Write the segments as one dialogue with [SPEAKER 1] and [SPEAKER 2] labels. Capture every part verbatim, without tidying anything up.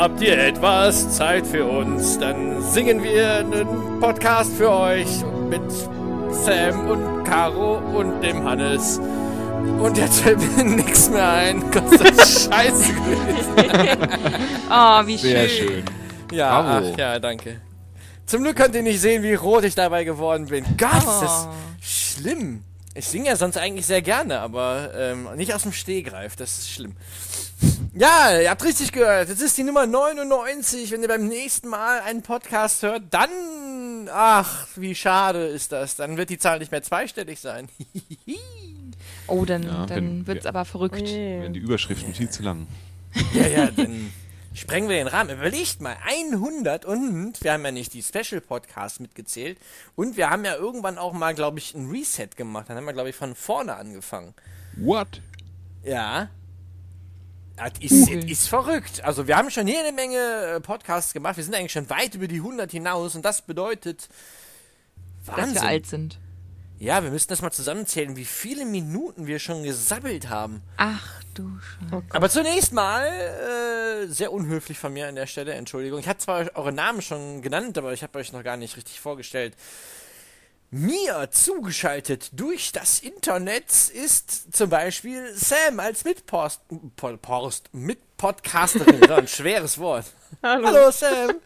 [SPEAKER 1] Habt ihr etwas Zeit für uns? Dann singen wir einen Podcast für euch mit Sam und Caro und dem Hannes. Und jetzt fällt mir nichts mehr ein. Gott, das ist scheiße gewesen.
[SPEAKER 2] Oh, wie schön.
[SPEAKER 3] Sehr schön.
[SPEAKER 1] Ja,
[SPEAKER 3] Bravo.
[SPEAKER 1] ach, ja, danke. Zum Glück könnt ihr nicht sehen, wie rot ich dabei geworden bin. Gott,
[SPEAKER 2] Oh.
[SPEAKER 1] ist das schlimm. Ich singe ja sonst eigentlich sehr gerne, aber ähm, nicht aus dem Stehgreif. Das ist schlimm. Ja, ihr habt richtig gehört. Jetzt ist die Nummer neunundneunzig. Wenn ihr beim nächsten Mal einen Podcast hört, dann... Ach, wie schade ist das. Dann wird die Zahl nicht mehr zweistellig sein.
[SPEAKER 2] Oh, dann,
[SPEAKER 3] Ja,
[SPEAKER 2] dann
[SPEAKER 3] wenn-
[SPEAKER 2] wird's
[SPEAKER 3] ja.
[SPEAKER 2] aber verrückt.
[SPEAKER 3] Wenn die Überschriften viel zu lang.
[SPEAKER 1] Ja, ja, dann sprengen wir den Rahmen. Überlegt mal, hundert und wir haben ja nicht die Special-Podcasts mitgezählt und wir haben ja irgendwann auch mal, glaube ich, ein Reset gemacht. Dann haben wir, glaube ich, von vorne angefangen.
[SPEAKER 3] What?
[SPEAKER 1] Ja. Das ist,
[SPEAKER 2] Cool.
[SPEAKER 1] das ist verrückt. Also wir haben schon jede Menge äh, Podcasts gemacht. Wir sind eigentlich schon weit über die hundert hinaus und das bedeutet Wahnsinn.
[SPEAKER 2] Dass wir alt sind.
[SPEAKER 1] Ja, wir müssen das mal zusammenzählen, wie viele Minuten wir schon gesabbelt haben.
[SPEAKER 2] Ach du Scheiße.
[SPEAKER 1] Aber zunächst mal, äh, sehr unhöflich von mir an der Stelle, Entschuldigung. Ich hatte zwar eure Namen schon genannt, aber ich habe euch noch gar nicht richtig vorgestellt. Mir zugeschaltet durch das Internet ist zum Beispiel Sam als Mitpost, Pol- Post, Mitpodcasterin. So ein schweres Wort.
[SPEAKER 4] Hallo.
[SPEAKER 1] Hallo Sam.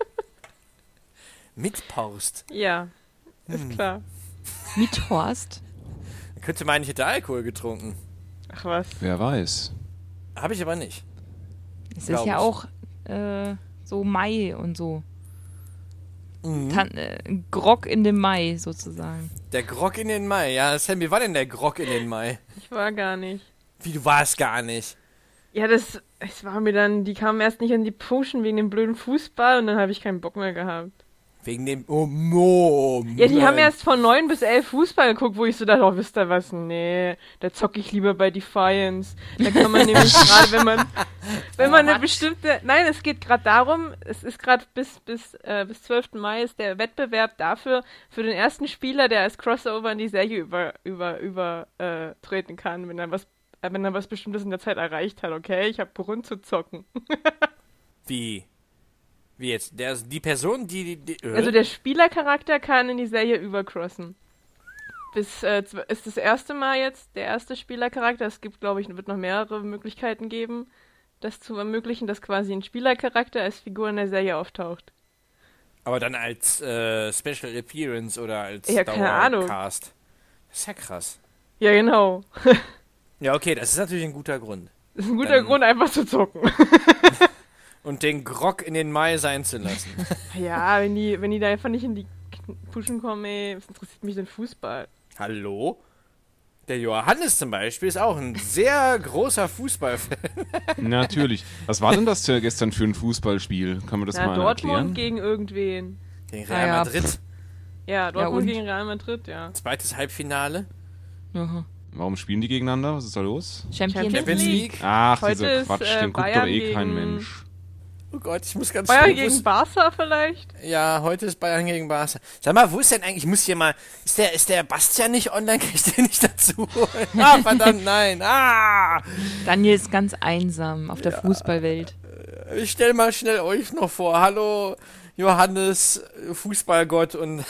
[SPEAKER 1] Mitpost.
[SPEAKER 4] Ja, ist
[SPEAKER 1] Hm.
[SPEAKER 4] klar.
[SPEAKER 2] Mit Horst?
[SPEAKER 1] Man könnte meinen, ich hätte Alkohol getrunken.
[SPEAKER 4] Ach was.
[SPEAKER 3] Wer weiß.
[SPEAKER 1] Habe ich aber nicht.
[SPEAKER 2] Es ist
[SPEAKER 1] Glaub
[SPEAKER 2] ja
[SPEAKER 1] ich.
[SPEAKER 2] auch äh, so Mai und so.
[SPEAKER 1] Mhm.
[SPEAKER 2] Tan äh, Grog in dem Mai sozusagen.
[SPEAKER 1] Der Grog in den Mai. Ja, Sam, wie war denn der Grog in den Mai?
[SPEAKER 4] Ich war gar nicht.
[SPEAKER 1] Wie, du warst gar nicht.
[SPEAKER 4] Ja, das, es war mir dann, die kamen erst nicht an die Puschen wegen dem blöden Fußball und dann habe ich keinen Bock mehr gehabt.
[SPEAKER 1] Wegen dem... Oh, oh
[SPEAKER 4] Ja, die
[SPEAKER 1] nein.
[SPEAKER 4] haben erst von neun bis elf Fußball geguckt, wo ich so dachte, oh, wisst ihr was? Nee, da zocke ich lieber bei Defiance. Da kann man nämlich gerade, wenn man, wenn man eine bestimmte, nein, es geht gerade darum, es ist gerade bis, bis, äh, bis zwölften Mai ist der Wettbewerb dafür, für den ersten Spieler, der als Crossover in die Serie über, über, über, äh, treten kann, wenn er was, äh, wenn er was Bestimmtes in der Zeit erreicht hat, okay? Ich habe Grund zu zocken.
[SPEAKER 1] Wie? Wie jetzt? Der, die Person, die... die, die äh?
[SPEAKER 4] Also der Spielercharakter kann in die Serie übercrossen. Bis äh, zw- ist das erste Mal jetzt der erste Spielercharakter. Es gibt, glaube ich, wird noch mehrere Möglichkeiten geben, das zu ermöglichen, dass quasi ein Spielercharakter als Figur in der Serie auftaucht.
[SPEAKER 1] Aber dann als äh, Special Appearance oder als
[SPEAKER 4] Ja, keine Ahnung.
[SPEAKER 1] Dauercast. Das ist ja krass.
[SPEAKER 4] Ja, genau.
[SPEAKER 1] Ja, okay, das ist natürlich ein guter Grund.
[SPEAKER 4] Das ist ein guter
[SPEAKER 1] Dann-
[SPEAKER 4] Grund, einfach zu zocken.
[SPEAKER 1] Und den Grog in den Mai sein zu lassen.
[SPEAKER 4] Ja, wenn die, wenn die da einfach nicht in die Kn- Puschen kommen, ey, was interessiert mich denn Fußball?
[SPEAKER 1] Hallo? Der Johannes zum Beispiel ist auch ein sehr großer Fußballfan.
[SPEAKER 3] Natürlich. Was war denn das für gestern für ein Fußballspiel? Kann man das
[SPEAKER 4] Na,
[SPEAKER 3] mal
[SPEAKER 4] Dortmund
[SPEAKER 3] erklären?
[SPEAKER 4] gegen irgendwen.
[SPEAKER 1] Gegen
[SPEAKER 2] Ah,
[SPEAKER 1] Real
[SPEAKER 2] ja.
[SPEAKER 1] Madrid.
[SPEAKER 4] Ja, Dortmund
[SPEAKER 2] und?
[SPEAKER 4] gegen Real Madrid, ja.
[SPEAKER 1] Zweites Halbfinale.
[SPEAKER 2] Aha.
[SPEAKER 3] Warum spielen die gegeneinander? Was ist da los?
[SPEAKER 2] Champions,
[SPEAKER 1] Champions
[SPEAKER 2] League.
[SPEAKER 1] League.
[SPEAKER 3] Ach,
[SPEAKER 4] Heute
[SPEAKER 3] dieser
[SPEAKER 4] ist,
[SPEAKER 3] Quatsch,
[SPEAKER 4] äh,
[SPEAKER 3] den guckt doch
[SPEAKER 4] Bayern
[SPEAKER 3] eh kein
[SPEAKER 4] gegen-
[SPEAKER 3] Mensch.
[SPEAKER 1] Oh Gott, ich muss ganz
[SPEAKER 4] Bayern
[SPEAKER 1] schnell-
[SPEAKER 4] gegen
[SPEAKER 1] wo ist-
[SPEAKER 4] Barca vielleicht?
[SPEAKER 1] Ja, heute ist Bayern gegen Barca. Sag mal, wo ist denn eigentlich, ich muss hier mal, ist der, ist der Bastian nicht online? Kann ich den nicht dazu holen? Ah, verdammt, nein. Ah!
[SPEAKER 2] Daniel ist ganz einsam auf der Fußballwelt.
[SPEAKER 1] Ich stell mal schnell euch noch vor. Hallo, Johannes, Fußballgott und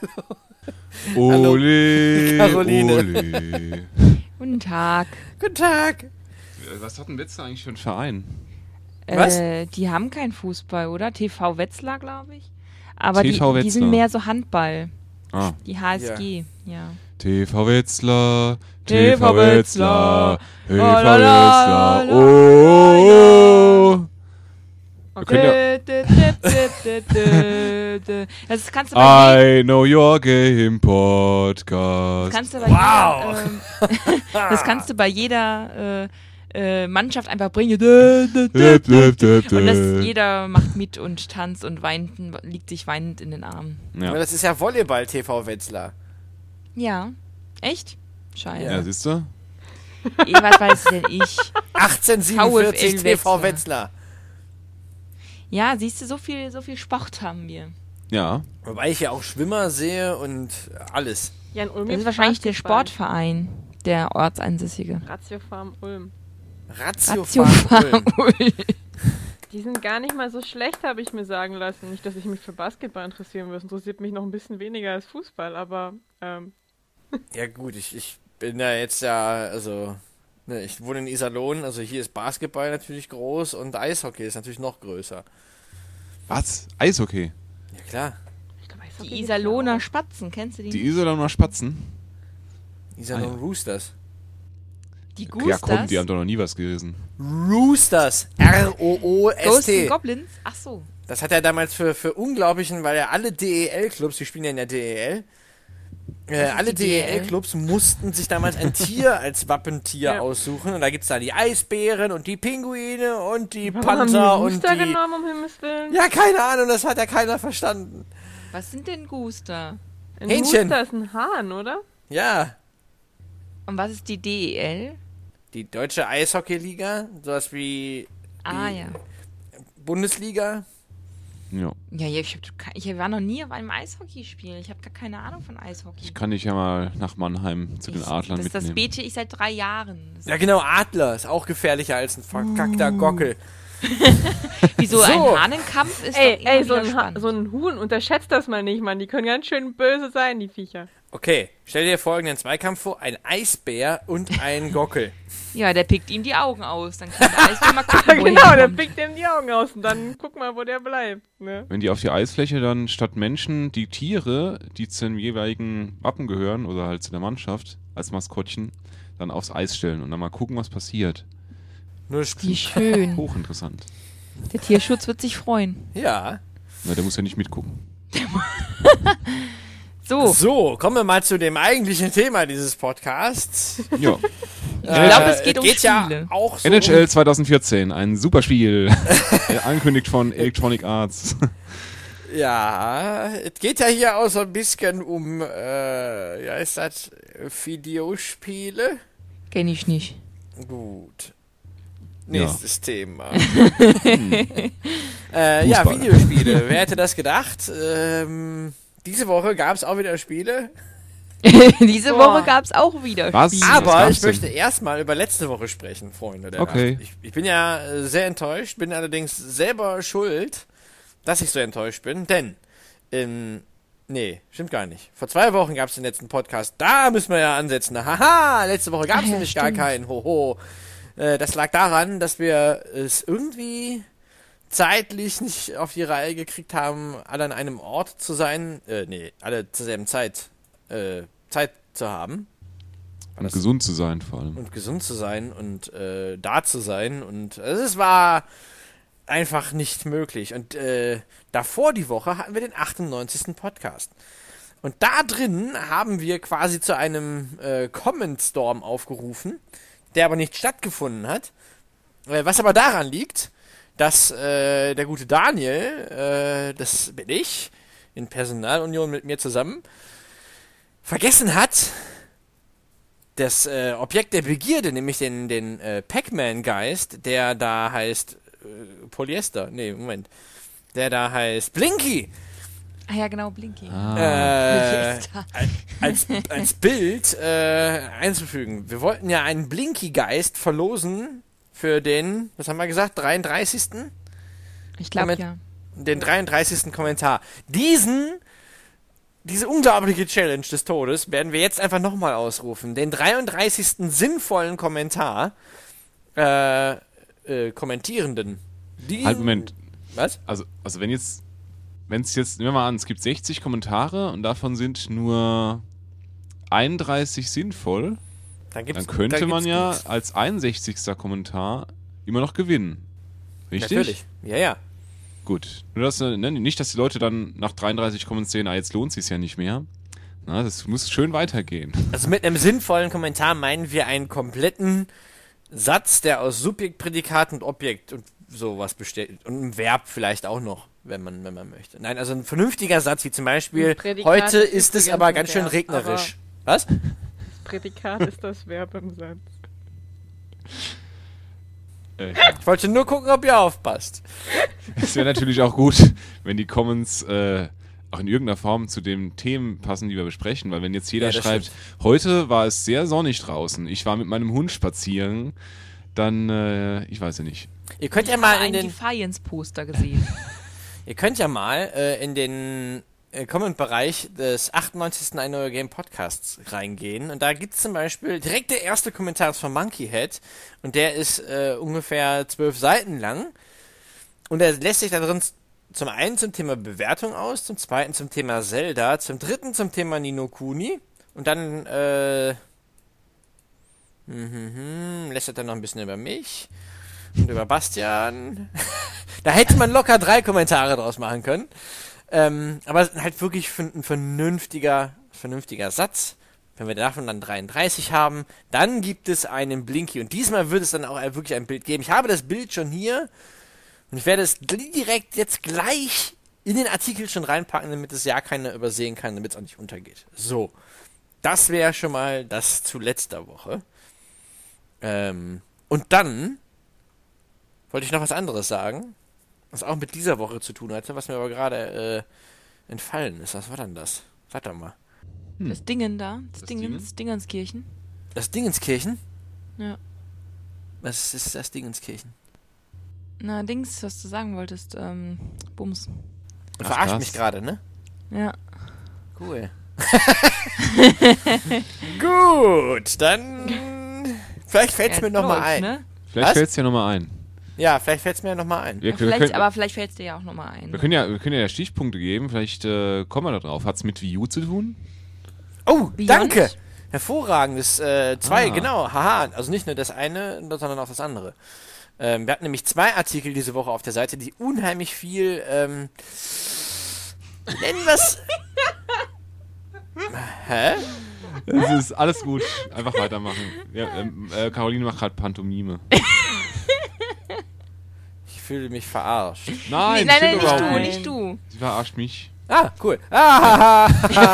[SPEAKER 1] Hallo,
[SPEAKER 3] Ole,
[SPEAKER 1] Caroline.
[SPEAKER 3] ole.
[SPEAKER 2] Guten Tag.
[SPEAKER 1] guten Tag.
[SPEAKER 3] Was hat denn Wetzlar eigentlich für einen Verein?
[SPEAKER 1] Was?
[SPEAKER 2] Äh, die haben keinen Fußball, oder? T V Wetzlar, glaube ich. Aber
[SPEAKER 3] T V
[SPEAKER 2] die, die sind
[SPEAKER 3] Wetzlar.
[SPEAKER 2] mehr so Handball.
[SPEAKER 3] Ah.
[SPEAKER 2] Die H S G, ja.
[SPEAKER 3] T V Wetzlar,
[SPEAKER 2] T
[SPEAKER 3] T
[SPEAKER 2] V
[SPEAKER 3] V Wetzlar, T V
[SPEAKER 2] Oh, la, la,
[SPEAKER 3] Wetzlar,
[SPEAKER 2] la,
[SPEAKER 3] oh. Wir können ja,
[SPEAKER 2] Dö, dö, dö, dö, dö, dö. Das kannst du bei,
[SPEAKER 3] I know your game Podcast.
[SPEAKER 2] kannst du bei
[SPEAKER 1] Wow.
[SPEAKER 2] jeder, ähm, das kannst du bei jeder äh, äh, Mannschaft einfach bringen. Dö, dö, dö,
[SPEAKER 3] Döp, döp, döp,
[SPEAKER 2] Und das,
[SPEAKER 3] döp.
[SPEAKER 2] jeder macht mit und tanzt und weint, liegt sich weinend in den Armen.
[SPEAKER 1] Aber
[SPEAKER 3] Ja,
[SPEAKER 1] das ist ja Volleyball T V Wetzlar.
[SPEAKER 2] Ja. Echt? Scheiße.
[SPEAKER 3] ja siehst du?
[SPEAKER 2] Eh, was weiß denn ich?
[SPEAKER 1] achtzehnhundertsiebenundvierzig
[SPEAKER 2] VfL
[SPEAKER 1] T V Wetzlar.
[SPEAKER 2] Ja, siehst du, so viel, so viel Sport haben wir.
[SPEAKER 3] Ja.
[SPEAKER 1] Wobei ich ja auch Schwimmer sehe und alles.
[SPEAKER 4] Ja, in Ulm
[SPEAKER 2] Das ist
[SPEAKER 4] gibt's
[SPEAKER 2] wahrscheinlich der
[SPEAKER 4] Basketball.
[SPEAKER 2] Sportverein, der Ortsansässige.
[SPEAKER 4] Ratio Farm Ulm.
[SPEAKER 1] Ratio
[SPEAKER 2] Ratio
[SPEAKER 1] Farm
[SPEAKER 2] Farm
[SPEAKER 1] Ulm.
[SPEAKER 2] Ulm.
[SPEAKER 4] Die Die sind gar nicht mal so schlecht, habe ich mir sagen lassen. Nicht, dass ich mich für Basketball interessieren würde. Interessiert mich noch ein bisschen weniger als Fußball, aber ähm.
[SPEAKER 1] Ja gut, ich, ich bin ja jetzt ja, also, ne, ich wohne in Iserlohn, also hier ist Basketball natürlich groß und Eishockey ist natürlich noch größer.
[SPEAKER 3] Was? Eishockey?
[SPEAKER 1] Ja klar.
[SPEAKER 4] Ich glaub, Eishockey
[SPEAKER 2] Die
[SPEAKER 4] gibt's
[SPEAKER 2] Iserlohner
[SPEAKER 4] ja auch.
[SPEAKER 2] Spatzen, kennst du die?
[SPEAKER 3] Die Iserlohner Spatzen?
[SPEAKER 1] Iserlohn
[SPEAKER 3] Ah, ja.
[SPEAKER 1] Roosters.
[SPEAKER 2] Die
[SPEAKER 3] Ja
[SPEAKER 2] Gusters.
[SPEAKER 3] komm, die haben doch noch nie was gelesen.
[SPEAKER 1] Roosters. R O O S
[SPEAKER 2] Ghosts
[SPEAKER 1] T.
[SPEAKER 2] and Goblins? Ach so.
[SPEAKER 1] Das hat er damals für, für unglaublichen, weil ja alle D E L-Clubs, die spielen ja in der D E L, äh,
[SPEAKER 2] ist
[SPEAKER 1] alle
[SPEAKER 2] die D
[SPEAKER 1] D
[SPEAKER 2] E
[SPEAKER 1] E
[SPEAKER 2] L?
[SPEAKER 1] L-Clubs mussten sich damals ein Tier als Wappentier
[SPEAKER 4] Ja.
[SPEAKER 1] aussuchen. Und da gibt's da die Eisbären und die Pinguine und die
[SPEAKER 4] Warum
[SPEAKER 1] Panther
[SPEAKER 4] haben die
[SPEAKER 1] und
[SPEAKER 4] Rooster
[SPEAKER 1] die...
[SPEAKER 4] genommen, um Himmels Willen?
[SPEAKER 1] Ja, keine Ahnung, das hat ja keiner verstanden.
[SPEAKER 2] Was sind denn Guster?
[SPEAKER 4] Ein
[SPEAKER 1] Hähnchen.
[SPEAKER 4] Rooster ist ein Hahn, oder?
[SPEAKER 1] Ja,
[SPEAKER 2] Und was ist die D E L?
[SPEAKER 1] die deutsche Eishockey-Liga, sowas wie
[SPEAKER 2] Ah
[SPEAKER 1] Die-
[SPEAKER 2] ja.
[SPEAKER 1] Bundesliga.
[SPEAKER 3] Ja.
[SPEAKER 2] Ja, ja, ich, hab, ich war noch nie auf einem Eishockeyspiel. Ich habe gar keine Ahnung von Eishockey.
[SPEAKER 3] Ich kann dich ja mal nach Mannheim zu den
[SPEAKER 2] Ich-
[SPEAKER 3] Adlern
[SPEAKER 2] das, das
[SPEAKER 3] mitnehmen.
[SPEAKER 2] bete ich seit drei Jahren. Das
[SPEAKER 1] Ja genau, Adler ist auch gefährlicher als ein verkackter
[SPEAKER 2] Uh.
[SPEAKER 1] Gockel.
[SPEAKER 2] Wieso
[SPEAKER 1] So.
[SPEAKER 2] ein Hahnenkampf ist
[SPEAKER 4] Ey,
[SPEAKER 2] doch immer
[SPEAKER 4] ey, so
[SPEAKER 2] wieder
[SPEAKER 4] ein, ha
[SPEAKER 2] spannend.
[SPEAKER 4] so ein Huhn, unterschätzt das mal nicht, Mann. Die können ganz schön böse sein, die Viecher.
[SPEAKER 1] Okay, stell dir folgenden Zweikampf vor, ein Eisbär und ein Gockel.
[SPEAKER 2] Ja, der pickt ihm die Augen aus. Dann kann der Eisbär mal gucken, wo
[SPEAKER 4] Genau,
[SPEAKER 2] er
[SPEAKER 4] der
[SPEAKER 2] kommt.
[SPEAKER 4] pickt ihm die Augen aus und dann guck mal, wo der bleibt. Ne?
[SPEAKER 3] Wenn die auf die Eisfläche dann statt Menschen die Tiere, die zum jeweiligen Wappen gehören oder halt zu der Mannschaft als Maskottchen, dann aufs Eis stellen und dann mal gucken, was passiert.
[SPEAKER 1] Nur
[SPEAKER 2] Wie
[SPEAKER 1] Sp-
[SPEAKER 2] schön.
[SPEAKER 3] Hochinteressant.
[SPEAKER 2] Der Tierschutz wird sich freuen.
[SPEAKER 1] Ja.
[SPEAKER 3] Na, der muss ja nicht mitgucken.
[SPEAKER 2] So,
[SPEAKER 1] So, kommen wir mal zu dem eigentlichen Thema dieses Podcasts.
[SPEAKER 3] Ja.
[SPEAKER 2] ich glaube, es geht um
[SPEAKER 1] geht
[SPEAKER 2] Spiele.
[SPEAKER 1] ja auch so
[SPEAKER 3] N H L zwanzig vierzehn, ein super Spiel. Angekündigt von Electronic Arts.
[SPEAKER 1] Um, ja, es geht ja hier auch so ein bisschen um, äh, ja, ist das Videospiele?
[SPEAKER 2] Kenn ich nicht.
[SPEAKER 1] Gut.
[SPEAKER 3] Ja.
[SPEAKER 1] Nächstes Thema. äh, ja,
[SPEAKER 3] Fußball.
[SPEAKER 1] Videospiele. Wer hätte das gedacht? Ähm, diese Woche gab es auch wieder Spiele.
[SPEAKER 2] Diese
[SPEAKER 4] Boah.
[SPEAKER 2] Woche gab es auch wieder
[SPEAKER 3] Was?
[SPEAKER 2] Spiele.
[SPEAKER 1] Aber
[SPEAKER 3] gab's
[SPEAKER 1] ich
[SPEAKER 3] denn?
[SPEAKER 1] möchte erstmal über letzte Woche sprechen, Freunde der
[SPEAKER 3] Okay.
[SPEAKER 1] Nacht. Ich, ich bin ja äh, sehr enttäuscht, bin allerdings selber schuld, dass ich so enttäuscht bin, denn, ähm, nee, stimmt gar nicht. Vor zwei Wochen gab es den letzten Podcast, da müssen wir ja ansetzen. Haha, letzte Woche gab es
[SPEAKER 2] Ah ja,
[SPEAKER 1] nämlich
[SPEAKER 2] stimmt.
[SPEAKER 1] gar keinen, hoho. Äh, das lag daran, dass wir es irgendwie zeitlich nicht auf die Reihe gekriegt haben, alle an einem Ort zu sein, äh, nee, alle zur selben Zeit, äh, Zeit zu haben. War
[SPEAKER 3] Und
[SPEAKER 1] das-
[SPEAKER 3] gesund zu sein vor allem.
[SPEAKER 1] und gesund zu sein und äh, da zu sein und also es war einfach nicht möglich und äh, davor die Woche hatten wir den achtundneunzigsten Podcast und da drin haben wir quasi zu einem äh, Comment Storm aufgerufen, der aber nicht stattgefunden hat, äh, was aber daran liegt, dass äh, der gute Daniel, äh, das bin ich, in Personalunion mit mir zusammen, vergessen hat, das äh, Objekt der Begierde, nämlich den, den äh, Pac-Man-Geist, der da heißt äh, Polyester, nee, Moment, der da heißt Blinky,
[SPEAKER 2] Ah ja, genau, Blinky.
[SPEAKER 3] Ah.
[SPEAKER 1] äh,
[SPEAKER 2] Polyester.
[SPEAKER 1] als, als Bild äh, einzufügen. Wir wollten ja einen Blinky-Geist verlosen für den, was haben wir gesagt, dreiunddreißigsten
[SPEAKER 2] Ich glaube
[SPEAKER 1] Moment.
[SPEAKER 2] ja.
[SPEAKER 1] Den dreiunddreißigsten Kommentar. Diesen, diese unglaubliche Challenge des Todes werden wir jetzt einfach nochmal ausrufen. Den dreiunddreißigsten sinnvollen Kommentar, äh, äh, Kommentierenden. Diesen,
[SPEAKER 3] Halt, Moment.
[SPEAKER 1] Was?
[SPEAKER 3] Also, also wenn jetzt, wenn es jetzt, nehmen wir mal an, es gibt sechzig Kommentare und davon sind nur einunddreißig sinnvoll,
[SPEAKER 1] Dann, gibt's,
[SPEAKER 3] dann könnte
[SPEAKER 1] dann
[SPEAKER 3] man
[SPEAKER 1] gibt's
[SPEAKER 3] ja
[SPEAKER 1] nichts.
[SPEAKER 3] als einundsechzigster Kommentar immer noch gewinnen. Richtig?
[SPEAKER 1] Natürlich. Ja, ja.
[SPEAKER 3] Gut. Nur dass, äh, ne, nicht, dass die Leute dann nach dreiunddreißig kommen und sehen, ah, jetzt lohnt es sich ja nicht mehr. Na, das muss schön weitergehen.
[SPEAKER 1] Also mit einem sinnvollen Kommentar meinen wir einen kompletten Satz, der aus Subjekt, Prädikat und Objekt und sowas besteht. Und ein Verb vielleicht auch noch, wenn man, wenn man möchte. Nein, also ein vernünftiger Satz, wie zum Beispiel,
[SPEAKER 4] Ein Prädikat
[SPEAKER 1] heute
[SPEAKER 4] ist
[SPEAKER 1] ist es
[SPEAKER 4] übrigens
[SPEAKER 1] aber
[SPEAKER 4] ein
[SPEAKER 1] ganz schön
[SPEAKER 4] Verb,
[SPEAKER 1] regnerisch. Was?
[SPEAKER 4] Das Prädikat ist das Verb im Satz.
[SPEAKER 3] Äh,
[SPEAKER 1] Ich wollte nur gucken, ob ihr aufpasst.
[SPEAKER 3] Es wäre natürlich auch gut, wenn die Comments äh, auch in irgendeiner Form zu den Themen passen, die wir besprechen. Weil wenn jetzt jeder
[SPEAKER 1] Ja, das
[SPEAKER 3] schreibt, heute war es sehr sonnig draußen, ich war mit meinem Hund spazieren, dann, äh, ich weiß ja nicht.
[SPEAKER 1] Ihr könnt ja
[SPEAKER 2] Ich
[SPEAKER 1] mal
[SPEAKER 2] habe
[SPEAKER 1] in
[SPEAKER 2] ein
[SPEAKER 1] den,
[SPEAKER 2] Defiance-Poster gesehen.
[SPEAKER 1] ihr könnt ja mal äh, in den äh, Comment-Bereich des achtundneunzigsten Ein Neuer Game Podcasts reingehen. Und da gibt es zum Beispiel direkt der erste Kommentar ist von Monkey Head. Und der ist äh, ungefähr zwölf Seiten lang. Und er lässt sich da drin zum einen zum Thema Bewertung aus, zum zweiten zum Thema Zelda, zum dritten zum Thema Ni no Kuni. Und dann äh, mhm, lästert er noch ein bisschen über mich. Und über Bastian. Da hätte man locker drei Kommentare draus machen können. Ähm, aber halt wirklich ein vernünftiger, vernünftiger Satz. Wenn wir davon dann dreiunddreißig haben, dann gibt es einen Blinky. Und diesmal wird es dann auch wirklich ein Bild geben. Ich habe das Bild schon hier. Und ich werde es direkt jetzt gleich in den Artikel schon reinpacken, damit es ja keiner übersehen kann, damit es auch nicht untergeht. So. Das wäre schon mal das zu letzter Woche. Ähm, und dann wollte ich noch was anderes sagen, was auch mit dieser Woche zu tun hatte, was mir aber gerade äh, entfallen ist. Was war denn das? Warte mal.
[SPEAKER 3] Hm.
[SPEAKER 2] Das Dingen da, das,
[SPEAKER 3] Das
[SPEAKER 2] Dingens, Dingenskirchen.
[SPEAKER 1] Das Dingenskirchen?
[SPEAKER 2] Ja.
[SPEAKER 1] Was ist das Dingenskirchen?
[SPEAKER 2] Na, Dings, was du sagen wolltest, ähm, Bums.
[SPEAKER 1] Du
[SPEAKER 3] Ach,
[SPEAKER 1] verarscht
[SPEAKER 3] krass.
[SPEAKER 1] mich gerade, ne?
[SPEAKER 2] Ja.
[SPEAKER 1] Cool. Gut, dann vielleicht fällt es
[SPEAKER 2] Ja,
[SPEAKER 1] mir nochmal
[SPEAKER 2] läuft,
[SPEAKER 1] ein.
[SPEAKER 2] Ne?
[SPEAKER 3] Vielleicht
[SPEAKER 1] Was?
[SPEAKER 3] fällt es dir nochmal ein.
[SPEAKER 1] Ja, vielleicht fällt es mir nochmal ein.
[SPEAKER 3] Wir,
[SPEAKER 2] Ja,
[SPEAKER 3] wir,
[SPEAKER 2] vielleicht,
[SPEAKER 3] können,
[SPEAKER 2] aber vielleicht fällt es dir ja auch nochmal ein.
[SPEAKER 3] wir, können ja, wir können ja Stichpunkte geben, vielleicht äh, kommen wir da drauf. Hat es mit Wii U zu tun?
[SPEAKER 1] Oh,
[SPEAKER 2] Beyond?
[SPEAKER 1] danke! Hervorragendes, äh, zwei,
[SPEAKER 3] Ah.
[SPEAKER 1] genau, haha. Also nicht nur das eine, sondern auch das andere. Ähm, wir hatten nämlich zwei Artikel diese Woche auf der Seite, die unheimlich viel, ähm, nennen wir's... Hä?
[SPEAKER 3] Es ist alles gut. Einfach weitermachen. Ja, ähm, äh, Caroline macht gerade Pantomime.
[SPEAKER 1] Ich fühle mich verarscht.
[SPEAKER 3] Nein,
[SPEAKER 2] Nee, nein, nein,
[SPEAKER 3] stimmt
[SPEAKER 2] nicht
[SPEAKER 3] überhaupt
[SPEAKER 2] du,
[SPEAKER 3] nicht.
[SPEAKER 2] nicht du.
[SPEAKER 3] Sie verarscht mich.
[SPEAKER 1] Ah, cool. Ah,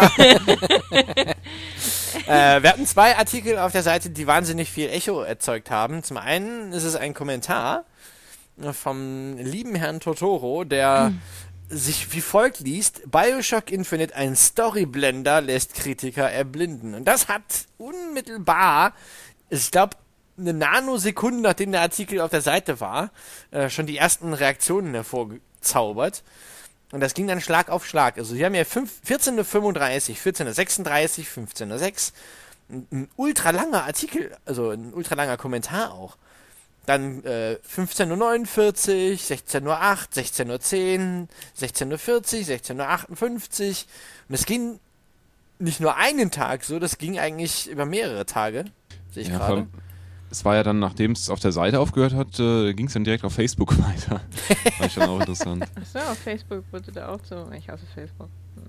[SPEAKER 1] äh, wir hatten zwei Artikel auf der Seite, die wahnsinnig viel Echo erzeugt haben. Zum einen ist es ein Kommentar vom lieben Herrn Totoro, der sich wie folgt liest: Bioshock Infinite, ein Storyblender, lässt Kritiker erblinden. Und das hat unmittelbar, ich glaube, eine Nanosekunde, nachdem der Artikel auf der Seite war, äh, schon die ersten Reaktionen hervorgezaubert. Und das ging dann Schlag auf Schlag. Also wir haben ja vierzehn Uhr fünfunddreißig, vierzehn Uhr sechsunddreißig, fünfzehn Uhr sechs. Ein, ein ultra langer Artikel, also ein ultra langer Kommentar auch. Dann äh, fünfzehn Uhr neunundvierzig, sechzehn Uhr acht, sechzehn Uhr zehn, sechzehn Uhr vierzig, sechzehn Uhr achtundfünfzig. Und es ging nicht nur einen Tag so, das ging eigentlich über mehrere Tage. Sehe ich
[SPEAKER 3] Ja, vor
[SPEAKER 1] gerade.
[SPEAKER 3] allem, es war ja dann, nachdem es auf der Seite aufgehört hat, äh, ging es dann direkt auf Facebook weiter. War ich dann auch interessant.
[SPEAKER 4] Achso, auf Facebook wurde da auch so. Ich hasse Facebook.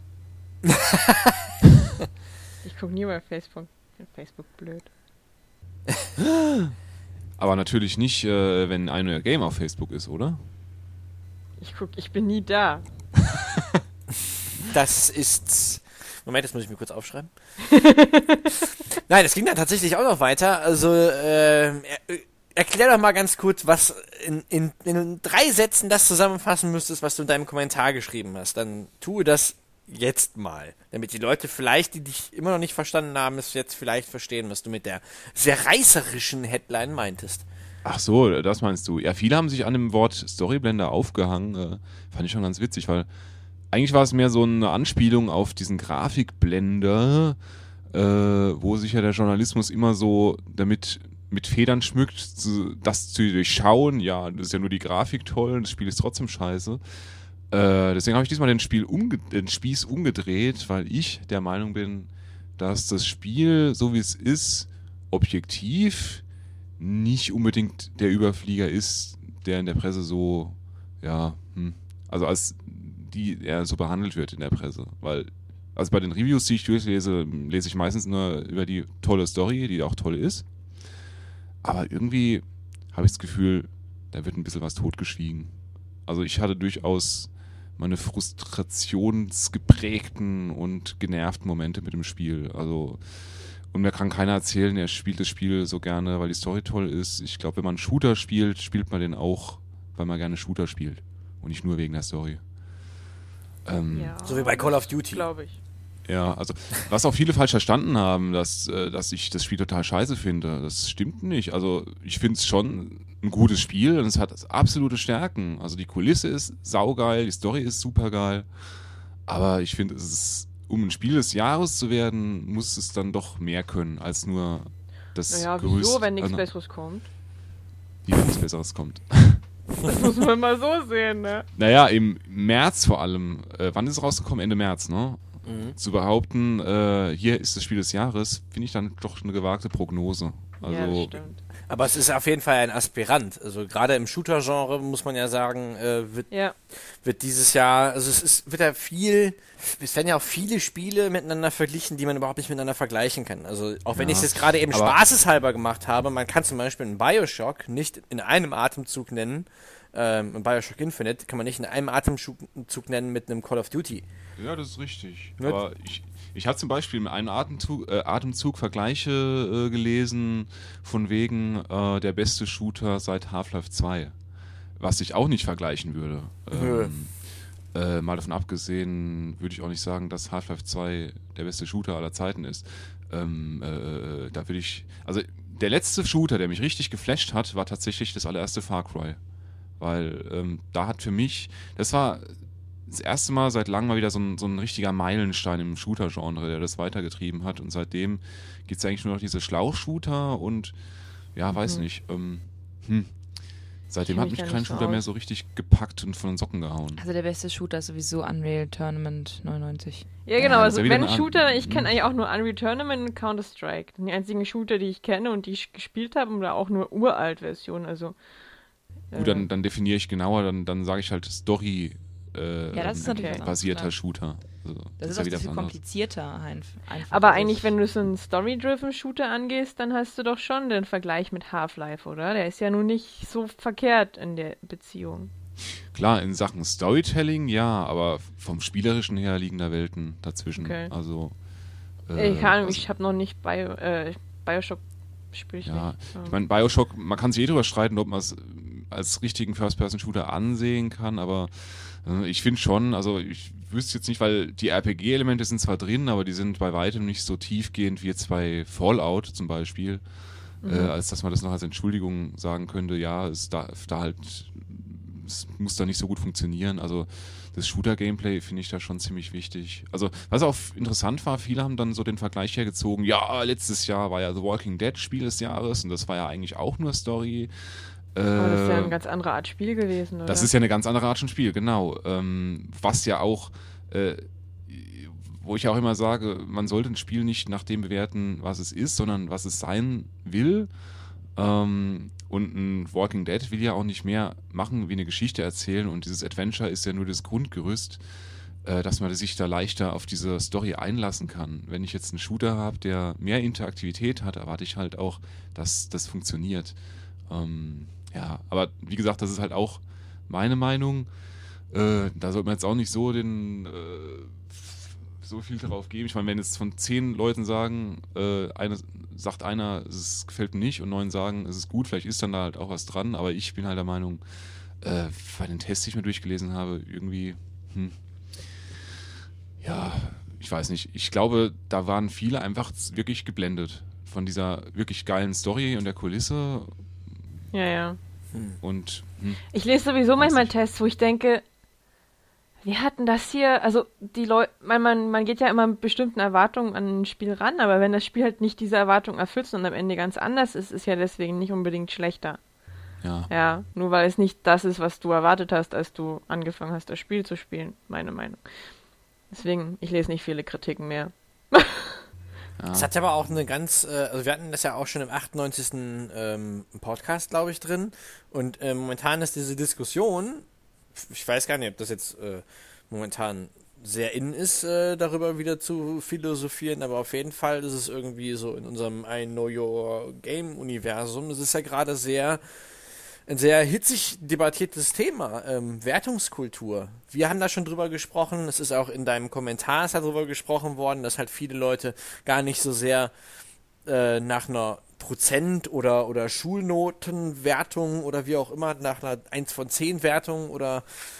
[SPEAKER 4] Ich gucke nie bei Facebook. Ich finde Facebook blöd.
[SPEAKER 3] Aber natürlich nicht, äh, wenn ein neuer Game auf Facebook ist, oder?
[SPEAKER 4] Ich guck, ich bin nie da.
[SPEAKER 1] Das ist... Moment, das muss ich mir kurz aufschreiben. Nein, es ging dann tatsächlich auch noch weiter. Also, äh, er, erklär doch mal ganz kurz, was in, in, in drei Sätzen das zusammenfassen müsstest, was du in deinem Kommentar geschrieben hast. Dann tue das jetzt mal. Damit die Leute vielleicht, die dich immer noch nicht verstanden haben, es jetzt vielleicht verstehen, was du mit der sehr reißerischen Headline meintest.
[SPEAKER 3] Ach so, das meinst du. Ja, viele haben sich an dem Wort Storyblender aufgehangen. Äh, fand ich schon ganz witzig, weil eigentlich war es mehr so eine Anspielung auf diesen Grafikblender, äh, wo sich ja der Journalismus immer so damit mit Federn schmückt, zu, das zu durchschauen. Ja, das ist ja nur die Grafik toll, das Spiel ist trotzdem scheiße. Äh, deswegen habe ich diesmal den, Spiel umge- den Spieß umgedreht, weil ich der Meinung bin, dass das Spiel, so wie es ist, objektiv nicht unbedingt der Überflieger ist, der in der Presse so, ja, hm, also als die er so behandelt wird in der Presse. Weil, also bei den Reviews, die ich durchlese, lese ich meistens nur über die tolle Story, die auch toll ist. Aber irgendwie habe ich das Gefühl, da wird ein bisschen was totgeschwiegen. Also ich hatte durchaus meine frustrationsgeprägten und genervten Momente mit dem Spiel. Also, und mir kann keiner erzählen, er spielt das Spiel so gerne, weil die Story toll ist. Ich glaube, wenn man einen Shooter spielt, spielt man den auch, weil man gerne Shooter spielt. Und nicht nur wegen der Story. Ähm,
[SPEAKER 4] Ja,
[SPEAKER 1] So wie bei Call of Duty.
[SPEAKER 4] glaube ich.
[SPEAKER 3] Ja, also was auch viele falsch verstanden haben, dass, äh, dass ich das Spiel total scheiße finde, das stimmt nicht. Also ich finde es schon ein gutes Spiel und es hat absolute Stärken. Also die Kulisse ist saugeil, die Story ist supergeil, aber ich finde, es ist, um ein Spiel des Jahres zu werden, muss es dann doch mehr können als nur das
[SPEAKER 4] Naja,
[SPEAKER 3] Gerüst.
[SPEAKER 4] wieso, wenn nichts
[SPEAKER 3] Also,
[SPEAKER 4] Besseres kommt?
[SPEAKER 3] wie wenn nichts Besseres kommt.
[SPEAKER 4] Das muss man mal so sehen, ne?
[SPEAKER 3] Naja, im März vor allem. Äh, wann ist es rausgekommen? Ende März, ne?
[SPEAKER 1] Mhm.
[SPEAKER 3] Zu behaupten, äh, hier ist das Spiel des Jahres, finde ich dann doch eine gewagte Prognose. Also,
[SPEAKER 4] Ja, das stimmt.
[SPEAKER 1] Aber es ist auf jeden Fall ein Aspirant. Also gerade im Shooter-Genre muss man ja sagen, äh, wird,
[SPEAKER 4] Ja.
[SPEAKER 1] wird dieses Jahr, also es ist, wird ja viel, es werden ja auch viele Spiele miteinander verglichen, die man überhaupt nicht miteinander vergleichen kann. Also auch wenn
[SPEAKER 3] Ja,
[SPEAKER 1] ich es jetzt gerade eben
[SPEAKER 3] aber-
[SPEAKER 1] spaßeshalber gemacht habe, man kann zum Beispiel einen Bioshock nicht in einem Atemzug nennen, ähm, ein Bioshock Infinite kann man nicht in einem Atemzug nennen mit einem Call of Duty.
[SPEAKER 3] ja, das ist richtig.
[SPEAKER 1] Ja.
[SPEAKER 3] Aber ich, ich habe zum Beispiel in einem Atemzug, äh, Atemzug Vergleiche äh, gelesen, von wegen äh, der beste Shooter seit Half-Life zwei. Was ich auch nicht vergleichen würde.
[SPEAKER 1] Nö.
[SPEAKER 3] Ähm, äh, mal davon abgesehen, würde ich auch nicht sagen, dass Half-Life zwei der beste Shooter aller Zeiten ist. Ähm, äh, da würde ich. Also, der letzte Shooter, der mich richtig geflasht hat, war tatsächlich das allererste Far Cry. Weil ähm, da hat für mich. Das war das erste Mal seit langem mal wieder so ein, so ein richtiger Meilenstein im Shooter-Genre, der das weitergetrieben hat. Und seitdem gibt es eigentlich nur noch diese Schlauch-Shooter und ja, weiß
[SPEAKER 4] Mhm.
[SPEAKER 3] nicht. Ähm, hm. Seitdem
[SPEAKER 4] Ich
[SPEAKER 3] hat
[SPEAKER 4] kenn mich
[SPEAKER 3] mich
[SPEAKER 4] da
[SPEAKER 3] kein
[SPEAKER 4] nicht so
[SPEAKER 3] Shooter mehr
[SPEAKER 4] aus.
[SPEAKER 3] so richtig gepackt und von den Socken gehauen.
[SPEAKER 2] Also der beste Shooter ist sowieso Unreal Tournament neunundneunzig.
[SPEAKER 4] Ja, genau,
[SPEAKER 3] Ja, das ist
[SPEAKER 4] also
[SPEAKER 3] ja wieder
[SPEAKER 4] wenn
[SPEAKER 3] eine
[SPEAKER 4] Shooter,
[SPEAKER 3] an-
[SPEAKER 4] ich kenne
[SPEAKER 3] Mhm.
[SPEAKER 4] eigentlich auch nur Unreal Tournament und Counter-Strike. Das sind die einzigen Shooter, die ich kenne und die ich gespielt habe oder auch nur uralt Versionen, also.
[SPEAKER 3] Gut, dann, dann definiere ich genauer, dann, dann sage ich halt Story äh,
[SPEAKER 2] Ja, das ist natürlich
[SPEAKER 4] was
[SPEAKER 2] anderes,
[SPEAKER 3] basierter
[SPEAKER 2] klar.
[SPEAKER 3] Shooter. Also,
[SPEAKER 2] Das ist
[SPEAKER 3] ja
[SPEAKER 2] auch
[SPEAKER 3] wieder
[SPEAKER 2] viel
[SPEAKER 3] was anderes.
[SPEAKER 2] komplizierter ein- einfach.
[SPEAKER 4] Aber
[SPEAKER 2] Also
[SPEAKER 4] eigentlich,
[SPEAKER 2] ich-
[SPEAKER 4] wenn du so einen Story-driven Shooter angehst, dann hast du doch schon den Vergleich mit Half-Life, oder? Der ist ja nun nicht so verkehrt in der Beziehung.
[SPEAKER 3] Klar, in Sachen Storytelling ja, aber vom Spielerischen her liegen da Welten dazwischen.
[SPEAKER 4] Okay.
[SPEAKER 3] Also,
[SPEAKER 4] Äh, keine Ahnung,
[SPEAKER 3] also,
[SPEAKER 4] ich habe noch nicht Bio, äh, Bioshock spiele ich
[SPEAKER 3] ja,
[SPEAKER 4] nicht.
[SPEAKER 3] ich meine, Bioshock, man kann sich eh drüber streiten, ob man es als richtigen First-Person-Shooter ansehen kann, aber äh, ich finde schon, also ich wüsste jetzt nicht, weil die R P G-Elemente sind zwar drin, aber die sind bei weitem nicht so tiefgehend wie jetzt bei Fallout zum Beispiel,
[SPEAKER 4] Mhm.
[SPEAKER 3] äh, als dass man das noch als Entschuldigung sagen könnte, ja, es darf da halt, es muss da nicht so gut funktionieren, also das Shooter-Gameplay finde ich da schon ziemlich wichtig. Also, was auch interessant war, viele haben dann so den Vergleich hergezogen, ja, letztes Jahr war ja The Walking Dead Spiel des Jahres und das war ja eigentlich auch nur Story.
[SPEAKER 4] Aber das ist ja
[SPEAKER 3] Äh,
[SPEAKER 4] eine ganz andere Art Spiel gewesen, oder?
[SPEAKER 3] das ist ja eine ganz andere Art von Spiel, genau. Ähm, was ja auch, äh, wo ich auch immer sage, man sollte ein Spiel nicht nach dem bewerten, was es ist, sondern was es sein will. Ähm, und ein Walking Dead will ja auch nicht mehr machen, wie eine Geschichte erzählen. Und dieses Adventure ist ja nur das Grundgerüst, äh, dass man sich da leichter auf diese Story einlassen kann. Wenn ich jetzt einen Shooter habe, der mehr Interaktivität hat, erwarte ich halt auch, dass das funktioniert. Ähm, ja, aber wie gesagt, das ist halt auch meine Meinung. Äh, da sollte man jetzt auch nicht so den äh, so viel darauf geben. Ich meine, wenn jetzt von zehn Leuten sagen, äh, eine, sagt einer, es gefällt mir nicht und neun sagen, es ist gut, vielleicht ist dann da halt auch was dran, aber ich bin halt der Meinung, äh, bei den Tests, die ich mir durchgelesen habe, irgendwie, hm, ja, ich weiß nicht. Ich glaube, da waren viele einfach wirklich geblendet von dieser wirklich geilen Story und der Kulisse
[SPEAKER 4] Ja, ja.
[SPEAKER 3] und hm,
[SPEAKER 4] Ich lese sowieso
[SPEAKER 3] Weiß
[SPEAKER 4] manchmal
[SPEAKER 3] nicht.
[SPEAKER 4] Tests, wo ich denke, wir hatten das hier, also die Leute, man, man, man geht ja immer mit bestimmten Erwartungen an ein Spiel ran, aber wenn das Spiel halt nicht diese Erwartung erfüllt und am Ende ganz anders ist, ist ja deswegen nicht unbedingt schlechter.
[SPEAKER 3] ja.
[SPEAKER 4] Ja, nur weil es nicht das ist, was du erwartet hast, als du angefangen hast, das Spiel zu spielen, meine Meinung. Deswegen, ich lese nicht viele Kritiken mehr.
[SPEAKER 1] Es hat aber auch eine ganz, äh, also wir hatten das ja auch schon im achtundneunzigsten Ähm, Podcast, glaube ich, drin. Und äh, momentan ist diese Diskussion, ich weiß gar nicht, ob das jetzt äh, momentan sehr in ist, äh, darüber wieder zu philosophieren, aber auf jeden Fall ist es irgendwie so in unserem I Know Your Game-Universum, es ist ja gerade sehr ein sehr hitzig debattiertes Thema, ähm, Wertungskultur. Wir haben da schon drüber gesprochen, es ist auch in deinem Kommentar ist darüber gesprochen worden, dass halt viele Leute gar nicht so sehr äh, nach einer Prozent- oder, oder Schulnotenwertung oder wie auch immer, nach einer eins von zehn Wertung oder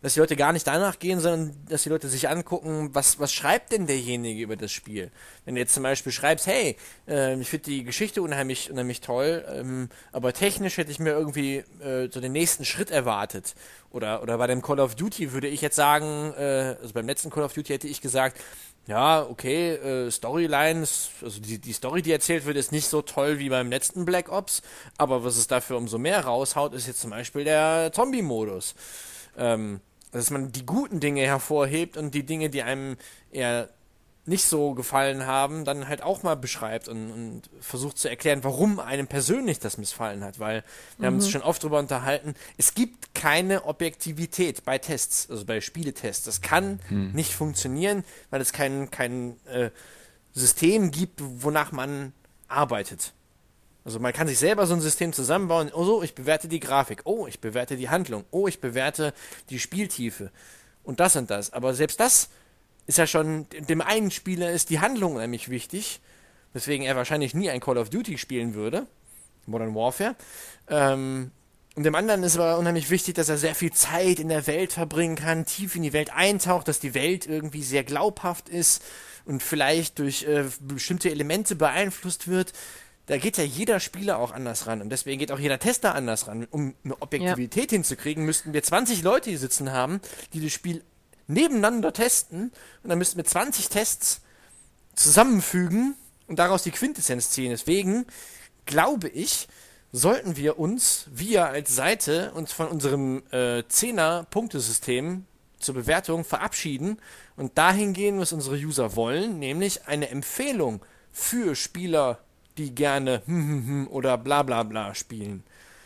[SPEAKER 1] dass die Leute gar nicht danach gehen, sondern dass die Leute sich angucken, was, was schreibt denn derjenige über das Spiel? Wenn du jetzt zum Beispiel schreibst, hey, äh, ich finde die Geschichte unheimlich, unheimlich toll, ähm, aber technisch hätte ich mir irgendwie äh, so den nächsten Schritt erwartet. Oder, oder bei dem Call of Duty würde ich jetzt sagen, äh, also beim letzten Call of Duty hätte ich gesagt, ja, okay, äh, Storylines, also die, die Story, die erzählt wird, ist nicht so toll wie beim letzten Black Ops, aber was es dafür umso mehr raushaut, ist jetzt zum Beispiel der Zombie-Modus. Ähm, dass man die guten Dinge hervorhebt und die Dinge, die einem eher nicht so gefallen haben, dann halt auch mal beschreibt und, und versucht zu erklären, warum einem persönlich das missfallen hat, weil wir mhm. haben uns schon oft darüber unterhalten, es gibt keine Objektivität bei Tests, also bei Spieletests. Das kann mhm. nicht funktionieren, weil es kein, kein äh, System gibt, wonach man arbeitet. Also man kann sich selber so ein System zusammenbauen, oh so, ich bewerte die Grafik, oh, ich bewerte die Handlung, oh, ich bewerte die Spieltiefe und das und das. Aber selbst das ist ja schon, dem einen Spieler ist die Handlung nämlich wichtig, weswegen er wahrscheinlich nie ein Call of Duty spielen würde, Modern Warfare. Ähm, und dem anderen ist aber unheimlich wichtig, dass er sehr viel Zeit in der Welt verbringen kann, tief in die Welt eintaucht, dass die Welt irgendwie sehr glaubhaft ist und vielleicht durch äh, bestimmte Elemente beeinflusst wird. Da geht ja jeder Spieler auch anders ran und deswegen geht auch jeder Tester anders ran. Um eine Objektivität ja. hinzukriegen, müssten wir zwanzig Leute hier sitzen haben, die das Spiel nebeneinander testen und dann müssten wir zwanzig Tests zusammenfügen und daraus die Quintessenz ziehen. Deswegen glaube ich, sollten wir uns, wir als Seite, uns von unserem äh, Zehner-Punktesystem zur Bewertung verabschieden und dahin gehen, was unsere User wollen, nämlich eine Empfehlung für Spieler, die gerne hm, hm, hm oder bla bla bla spielen.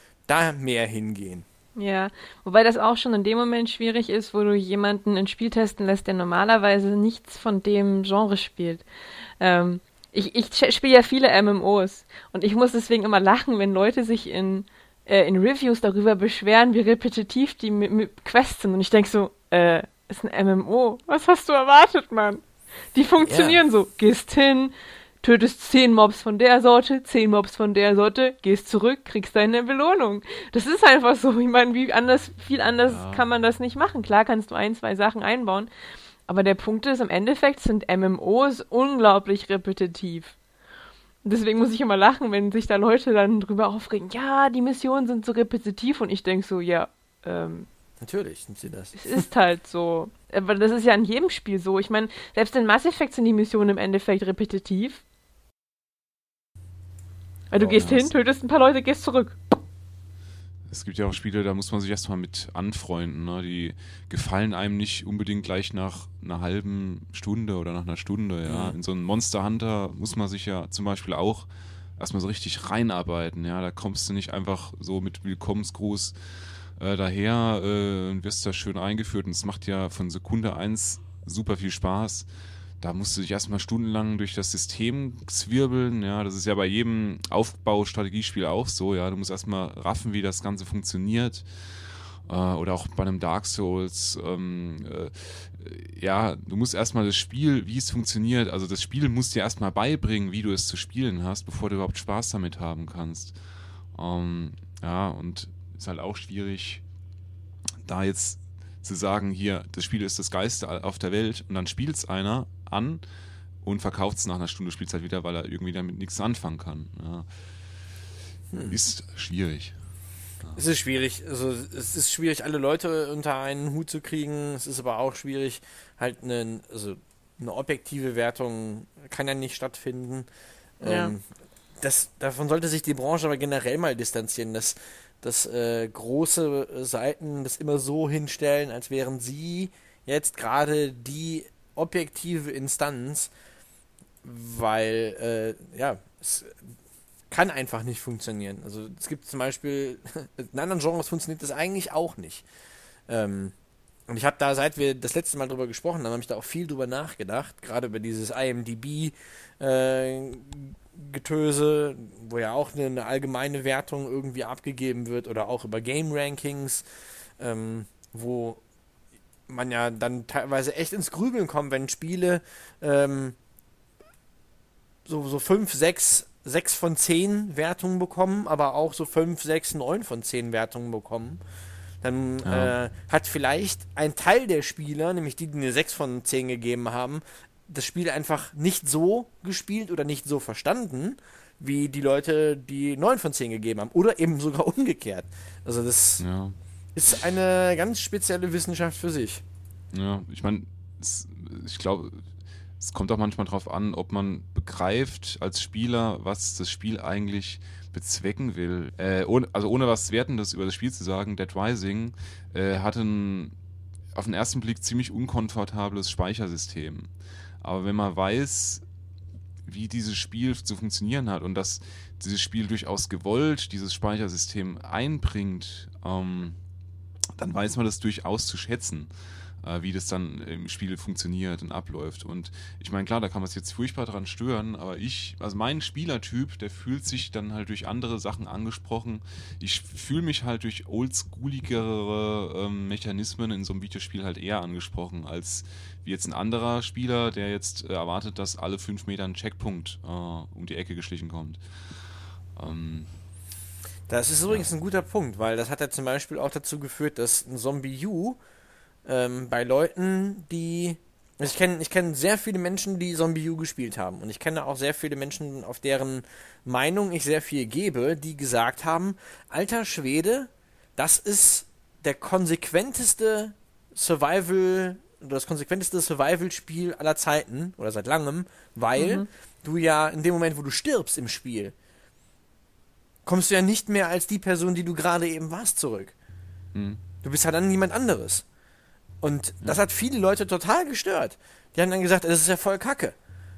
[SPEAKER 1] Da mehr hingehen.
[SPEAKER 4] Ja, wobei das auch schon in dem Moment schwierig ist, wo du jemanden ein Spiel testen lässt, der normalerweise nichts von dem Genre spielt. Ähm, ich ich spiele ja viele M M Os und ich muss deswegen immer lachen, wenn Leute sich in, äh, in Reviews darüber beschweren, wie repetitiv die m- m- Quests sind. Und ich denke so, äh, ist ein M M O. Was hast du erwartet, Mann? Die funktionieren ja. so. Gehst hin, tötest zehn Mobs von der Sorte, zehn Mobs von der Sorte, gehst zurück, kriegst deine Belohnung. Das ist einfach so. Ich meine, wie anders, viel anders ja. kann man das nicht machen. Klar kannst du ein, zwei Sachen einbauen, aber der Punkt ist, im Endeffekt sind M M Os unglaublich repetitiv. Und deswegen muss ich immer lachen, wenn sich da Leute dann drüber aufregen, ja, die Missionen sind so repetitiv und ich denke so, ja, ähm,
[SPEAKER 1] natürlich sind sie das.
[SPEAKER 4] Es ist halt so. Aber das ist ja in jedem Spiel so. Ich meine, selbst in Mass Effect sind die Missionen im Endeffekt repetitiv. Weil du oh, gehst hin, tötest ein paar Leute, gehst zurück.
[SPEAKER 3] Es gibt ja auch Spiele, da muss man sich erstmal mit anfreunden. Ne? Die gefallen einem nicht unbedingt gleich nach einer halben Stunde oder nach einer Stunde. Ja? Mhm. In so einen Monster Hunter muss man sich ja zum Beispiel auch erstmal so richtig reinarbeiten. Ja? Da kommst du nicht einfach so mit Willkommensgruß äh, daher äh, und wirst da schön eingeführt. Und es macht ja von Sekunde eins super viel Spaß. Da musst du dich erstmal stundenlang durch das System zwirbeln, ja, das ist ja bei jedem Aufbau-Strategiespiel auch so, ja, du musst erstmal raffen, wie das Ganze funktioniert, äh, oder auch bei einem Dark Souls, ähm, äh, ja, du musst erstmal das Spiel, wie es funktioniert, also das Spiel musst dir erstmal beibringen, wie du es zu spielen hast, bevor du überhaupt Spaß damit haben kannst, ähm, ja, und ist halt auch schwierig, da jetzt zu sagen, hier, das Spiel ist das Geilste auf der Welt und dann spielt es einer an und verkauft es nach einer Stunde, spielt es halt wieder, weil er irgendwie damit nichts anfangen kann. Ja. Hm. Ist schwierig. Ja.
[SPEAKER 1] Es ist schwierig. Also es ist schwierig, alle Leute unter einen Hut zu kriegen. Es ist aber auch schwierig, halt eine, also eine objektive Wertung kann ja nicht stattfinden.
[SPEAKER 4] Ja.
[SPEAKER 1] Ähm, das, davon sollte sich die Branche aber generell mal distanzieren, dass dass äh, große Seiten das immer so hinstellen, als wären sie jetzt gerade die objektive Instanz, weil, äh, ja, es kann einfach nicht funktionieren. Also es gibt zum Beispiel, in anderen Genres funktioniert das eigentlich auch nicht. Ähm, und ich habe da, seit wir das letzte Mal drüber gesprochen haben, habe ich da auch viel drüber nachgedacht, gerade über dieses I M D B äh, Getöse, wo ja auch eine, eine allgemeine Wertung irgendwie abgegeben wird oder auch über Game Rankings, ähm, wo man ja dann teilweise echt ins Grübeln kommt, wenn Spiele ähm, so, so fünf, sechs, sechs von zehn Wertungen bekommen, aber auch so fünf, sechs, neun von zehn Wertungen bekommen. dann
[SPEAKER 3] Ja.
[SPEAKER 1] äh, hat vielleicht ein Teil der Spieler, nämlich die, die eine sechs von zehn gegeben haben, das Spiel einfach nicht so gespielt oder nicht so verstanden, wie die Leute, die neun von zehn gegeben haben. Oder eben sogar umgekehrt. Also das
[SPEAKER 3] Ja.
[SPEAKER 1] ist eine ganz spezielle Wissenschaft für sich.
[SPEAKER 3] Ja, ich meine, ich glaube, es kommt auch manchmal drauf an, ob man begreift als Spieler, was das Spiel eigentlich bezwecken will. Äh, ohne, also ohne was Wertendes über das Spiel zu sagen, Dead Rising äh, hat ein auf den ersten Blick ziemlich unkomfortables Speichersystem. Aber wenn man weiß, wie dieses Spiel zu funktionieren hat und dass dieses Spiel durchaus gewollt dieses Speichersystem einbringt, ähm, dann weiß man das durchaus zu schätzen, äh, wie das dann im Spiel funktioniert und abläuft. Und ich meine, klar, da kann man sich jetzt furchtbar dran stören, aber ich, also mein Spielertyp, der fühlt sich dann halt durch andere Sachen angesprochen. Ich fühle mich halt durch oldschooligere ähm, Mechanismen in so einem Videospiel halt eher angesprochen, als wie jetzt ein anderer Spieler, der jetzt äh, erwartet, dass alle fünf Meter ein Checkpunkt äh, um die Ecke geschlichen kommt. Ähm,
[SPEAKER 1] Das ist übrigens ein guter Punkt, weil das hat ja zum Beispiel auch dazu geführt, dass ein Zombie U ähm, bei Leuten, die... Also ich kenne ich kenn sehr viele Menschen, die Zombie U gespielt haben. Und ich kenne auch sehr viele Menschen, auf deren Meinung ich sehr viel gebe, die gesagt haben, alter Schwede, das ist der konsequenteste Survival... oder das konsequenteste Survival-Spiel aller Zeiten, oder seit langem, weil
[SPEAKER 4] Mhm.
[SPEAKER 1] du ja in dem Moment, wo du stirbst im Spiel, kommst du ja nicht mehr als die Person, die du gerade eben warst, zurück.
[SPEAKER 3] hm.
[SPEAKER 1] Du bist ja dann niemand anderes. Und das hat viele Leute total gestört. Die haben dann gesagt, das ist ja voll Kacke.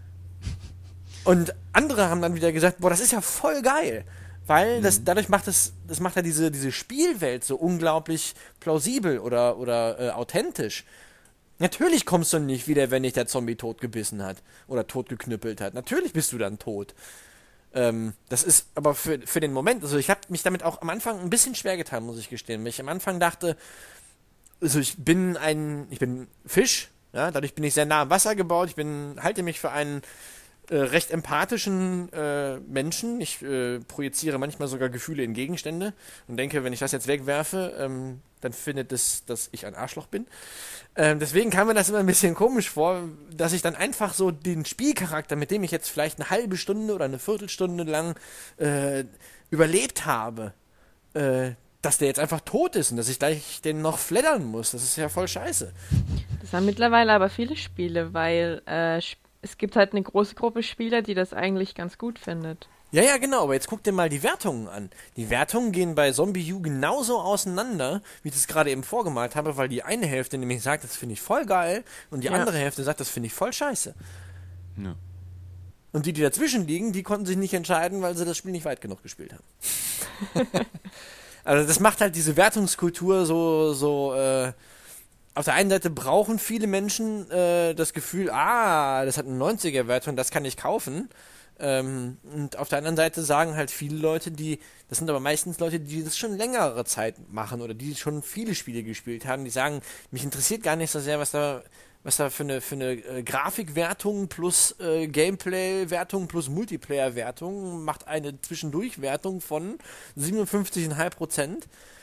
[SPEAKER 1] Und andere haben dann wieder gesagt, boah, das ist ja voll geil. Weil das, dadurch macht es, das macht ja diese, diese Spielwelt so unglaublich plausibel oder, oder äh, authentisch. Natürlich kommst du nicht wieder, wenn dich der Zombie totgebissen hat oder totgeknüppelt hat. Natürlich bist du dann tot. Ähm, das ist aber für, für den Moment, also ich habe mich damit auch am Anfang ein bisschen schwer getan, muss ich gestehen. Weil ich am Anfang dachte, also ich bin ein, ich bin Fisch, ja, dadurch bin ich sehr nah am Wasser gebaut, ich bin, halte mich für einen äh, recht empathischen äh, Menschen. Ich äh, projiziere manchmal sogar Gefühle in Gegenstände und denke, wenn ich das jetzt wegwerfe, ähm, dann findet es, dass ich ein Arschloch bin. Ähm, deswegen kam mir das immer ein bisschen komisch vor, dass ich dann einfach so den Spielcharakter, mit dem ich jetzt vielleicht eine halbe Stunde oder eine Viertelstunde lang äh, überlebt habe, äh, dass der jetzt einfach tot ist und dass ich gleich den noch fleddern muss. Das ist ja voll scheiße.
[SPEAKER 4] Das haben mittlerweile aber viele Spiele, weil äh, sp- es gibt halt eine große Gruppe Spieler, die das eigentlich ganz gut findet.
[SPEAKER 1] Ja, ja, genau, aber jetzt guck dir mal die Wertungen an. Die Wertungen gehen bei Zombie U genauso auseinander, wie ich das gerade eben vorgemalt habe, weil die eine Hälfte nämlich sagt, das finde ich voll geil, und die
[SPEAKER 4] Ja.
[SPEAKER 1] andere Hälfte sagt, das finde ich voll scheiße.
[SPEAKER 3] Ja.
[SPEAKER 1] Und die, die dazwischen liegen, die konnten sich nicht entscheiden, weil sie das Spiel nicht weit genug gespielt haben. Also das macht halt diese Wertungskultur so, so, äh, auf der einen Seite brauchen viele Menschen äh, das Gefühl, ah, das hat eine neunziger-Wertung, das kann ich kaufen. Ähm, und auf der anderen Seite sagen halt viele Leute, die, das sind aber meistens Leute, die das schon längere Zeit machen oder die schon viele Spiele gespielt haben, die sagen, mich interessiert gar nicht so sehr, was da, was da für eine, für eine äh, Grafikwertung plus äh, Gameplay-Wertung plus Multiplayer-Wertung macht eine Zwischendurch-Wertung von siebenundfünfzig Komma fünf Prozent.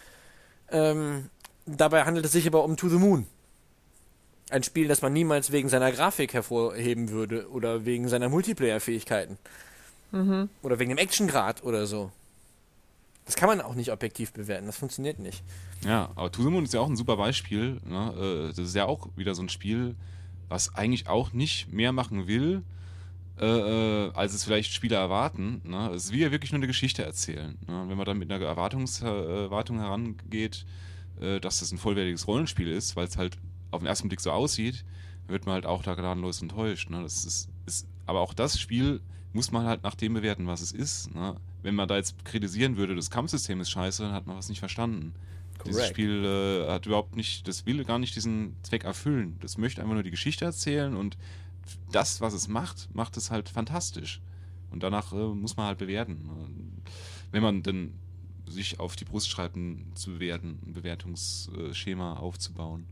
[SPEAKER 1] Ähm, dabei handelt es sich aber um To the Moon. Ein Spiel, das man niemals wegen seiner Grafik hervorheben würde oder wegen seiner Multiplayer-Fähigkeiten.
[SPEAKER 4] Mhm.
[SPEAKER 1] Oder wegen dem Actiongrad oder so. Das kann man auch nicht objektiv bewerten, das funktioniert nicht.
[SPEAKER 3] Ja, aber To the Moon ist ja auch ein super Beispiel. Ne? Äh, Das ist ja auch wieder so ein Spiel, was eigentlich auch nicht mehr machen will, äh, äh, als es vielleicht Spieler erwarten. Ne? Es will ja wirklich nur eine Geschichte erzählen. Ne? Wenn man dann mit einer Erwartungs äh, Erwartung herangeht, äh, dass das ein vollwertiges Rollenspiel ist, weil es halt auf den ersten Blick so aussieht, wird man halt auch da gnadenlos enttäuscht. Ne? Das ist, ist, aber auch das Spiel muss man halt nach dem bewerten, was es ist. Ne? Wenn man da jetzt kritisieren würde, das Kampfsystem ist scheiße, dann hat man was nicht verstanden. Dieses
[SPEAKER 1] Correct.
[SPEAKER 3] Spiel äh, hat überhaupt nicht, das will gar nicht diesen Zweck erfüllen. Das möchte einfach nur die Geschichte erzählen und das, was es macht, macht es halt fantastisch. Und danach äh, muss man halt bewerten. Wenn man dann sich auf die Brust schreibt, ein- zu bewerten, ein Bewertungsschema aufzubauen.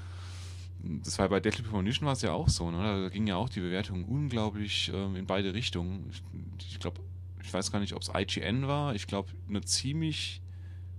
[SPEAKER 3] Das war bei Deadly Premonition war es ja auch so, ne? Da ging ja auch die Bewertung unglaublich ähm, in beide Richtungen. Ich, ich glaube, ich weiß gar nicht, ob es I G N war. Ich glaube, eine ziemlich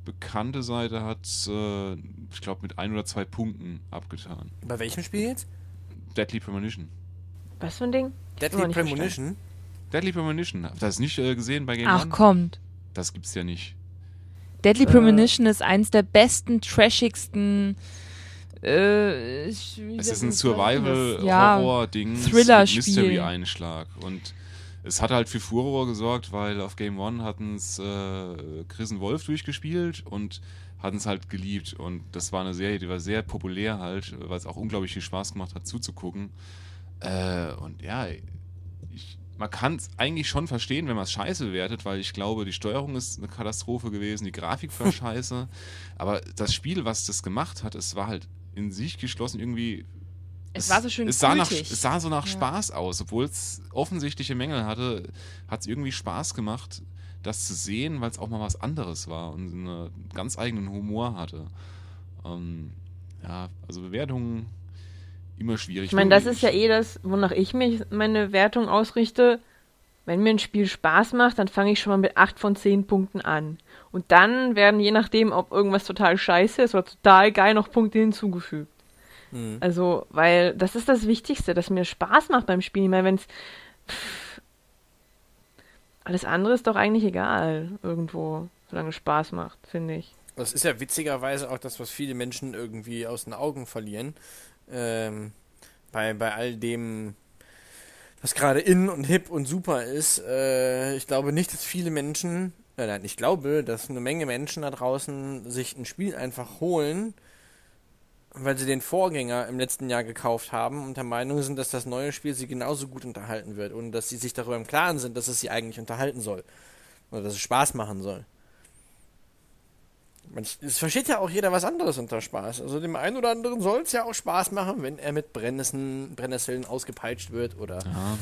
[SPEAKER 3] bekannte Seite hat, äh, ich glaube, mit ein oder zwei Punkten abgetan.
[SPEAKER 1] Bei welchem Spiel jetzt?
[SPEAKER 3] Deadly Premonition.
[SPEAKER 4] Was für ein Ding?
[SPEAKER 1] Deadly Premonition?
[SPEAKER 3] Deadly Premonition. Habt ihr das nicht äh, gesehen bei Game
[SPEAKER 2] Ach,
[SPEAKER 3] One?
[SPEAKER 2] kommt.
[SPEAKER 3] Das gibt's ja nicht.
[SPEAKER 2] Deadly
[SPEAKER 4] Äh.
[SPEAKER 2] Premonition ist eins der besten, trashigsten äh, ich- wie
[SPEAKER 3] Es
[SPEAKER 2] soll
[SPEAKER 3] ist ein
[SPEAKER 2] ich das sagen?
[SPEAKER 3] Survival-Horror-Ding mit
[SPEAKER 2] Thriller-Spiel.
[SPEAKER 3] Mystery-Einschlag. Und es hat halt für Furore gesorgt, weil auf Game One hatten es äh, Chris und Wolf durchgespielt und hatten es halt geliebt. Und das war eine Serie, die war sehr populär halt, weil es auch unglaublich viel Spaß gemacht hat zuzugucken. Äh, und ja, ich, man kann es eigentlich schon verstehen, wenn man es scheiße bewertet, weil ich glaube, die Steuerung ist eine Katastrophe gewesen, die Grafik war scheiße. Aber das Spiel, was das gemacht hat, es war halt in sich geschlossen irgendwie.
[SPEAKER 2] Es war so schön
[SPEAKER 3] es sah, nach,
[SPEAKER 2] kultig.
[SPEAKER 3] es sah so nach
[SPEAKER 2] Ja.
[SPEAKER 3] Spaß aus, obwohl es offensichtliche Mängel hatte, hat es irgendwie Spaß gemacht, das zu sehen, weil es auch mal was anderes war und einen ganz eigenen Humor hatte. Ähm, ja, also Bewertungen immer schwierig.
[SPEAKER 4] Ich meine, das ist ja eh das, wonach ich mich meine Wertung ausrichte. Wenn mir ein Spiel Spaß macht, dann fange ich schon mal mit acht von zehn Punkten an. Und dann werden, je nachdem, ob irgendwas total scheiße ist oder total geil, noch Punkte hinzugefügt.
[SPEAKER 1] Mhm.
[SPEAKER 4] Also, weil das ist das Wichtigste, dass mir Spaß macht beim Spielen. Ich meine, wenn's pff, alles andere ist doch eigentlich egal, irgendwo, solange es Spaß macht, finde ich.
[SPEAKER 1] Das ist ja witzigerweise auch das, was viele Menschen irgendwie aus den Augen verlieren. Ähm, bei, bei all dem, was gerade in und hip und super ist. Äh, ich glaube nicht, dass viele Menschen, äh, nein, ich glaube, dass eine Menge Menschen da draußen sich ein Spiel einfach holen, weil sie den Vorgänger im letzten Jahr gekauft haben und der Meinung sind, dass das neue Spiel sie genauso gut unterhalten wird und dass sie sich darüber im Klaren sind, dass es sie eigentlich unterhalten soll. Oder dass es Spaß machen soll. Man- Es versteht ja auch jeder was anderes unter Spaß. Also dem einen oder anderen soll es ja auch Spaß machen, wenn er mit Brennnesseln, Brennnesseln ausgepeitscht wird oder...
[SPEAKER 3] Ja.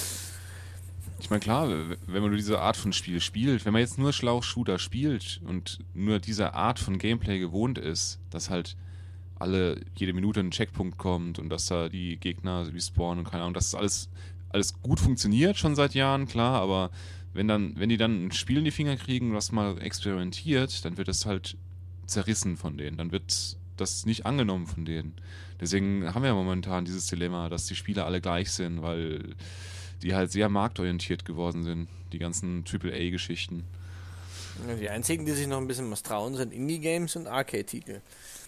[SPEAKER 3] Ich meine, klar, w- wenn man nur diese Art von Spiel spielt, wenn man jetzt nur Schlauch-Shooter spielt und nur diese Art von Gameplay gewohnt ist, dass halt alle jede Minute ein Checkpunkt kommt und dass da die Gegner respawnen und keine Ahnung, dass das alles, alles gut funktioniert schon seit Jahren, klar, aber wenn dann, wenn die dann ein Spiel in die Finger kriegen, was mal experimentiert, dann wird es halt zerrissen von denen, dann wird das nicht angenommen von denen. Deswegen haben wir ja momentan dieses Dilemma, dass die Spiele alle gleich sind, weil die halt sehr marktorientiert geworden sind, die ganzen Triple A-Geschichten.
[SPEAKER 1] Die einzigen, die sich noch ein bisschen was trauen, sind Indie-Games und Arcade-Titel.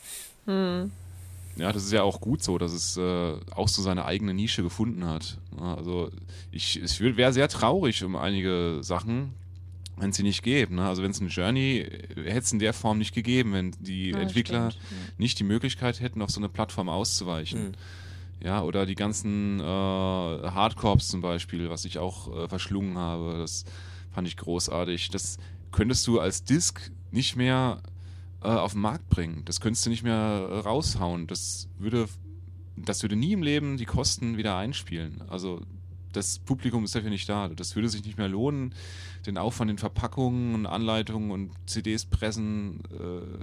[SPEAKER 4] Hm.
[SPEAKER 3] Ja, das ist ja auch gut so, dass es äh, auch so seine eigene Nische gefunden hat. Ja, also ich, ich wäre sehr traurig um einige Sachen, wenn es sie nicht gäbe. Ne? Also wenn es eine Journey, hätte es in der Form nicht gegeben, wenn die
[SPEAKER 2] Ja,
[SPEAKER 3] Entwickler
[SPEAKER 2] stimmt, ja.
[SPEAKER 3] nicht die Möglichkeit hätten, auf so eine Plattform auszuweichen.
[SPEAKER 1] Mhm.
[SPEAKER 3] Ja, oder die ganzen äh, Hardcorps zum Beispiel, was ich auch äh, verschlungen habe, das fand ich großartig. Das könntest du als Disc nicht mehr äh, auf den Markt bringen. Das könntest du nicht mehr äh, raushauen. Das würde, das würde nie im Leben die Kosten wieder einspielen. Also das Publikum ist dafür nicht da. Das würde sich nicht mehr lohnen, den Aufwand in Verpackungen und Anleitungen und C Ds pressen, äh,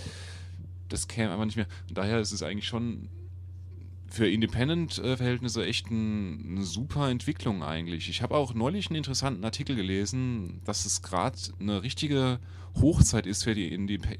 [SPEAKER 3] das käme einfach nicht mehr. Und daher ist es eigentlich schon für Independent-Verhältnisse echt ein, eine super Entwicklung eigentlich. Ich habe auch neulich einen interessanten Artikel gelesen, dass es gerade eine richtige Hochzeit ist für die Indep-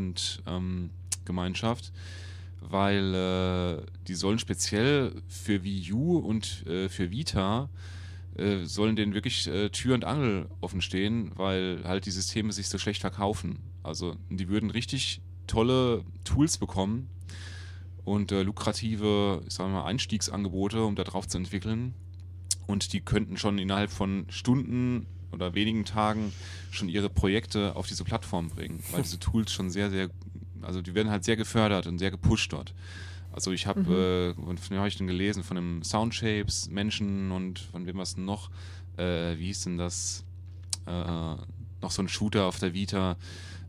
[SPEAKER 3] Independent-Gemeinschaft, weil äh, die sollen speziell für Wii U und äh, für Vita äh, sollen denen wirklich äh, Tür und Angel offen stehen, weil halt die Systeme sich so schlecht verkaufen. Also die würden richtig tolle Tools bekommen und äh, lukrative, ich sag mal, Einstiegsangebote, um da drauf zu entwickeln. Und die könnten schon innerhalb von Stunden oder wenigen Tagen schon ihre Projekte auf diese Plattform bringen, weil diese Tools schon sehr, sehr, also die werden halt sehr gefördert und sehr gepusht dort. Also ich habe, mhm. äh, von wem habe ich denn gelesen? Von dem Soundshapes, Menschen und von wem was noch? Äh, wie hieß denn das? Äh, noch so ein Shooter auf der Vita.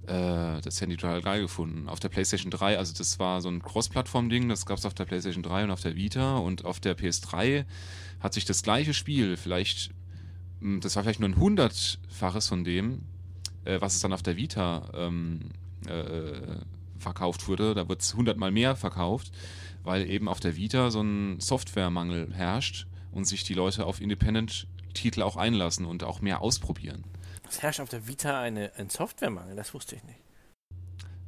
[SPEAKER 3] Das Handy total geil gefunden. Auf der PlayStation drei, also das war so ein Cross-Plattform-Ding, das gab es auf der PlayStation drei und auf der Vita, und auf der P S drei hat sich das gleiche Spiel, vielleicht, das war vielleicht nur ein Hundertfaches von dem, was es dann auf der Vita ähm, äh, verkauft wurde, da wird es hundertmal mehr verkauft, weil eben auf der Vita so ein Softwaremangel herrscht und sich die Leute auf Independent-Titel auch einlassen und auch mehr ausprobieren.
[SPEAKER 1] Es herrscht auf der Vita eine, ein Softwaremangel, das wusste ich nicht.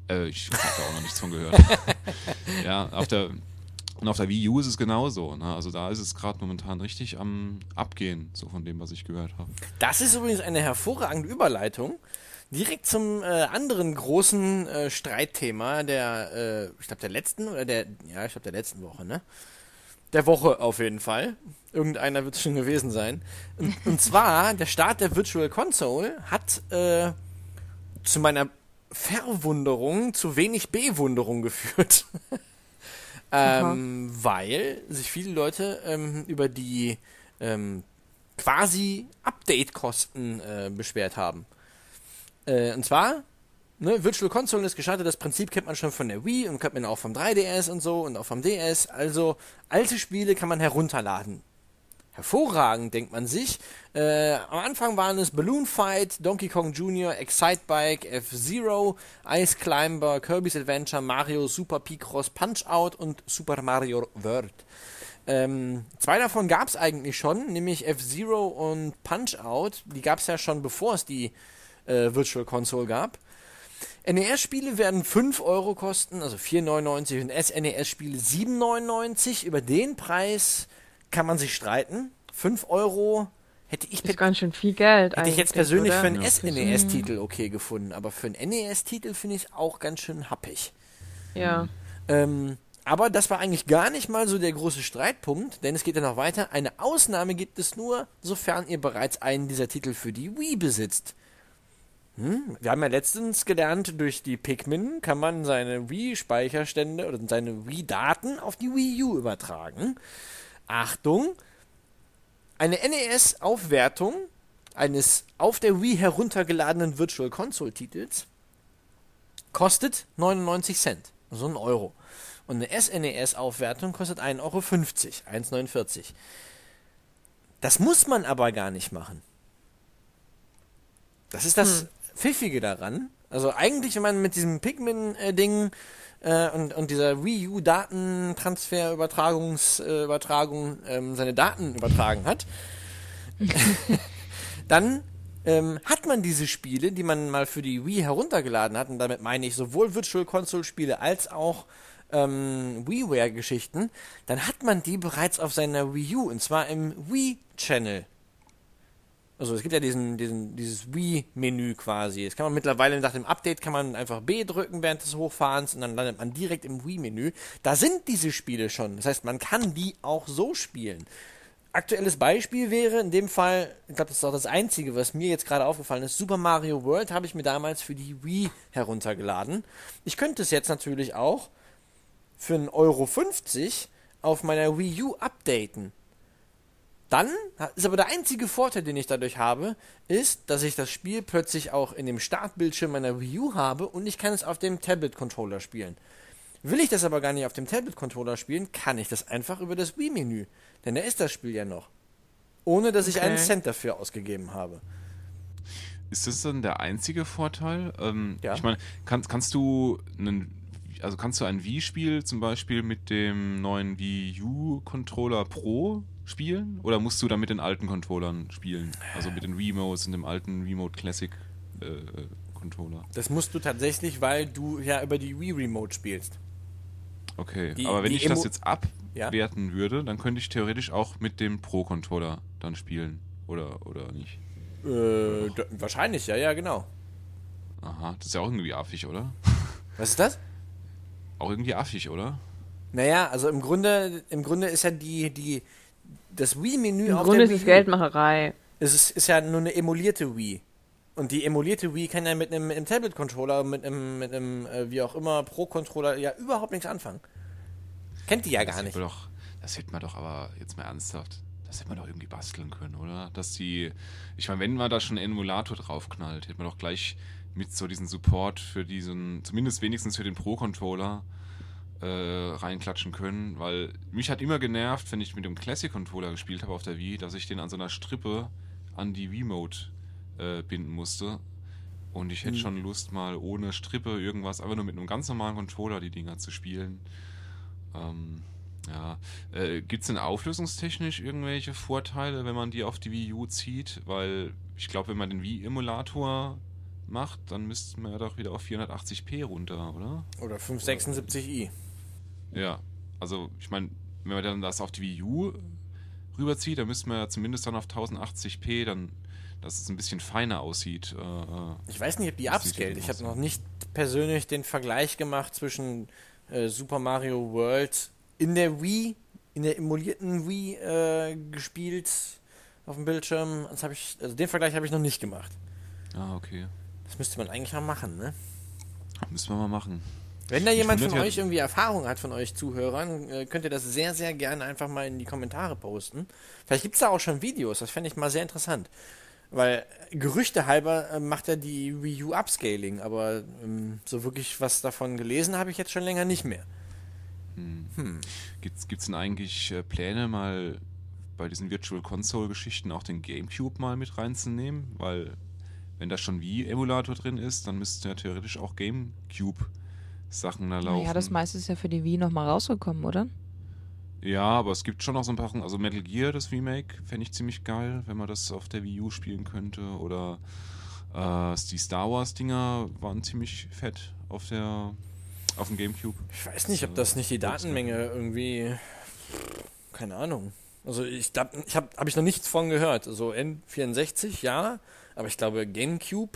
[SPEAKER 3] Äh, ich habe da auch noch nichts von gehört. Ja, auf der, und auf der Wii U ist es genauso. Ne? Also da ist es gerade momentan richtig am Abgehen, so von dem, was ich gehört habe.
[SPEAKER 1] Das ist übrigens eine hervorragende Überleitung. Direkt zum äh, anderen großen äh, Streitthema der, äh, ich glaube der letzten oder der, ja, ich glaube der letzten Woche, ne? Der Woche auf jeden Fall. Irgendeiner wird es schon gewesen sein. Und, und zwar, der Start der Virtual Console hat äh, zu meiner Verwunderung zu wenig Bewunderung geführt. ähm, weil sich viele Leute ähm, über die ähm, quasi Update-Kosten äh, beschwert haben. Äh, und zwar, ne, Virtual Console ist gestartet, das Prinzip kennt man schon von der Wii und kennt man auch vom drei D S und so und auch vom D S. Also, alte Spiele kann man herunterladen. Hervorragend, denkt man sich. Äh, am Anfang waren es Balloon Fight, Donkey Kong Junior, Excitebike, F-Zero, Ice Climber, Kirby's Adventure, Mario, Super Picross, Punch-Out und Super Mario World. Ähm, zwei davon gab es eigentlich schon, nämlich F-Zero und Punch-Out. Die gab es ja schon, bevor es die äh, Virtual Console gab. N E S-Spiele werden fünf Euro kosten, also vier neunundneunzig, und S N E S-Spiele sieben neunundneunzig. Über den Preis kann man sich streiten. fünf Euro hätte ich,
[SPEAKER 4] ist ganz schön viel Geld
[SPEAKER 1] hätte ich jetzt persönlich
[SPEAKER 4] oder?
[SPEAKER 1] für einen
[SPEAKER 3] Ja.
[SPEAKER 1] S N E S-Titel okay gefunden, aber für einen N E S-Titel finde ich es auch ganz schön happig.
[SPEAKER 4] Ja.
[SPEAKER 1] Ähm, aber das war eigentlich gar nicht mal so der große Streitpunkt, denn es geht ja noch weiter. Eine Ausnahme gibt es nur, sofern ihr bereits einen dieser Titel für die Wii besitzt. Hm? Wir haben ja letztens gelernt, durch die Pikmin kann man seine Wii-Speicherstände oder seine Wii-Daten auf die Wii U übertragen. Achtung! Eine N E S-Aufwertung eines auf der Wii heruntergeladenen Virtual Console-Titels kostet neunundneunzig Cent, also ein Euro. Und eine S N E S-Aufwertung kostet ein Euro fünfzig, eins neunundvierzig. Das muss man aber gar nicht machen. Das ist das
[SPEAKER 4] Hm.
[SPEAKER 1] Pfiffige daran. Also eigentlich, wenn man mit diesem Pikmin-Ding äh, und, und dieser Wii U-Datentransfer, Übertragungs, äh, Übertragung, ähm, seine Daten übertragen hat, dann ähm, hat man diese Spiele, die man mal für die Wii heruntergeladen hat, und damit meine ich sowohl Virtual Console Spiele als auch ähm, WiiWare-Geschichten, dann hat man die bereits auf seiner Wii U, und zwar im Wii-Channel. Also es gibt ja diesen, diesen, dieses Wii-Menü quasi. Das kann man mittlerweile nach dem Update kann man einfach B drücken während des Hochfahrens und dann landet man direkt im Wii-Menü. Da sind diese Spiele schon. Das heißt, man kann die auch so spielen. Aktuelles Beispiel wäre in dem Fall, ich glaube, das ist auch das Einzige, was mir jetzt gerade aufgefallen ist, Super Mario World habe ich mir damals für die Wii heruntergeladen. Ich könnte es jetzt natürlich auch für einen Euro fünfzig auf meiner Wii U updaten. Dann ist aber der einzige Vorteil, den ich dadurch habe, ist, dass ich das Spiel plötzlich auch in dem Startbildschirm meiner Wii U habe und ich kann es auf dem Tablet-Controller spielen. Will ich das aber gar nicht auf dem Tablet-Controller spielen, kann ich das einfach über das Wii-Menü. Denn da ist das Spiel ja noch. Ohne, dass ich
[SPEAKER 4] Okay.
[SPEAKER 1] einen Cent dafür ausgegeben habe.
[SPEAKER 3] Ist das dann der einzige Vorteil? Ähm,
[SPEAKER 1] Ja.
[SPEAKER 3] Ich meine, kann, kannst du einen, also kannst du ein Wii-Spiel zum Beispiel mit dem neuen Wii U-Controller Pro spielen? Oder musst du da mit den alten Controllern spielen? Also mit den Wiimotes und dem alten Wiimote Classic äh, Controller.
[SPEAKER 1] Das musst du tatsächlich, weil du ja über die Wii-Remote spielst.
[SPEAKER 3] Okay,
[SPEAKER 1] Die-
[SPEAKER 3] aber wenn
[SPEAKER 1] die
[SPEAKER 3] ich das
[SPEAKER 1] Emo-
[SPEAKER 3] jetzt abwerten würde, dann könnte ich theoretisch auch mit dem Pro-Controller dann spielen. Oder, oder nicht?
[SPEAKER 1] Äh, da, wahrscheinlich, ja, ja, genau.
[SPEAKER 3] Aha, das ist ja auch irgendwie affig, oder?
[SPEAKER 1] Was ist das?
[SPEAKER 3] Auch irgendwie affig, oder?
[SPEAKER 1] Naja, also im Grunde, im Grunde ist ja die, die, das Wii-Menü
[SPEAKER 4] Im
[SPEAKER 1] auf
[SPEAKER 4] Grunde
[SPEAKER 1] der
[SPEAKER 4] ist es
[SPEAKER 1] Wii U.
[SPEAKER 4] Geldmacherei.
[SPEAKER 1] Es ist, ist ja nur eine emulierte Wii. Und die emulierte Wii kann ja mit einem, mit einem Tablet-Controller, mit einem, mit einem äh, wie auch immer, Pro-Controller ja überhaupt nichts anfangen. Kennt die ja
[SPEAKER 3] Das
[SPEAKER 1] gar nicht.
[SPEAKER 3] hätte man doch, das hätte man doch aber jetzt mal ernsthaft, das hätte man doch irgendwie basteln können, oder? Dass die, ich meine, wenn man da schon einen Emulator draufknallt, hätte man doch gleich mit so diesen Support für diesen, zumindest wenigstens für den Pro-Controller äh, reinklatschen können, weil mich hat immer genervt, wenn ich mit dem Classic-Controller gespielt habe auf der Wii, dass ich den an so einer Strippe an die Wiimote äh, binden musste. Und ich hätte
[SPEAKER 1] Hm.
[SPEAKER 3] schon Lust, mal ohne Strippe irgendwas, einfach nur mit einem ganz normalen Controller die Dinger zu spielen. Ähm, ja. Äh, Gibt es denn auflösungstechnisch irgendwelche Vorteile, wenn man die auf die Wii U zieht? Weil ich glaube, wenn man den Wii-Emulator macht, dann müssten wir doch wieder auf vierhundertachtzig p runter, oder?
[SPEAKER 1] Oder fünfhundertsechsundsiebzig i.
[SPEAKER 3] Ja, also ich meine, wenn man dann das auf die Wii U rüberzieht, dann müssten wir ja zumindest dann auf tausendachtzig p, dann, dass es ein bisschen feiner aussieht. Äh,
[SPEAKER 1] Ich weiß nicht, ob die
[SPEAKER 3] das sieht
[SPEAKER 1] upscaled.
[SPEAKER 3] ja
[SPEAKER 1] Ich habe
[SPEAKER 3] aus.
[SPEAKER 1] noch nicht persönlich den Vergleich gemacht zwischen äh, Super Mario World in der Wii, in der emulierten Wii äh, gespielt auf dem Bildschirm. Das habe ich, also den Vergleich habe ich noch nicht gemacht.
[SPEAKER 3] Ah, okay.
[SPEAKER 1] Das müsste man eigentlich mal machen, ne?
[SPEAKER 3] Müssen wir mal machen.
[SPEAKER 1] Wenn da jemand von
[SPEAKER 3] wundert ja-
[SPEAKER 1] euch irgendwie Erfahrung hat, von euch Zuhörern, äh, könnt ihr das sehr, sehr gerne einfach mal in die Kommentare posten. Vielleicht gibt es da auch schon Videos, das fände ich mal sehr interessant. Weil äh, Gerüchte halber äh, macht ja die Wii U Upscaling, aber ähm, so wirklich was davon gelesen habe ich jetzt schon länger nicht mehr.
[SPEAKER 3] Hm. Gibt's, gibt's denn eigentlich äh, Pläne, mal bei diesen Virtual Console-Geschichten auch den GameCube mal mit reinzunehmen? Weil, wenn da schon Wii-Emulator drin ist, dann müssten ja theoretisch auch GameCube-Sachen da laufen.
[SPEAKER 2] Naja, das meiste ist ja für die Wii nochmal rausgekommen, oder?
[SPEAKER 3] Ja, aber es gibt schon noch so ein paar, also Metal Gear, das Remake, fände ich ziemlich geil, wenn man das auf der Wii U spielen könnte. Oder äh, die Star Wars-Dinger waren ziemlich fett auf der auf dem GameCube.
[SPEAKER 1] Ich weiß nicht, ob das nicht die Datenmenge irgendwie, keine Ahnung. Also ich glaube, ich habe hab ich noch nichts von gehört. Also N vierundsechzig, ja, aber ich glaube GameCube,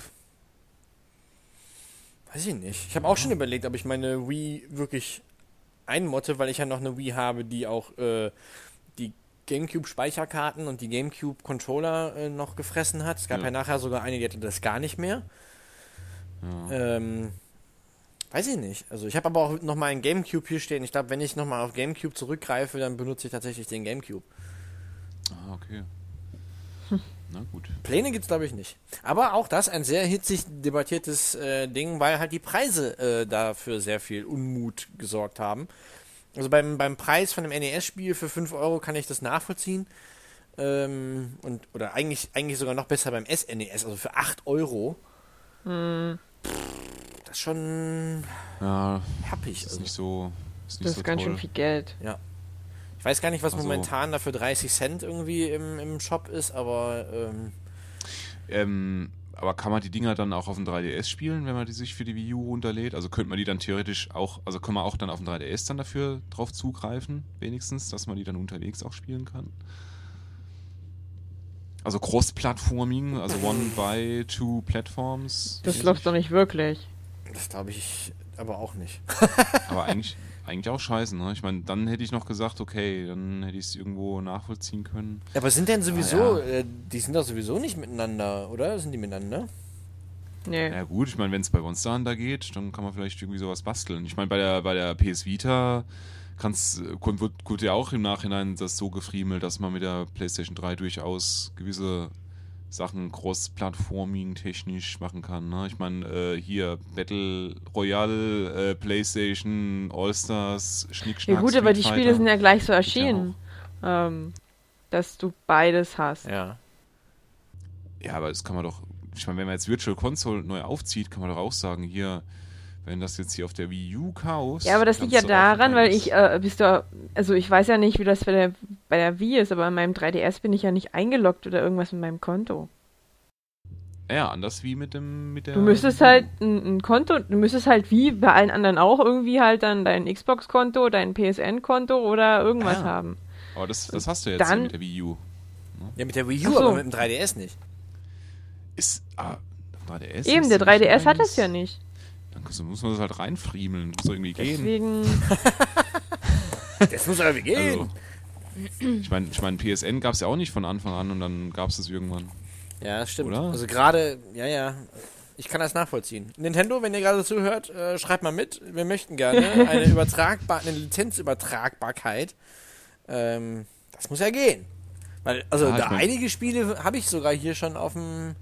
[SPEAKER 1] weiß ich nicht. Ich habe auch schon überlegt, ob ich meine Wii wirklich einmotte, weil ich ja noch eine Wii habe, die auch äh, die GameCube-Speicherkarten und die GameCube-Controller äh, noch gefressen hat. Es gab ja.
[SPEAKER 3] Ja.
[SPEAKER 1] nachher sogar eine, die hatte das gar nicht mehr.
[SPEAKER 3] Ja.
[SPEAKER 1] Ähm, weiß ich nicht. Also ich habe aber auch noch mal einen GameCube hier stehen. Ich glaube, wenn ich noch mal auf GameCube zurückgreife, dann benutze ich tatsächlich den GameCube.
[SPEAKER 3] Ah, okay. Na gut.
[SPEAKER 1] Pläne gibt's glaube ich nicht. Aber auch das ein sehr hitzig debattiertes äh, Ding, weil halt die Preise äh, dafür sehr viel Unmut gesorgt haben. Also beim, beim Preis von einem N E S-Spiel für fünf Euro kann ich das nachvollziehen. Ähm, und, oder eigentlich, eigentlich sogar noch besser beim S N E S, also für acht Euro.
[SPEAKER 4] Hm,
[SPEAKER 1] Das ist schon
[SPEAKER 3] Ja,
[SPEAKER 1] happig.
[SPEAKER 3] das ist
[SPEAKER 1] Also.
[SPEAKER 3] nicht so, ist nicht
[SPEAKER 4] das
[SPEAKER 3] so
[SPEAKER 4] ist ganz
[SPEAKER 3] toll.
[SPEAKER 4] schön viel Geld.
[SPEAKER 1] Ich weiß gar nicht, was
[SPEAKER 3] Also-
[SPEAKER 1] momentan da für dreißig Cent irgendwie im, im Shop ist, aber ähm,
[SPEAKER 3] Ähm, aber kann man die Dinger dann auch auf dem drei D S spielen, wenn man die sich für die Wii U runterlädt? Also könnte man die dann theoretisch auch, also können wir auch dann auf dem drei D S dann dafür drauf zugreifen, wenigstens, dass man die dann unterwegs auch spielen kann? Also Cross-Plattforming, also One by Two Platforms.
[SPEAKER 4] Das läuft doch nicht wirklich.
[SPEAKER 1] das glaube ich aber auch nicht.
[SPEAKER 3] Aber eigentlich, eigentlich auch scheiße, ne? Ich meine, dann hätte ich noch gesagt, okay, dann hätte ich es irgendwo nachvollziehen können.
[SPEAKER 1] Aber sind denn sowieso,
[SPEAKER 3] Ah, ja.
[SPEAKER 1] äh, die sind doch sowieso nicht miteinander, oder? Sind die miteinander?
[SPEAKER 4] Nee.
[SPEAKER 3] Ja gut, ich meine, wenn es bei Monster Hunter geht, dann kann man vielleicht irgendwie sowas basteln. Ich meine, bei der, bei der P S Vita kann's, wird, wird ja auch im Nachhinein das so gefriemelt, dass man mit der PlayStation drei durchaus gewisse Sachen cross-plattforming technisch machen kann. Ne? Ich meine, äh, hier Battle Royale, äh, PlayStation, All-Stars, Schnickschnack,
[SPEAKER 4] Ja gut, aber die
[SPEAKER 3] Street
[SPEAKER 4] Spiele
[SPEAKER 3] Fighter.
[SPEAKER 4] sind ja gleich so
[SPEAKER 3] ja
[SPEAKER 4] erschienen, ähm, dass du beides hast.
[SPEAKER 1] Ja.
[SPEAKER 3] Ja, aber das kann man doch, ich meine, wenn man jetzt Virtual Console neu aufzieht, kann man doch auch sagen, hier, wenn das jetzt hier auf der Wii U kaufst.
[SPEAKER 4] Ja, aber das liegt ja
[SPEAKER 3] kannst du auch
[SPEAKER 4] daran, weil
[SPEAKER 3] beides-
[SPEAKER 4] ich, äh, bist du, also ich weiß ja nicht, wie das bei der, bei der Wii ist, aber in meinem drei D S bin ich ja nicht eingeloggt oder irgendwas mit meinem Konto.
[SPEAKER 3] Ja, anders wie mit dem, mit der.
[SPEAKER 4] Du müsstest halt ein, ein Konto, du müsstest halt wie bei allen anderen auch irgendwie halt dann dein Xbox-Konto, dein P S N-Konto oder irgendwas
[SPEAKER 1] Ah.
[SPEAKER 4] haben.
[SPEAKER 3] Aber das, das hast du jetzt
[SPEAKER 4] Dann-
[SPEAKER 3] ja mit der Wii U.
[SPEAKER 1] Ja, mit der Wii U,
[SPEAKER 4] Ach so.
[SPEAKER 1] aber mit dem drei D S nicht.
[SPEAKER 3] Ist. Ah, drei D S
[SPEAKER 4] Eben,
[SPEAKER 3] ist
[SPEAKER 4] der
[SPEAKER 3] ja
[SPEAKER 4] drei D S
[SPEAKER 3] nicht
[SPEAKER 4] hat das
[SPEAKER 3] eins.
[SPEAKER 4] ja nicht.
[SPEAKER 3] Dann muss man das halt reinfriemeln. Muss doch irgendwie gehen.
[SPEAKER 4] Deswegen,
[SPEAKER 1] Das muss aber gehen.
[SPEAKER 3] Also, ich meine, ich mein, P S N gab es ja auch nicht von Anfang an und dann gab es das irgendwann.
[SPEAKER 1] Ja, das stimmt.
[SPEAKER 3] Oder?
[SPEAKER 1] Also gerade, ja, ja, ich kann das nachvollziehen. Nintendo, wenn ihr gerade zuhört, äh, schreibt mal mit. Wir möchten gerne eine übertragbar, eine Lizenzübertragbarkeit. Ähm, das muss ja gehen. Weil, also
[SPEAKER 3] Ja, ich
[SPEAKER 1] da
[SPEAKER 3] mein-
[SPEAKER 1] einige Spiele habe ich sogar hier schon auf dem,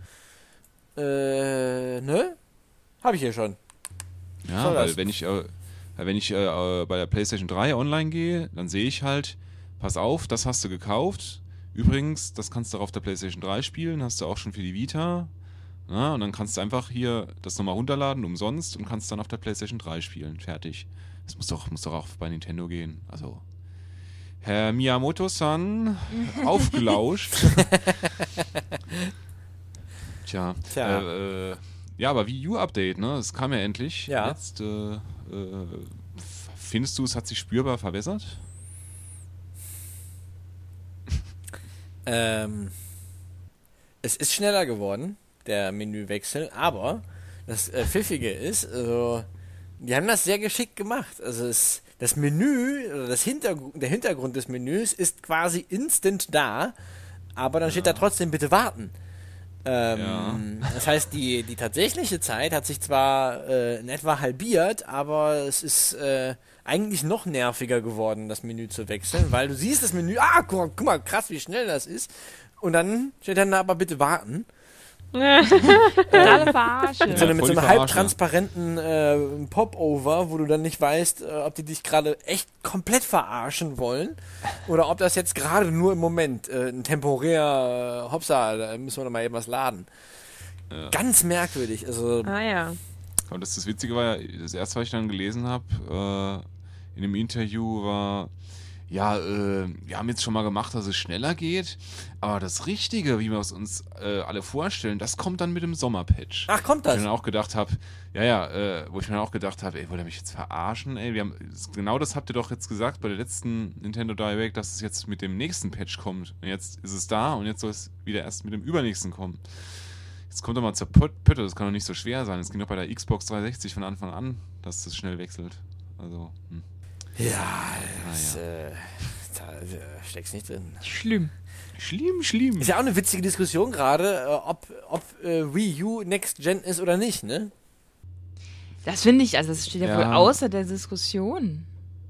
[SPEAKER 1] äh, ne? Habe ich hier schon.
[SPEAKER 3] Ja,
[SPEAKER 1] Soll
[SPEAKER 3] weil
[SPEAKER 1] das?
[SPEAKER 3] wenn ich, äh, weil wenn ich äh, äh, bei der PlayStation drei online gehe, dann sehe ich halt, pass auf, das hast du gekauft. Übrigens, das kannst du auch auf der PlayStation drei spielen, hast du auch schon für die Vita. Na, und dann kannst du einfach hier das nochmal runterladen, umsonst, und kannst dann auf der PlayStation drei spielen. Fertig. Das muss doch, muss doch auch bei Nintendo gehen. Also, Herr Miyamoto-san, aufgelauscht. Tja,
[SPEAKER 1] Tja.
[SPEAKER 3] Äh, äh, ja, aber Wii U-Update, ne? Es kam ja endlich.
[SPEAKER 1] Ja.
[SPEAKER 3] Jetzt, äh, äh, findest du, es hat sich spürbar verbessert?
[SPEAKER 1] Ähm, es ist schneller geworden, der Menüwechsel, aber das äh, Pfiffige ist, also, die haben das sehr geschickt gemacht. Also es, das Menü, oder das Hintergr- der Hintergrund des Menüs ist quasi instant da, aber dann steht da trotzdem bitte warten. Ähm,
[SPEAKER 3] Ja.
[SPEAKER 1] Das heißt, die, die tatsächliche Zeit hat sich zwar äh, in etwa halbiert, aber es ist äh, eigentlich noch nerviger geworden, das Menü zu wechseln, weil du siehst das Menü, ah, guck mal, guck mal, krass, wie schnell das ist. Und dann steht dann da aber bitte warten.
[SPEAKER 2] Totale Verarsche.
[SPEAKER 1] Mit so, einem- mit
[SPEAKER 3] voll
[SPEAKER 1] so
[SPEAKER 3] die
[SPEAKER 1] einem
[SPEAKER 3] Verarsche.
[SPEAKER 1] halbtransparenten äh, Popover, wo du dann nicht weißt, äh, ob die dich gerade echt komplett verarschen wollen oder ob das jetzt gerade nur im Moment äh, ein temporär, äh, Hopsa, da müssen wir noch mal eben was laden.
[SPEAKER 3] Ja.
[SPEAKER 1] Ganz merkwürdig. Also,
[SPEAKER 4] Ah ja.
[SPEAKER 3] Und das, das Witzige war ja, das erste, was ich dann gelesen habe, äh, in dem Interview war, ja, äh, wir haben jetzt schon mal gemacht, dass es schneller geht, aber das Richtige, wie wir es uns äh, alle vorstellen, das kommt dann mit dem Sommerpatch.
[SPEAKER 1] ach, kommt
[SPEAKER 3] Wo ich
[SPEAKER 1] das?
[SPEAKER 3] dann auch gedacht habe, ja, ja, äh, wo ich mir dann auch gedacht habe, ey, wollt ihr mich jetzt verarschen? Ey, wir haben, genau das habt ihr doch jetzt gesagt bei der letzten Nintendo Direct, dass es jetzt mit dem nächsten Patch kommt. Und jetzt ist es da und jetzt soll es wieder erst mit dem übernächsten kommen. Jetzt kommt doch mal zur Put- Pütte, das kann doch nicht so schwer sein. Es ging doch bei der Xbox dreihundertsechzig von Anfang an, dass das schnell wechselt. Also, hm.
[SPEAKER 1] Ja, das,
[SPEAKER 3] Ah,
[SPEAKER 1] äh, da äh, steckst nicht drin.
[SPEAKER 2] Schlimm.
[SPEAKER 3] Schlimm, schlimm.
[SPEAKER 1] Ist ja auch eine witzige Diskussion gerade, äh, ob, ob äh, Wii U Next Gen ist oder nicht, ne?
[SPEAKER 2] Das finde ich, also das steht ja,
[SPEAKER 3] Ja.
[SPEAKER 2] wohl außer der Diskussion.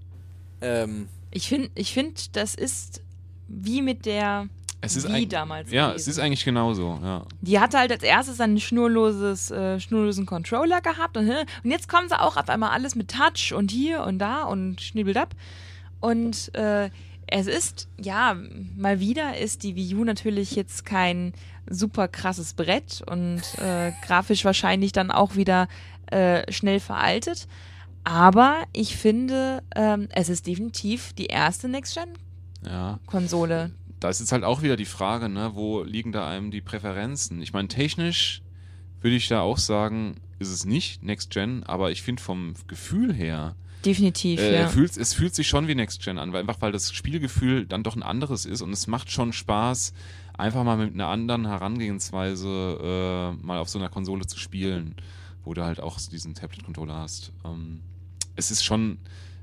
[SPEAKER 1] Ähm,
[SPEAKER 2] Ich finde, ich find, das ist wie mit der
[SPEAKER 3] Es ist
[SPEAKER 2] Wii
[SPEAKER 3] ein-
[SPEAKER 2] damals
[SPEAKER 3] Ja,
[SPEAKER 2] gewesen.
[SPEAKER 3] es ist eigentlich genauso, ja.
[SPEAKER 2] Die hatte halt als erstes einen schnurloses, äh, schnurlosen Controller gehabt und, hä, und jetzt kommen sie auch auf einmal alles mit Touch und hier und da und schnibbeldapp. Und äh, es ist, ja, mal wieder ist die Wii U natürlich jetzt kein super krasses Brett und äh, grafisch wahrscheinlich dann auch wieder äh, schnell veraltet. Aber ich finde, ähm, es ist definitiv die erste Next-Gen-Konsole.
[SPEAKER 3] Ja. Da ist jetzt halt auch wieder die Frage, ne, wo liegen da einem die Präferenzen? Ich meine, technisch würde ich da auch sagen, ist es nicht Next Gen, aber ich finde vom Gefühl her,
[SPEAKER 2] Definitiv,
[SPEAKER 3] äh,
[SPEAKER 2] ja.
[SPEAKER 3] fühlt, es fühlt sich schon wie Next Gen an, weil einfach weil das Spielgefühl dann doch ein anderes ist und es macht schon Spaß, einfach mal mit einer anderen Herangehensweise äh, mal auf so einer Konsole zu spielen, wo du halt auch diesen Tablet-Controller hast. Ähm, es ist schon,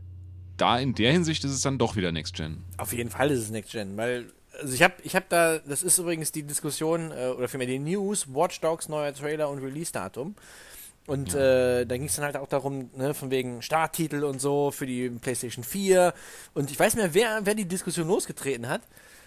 [SPEAKER 3] da in der Hinsicht ist es dann doch wieder Next Gen.
[SPEAKER 1] Auf jeden Fall ist es Next Gen, weil also ich habe ich hab da, das ist übrigens die Diskussion, äh, oder vielmehr die News, Watch Dogs, neuer Trailer und Release-Datum. Und
[SPEAKER 3] Ja.
[SPEAKER 1] äh, da ging es dann halt auch darum, ne, von wegen Starttitel und so für die PlayStation vier. Und ich weiß nicht mehr, wer, wer die Diskussion losgetreten hat.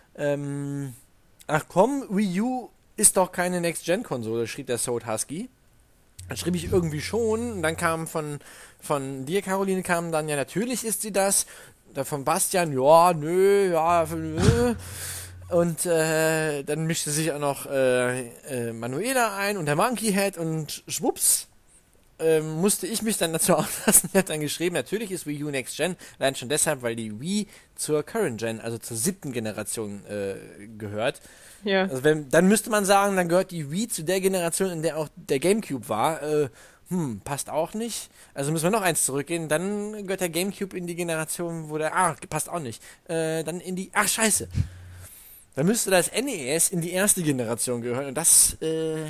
[SPEAKER 1] Ähm, ach komm, Wii U ist doch keine Next-Gen-Konsole, schrieb der Soul Husky. Dann schrieb ich irgendwie schon, und dann kam von, von dir, Caroline, kam dann, ja, natürlich ist sie das. Da von Bastian, ja, nö, ja, nö. Und äh, dann mischte sich auch noch äh, äh, Manuela ein und der Monkey Head und schwupps, ähm, musste ich mich dann dazu auslassen. Die hat dann geschrieben, natürlich ist Wii U Next Gen, allein schon deshalb, weil die Wii zur Current Gen, also zur siebten Generation äh, gehört.
[SPEAKER 4] Ja.
[SPEAKER 1] Also wenn, dann müsste man sagen, dann gehört die Wii zu der Generation, in der auch der Gamecube war. Äh, hm, passt auch nicht. Also müssen wir noch eins zurückgehen. Dann gehört der Gamecube in die Generation, wo der, ah, passt auch nicht. Äh, dann in die, ach scheiße. Dann müsste das N E S in die erste Generation gehören und das äh,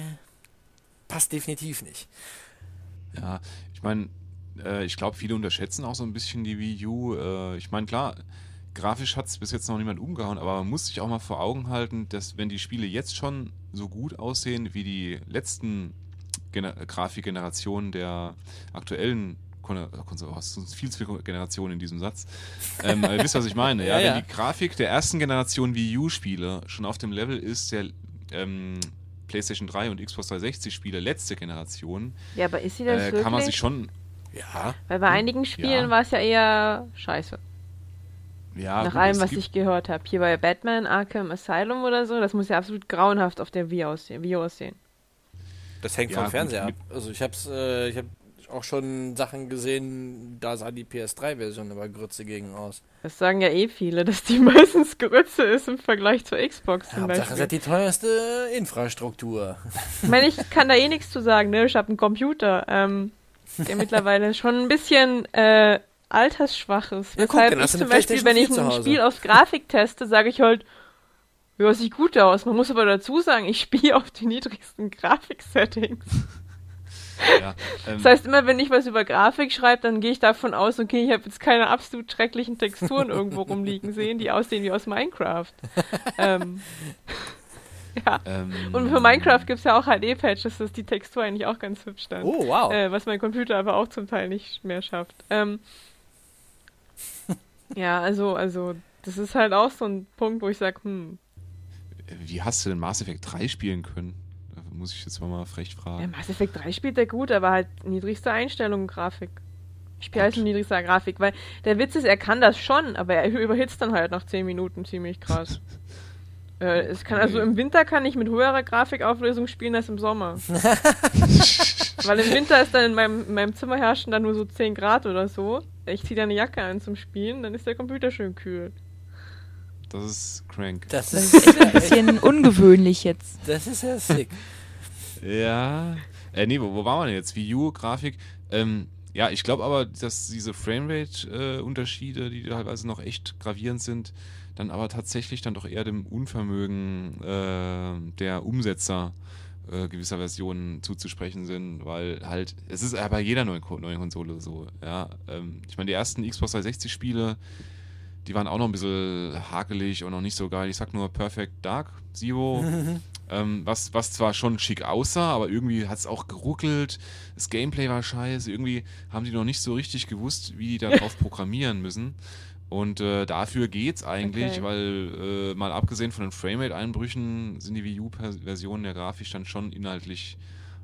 [SPEAKER 1] passt definitiv nicht.
[SPEAKER 3] Ja, ich meine, äh, ich glaube, viele unterschätzen auch so ein bisschen die Wii U. Äh, ich meine, klar, grafisch hat es bis jetzt noch niemand umgehauen, aber man muss sich auch mal vor Augen halten, dass wenn die Spiele jetzt schon so gut aussehen wie die letzten Gener- Grafikgenerationen der aktuellen Kon- Konsole, oh, es sind viel zu viele Generationen in diesem Satz. Ähm, ihr wisst, was ich meine. Ja,
[SPEAKER 1] Ja, ja.
[SPEAKER 3] Wenn die Grafik der ersten Generation Wii U-Spiele schon auf dem Level ist der ähm, PlayStation drei und Xbox dreihundertsechzig Spiele letzte Generation,
[SPEAKER 4] Ja, aber ist sie das
[SPEAKER 3] äh,
[SPEAKER 4] wirklich?
[SPEAKER 3] kann man sich schon,
[SPEAKER 1] Ja.
[SPEAKER 4] Weil bei einigen Spielen
[SPEAKER 3] Ja.
[SPEAKER 4] war es ja eher scheiße.
[SPEAKER 3] ja,
[SPEAKER 4] Nach
[SPEAKER 3] gut,
[SPEAKER 4] allem,
[SPEAKER 3] es
[SPEAKER 4] was
[SPEAKER 3] gibt-
[SPEAKER 4] ich gehört habe. Hier bei Batman Arkham Asylum oder so, das muss ja absolut grauenhaft auf der Wii aussehen. Wii aussehen.
[SPEAKER 1] Das hängt
[SPEAKER 3] Ja,
[SPEAKER 1] vom
[SPEAKER 3] gut,
[SPEAKER 1] Fernseher ab.
[SPEAKER 3] mit-
[SPEAKER 1] Also ich hab's, äh, ich hab auch schon Sachen gesehen, da sah die P S drei Version aber Grütze gegen aus.
[SPEAKER 4] Das sagen ja eh viele, dass die meistens Grütze ist im Vergleich zur Xbox zum
[SPEAKER 1] Hauptsache,
[SPEAKER 4] Beispiel.
[SPEAKER 1] es hat die teuerste Infrastruktur.
[SPEAKER 4] Ich meine, ich kann da eh nichts zu sagen, ne? Ich habe einen Computer, ähm, der mittlerweile schon ein bisschen äh, altersschwach ist.
[SPEAKER 1] Ja, guck,
[SPEAKER 4] Weshalb
[SPEAKER 1] dann
[SPEAKER 4] ich
[SPEAKER 1] hast du
[SPEAKER 4] zum
[SPEAKER 1] eine
[SPEAKER 4] Beispiel, wenn ich
[SPEAKER 1] PlayStation vier
[SPEAKER 4] ein
[SPEAKER 1] zu Hause.
[SPEAKER 4] Spiel aus Grafik teste, sage ich halt, ja, sieht gut aus. Man muss aber dazu sagen, ich spiele auf die niedrigsten Grafik-Settings.
[SPEAKER 3] Ja, ähm,
[SPEAKER 4] Das heißt, immer wenn ich was über Grafik schreibe, dann gehe ich davon aus, okay, ich habe jetzt keine absolut schrecklichen Texturen irgendwo rumliegen sehen, die aussehen wie aus Minecraft. ähm, ja.
[SPEAKER 3] ähm,
[SPEAKER 4] Und für Minecraft gibt es ja auch H D-Patches, dass die Textur eigentlich auch ganz hübsch dann.
[SPEAKER 1] Oh, wow.
[SPEAKER 4] Äh, was mein Computer aber auch zum Teil nicht mehr schafft. Ähm, ja, also, also, das ist halt auch so ein Punkt, wo ich sage, hm,
[SPEAKER 3] Wie hast du denn Mass Effect drei spielen können? Da muss ich jetzt mal frech
[SPEAKER 4] ja,
[SPEAKER 3] fragen.
[SPEAKER 4] Mass Effect drei spielt er gut, aber halt niedrigste Einstellung Grafik. Ich spiele halt
[SPEAKER 3] Gut.
[SPEAKER 4] in niedrigster Grafik, weil der Witz ist, er kann das schon, aber er überhitzt dann halt nach zehn Minuten ziemlich krass. äh, es kann also
[SPEAKER 3] Okay.
[SPEAKER 4] im Winter kann ich mit höherer Grafikauflösung spielen als im Sommer. Weil im Winter ist dann in meinem, in meinem Zimmer herrschen dann nur so zehn Grad oder so. Ich ziehe da eine Jacke an zum Spielen, dann ist der Computer schön kühl.
[SPEAKER 3] Das ist crank.
[SPEAKER 1] Das
[SPEAKER 2] Das
[SPEAKER 1] ist,
[SPEAKER 2] ist ein bisschen ungewöhnlich jetzt.
[SPEAKER 1] das ist ja sick.
[SPEAKER 3] Ja. Äh, nee, wo, wo waren wir denn jetzt? Wii U, Grafik. Ähm, ja, ich glaube aber, dass diese Framerate-Unterschiede, die teilweise noch echt gravierend sind, dann aber tatsächlich dann doch eher dem Unvermögen äh, der Umsetzer äh, gewisser Versionen zuzusprechen sind, weil halt, es ist ja bei jeder neuen, Ko- neuen Konsole so, ja. Ähm, ich meine, die ersten Xbox dreihundertsechzig Spiele, die waren auch noch ein bisschen hakelig und noch nicht so geil. Ich sag nur Perfect Dark Zero, ähm, was, was zwar schon schick aussah, aber irgendwie hat es auch geruckelt. Das Gameplay war scheiße. Irgendwie haben die noch nicht so richtig gewusst, wie die darauf programmieren müssen. Und äh, dafür geht's eigentlich,
[SPEAKER 4] Okay.
[SPEAKER 3] weil äh, mal abgesehen von den Framerate-Einbrüchen sind die Wii U-Versionen der grafisch dann schon inhaltlich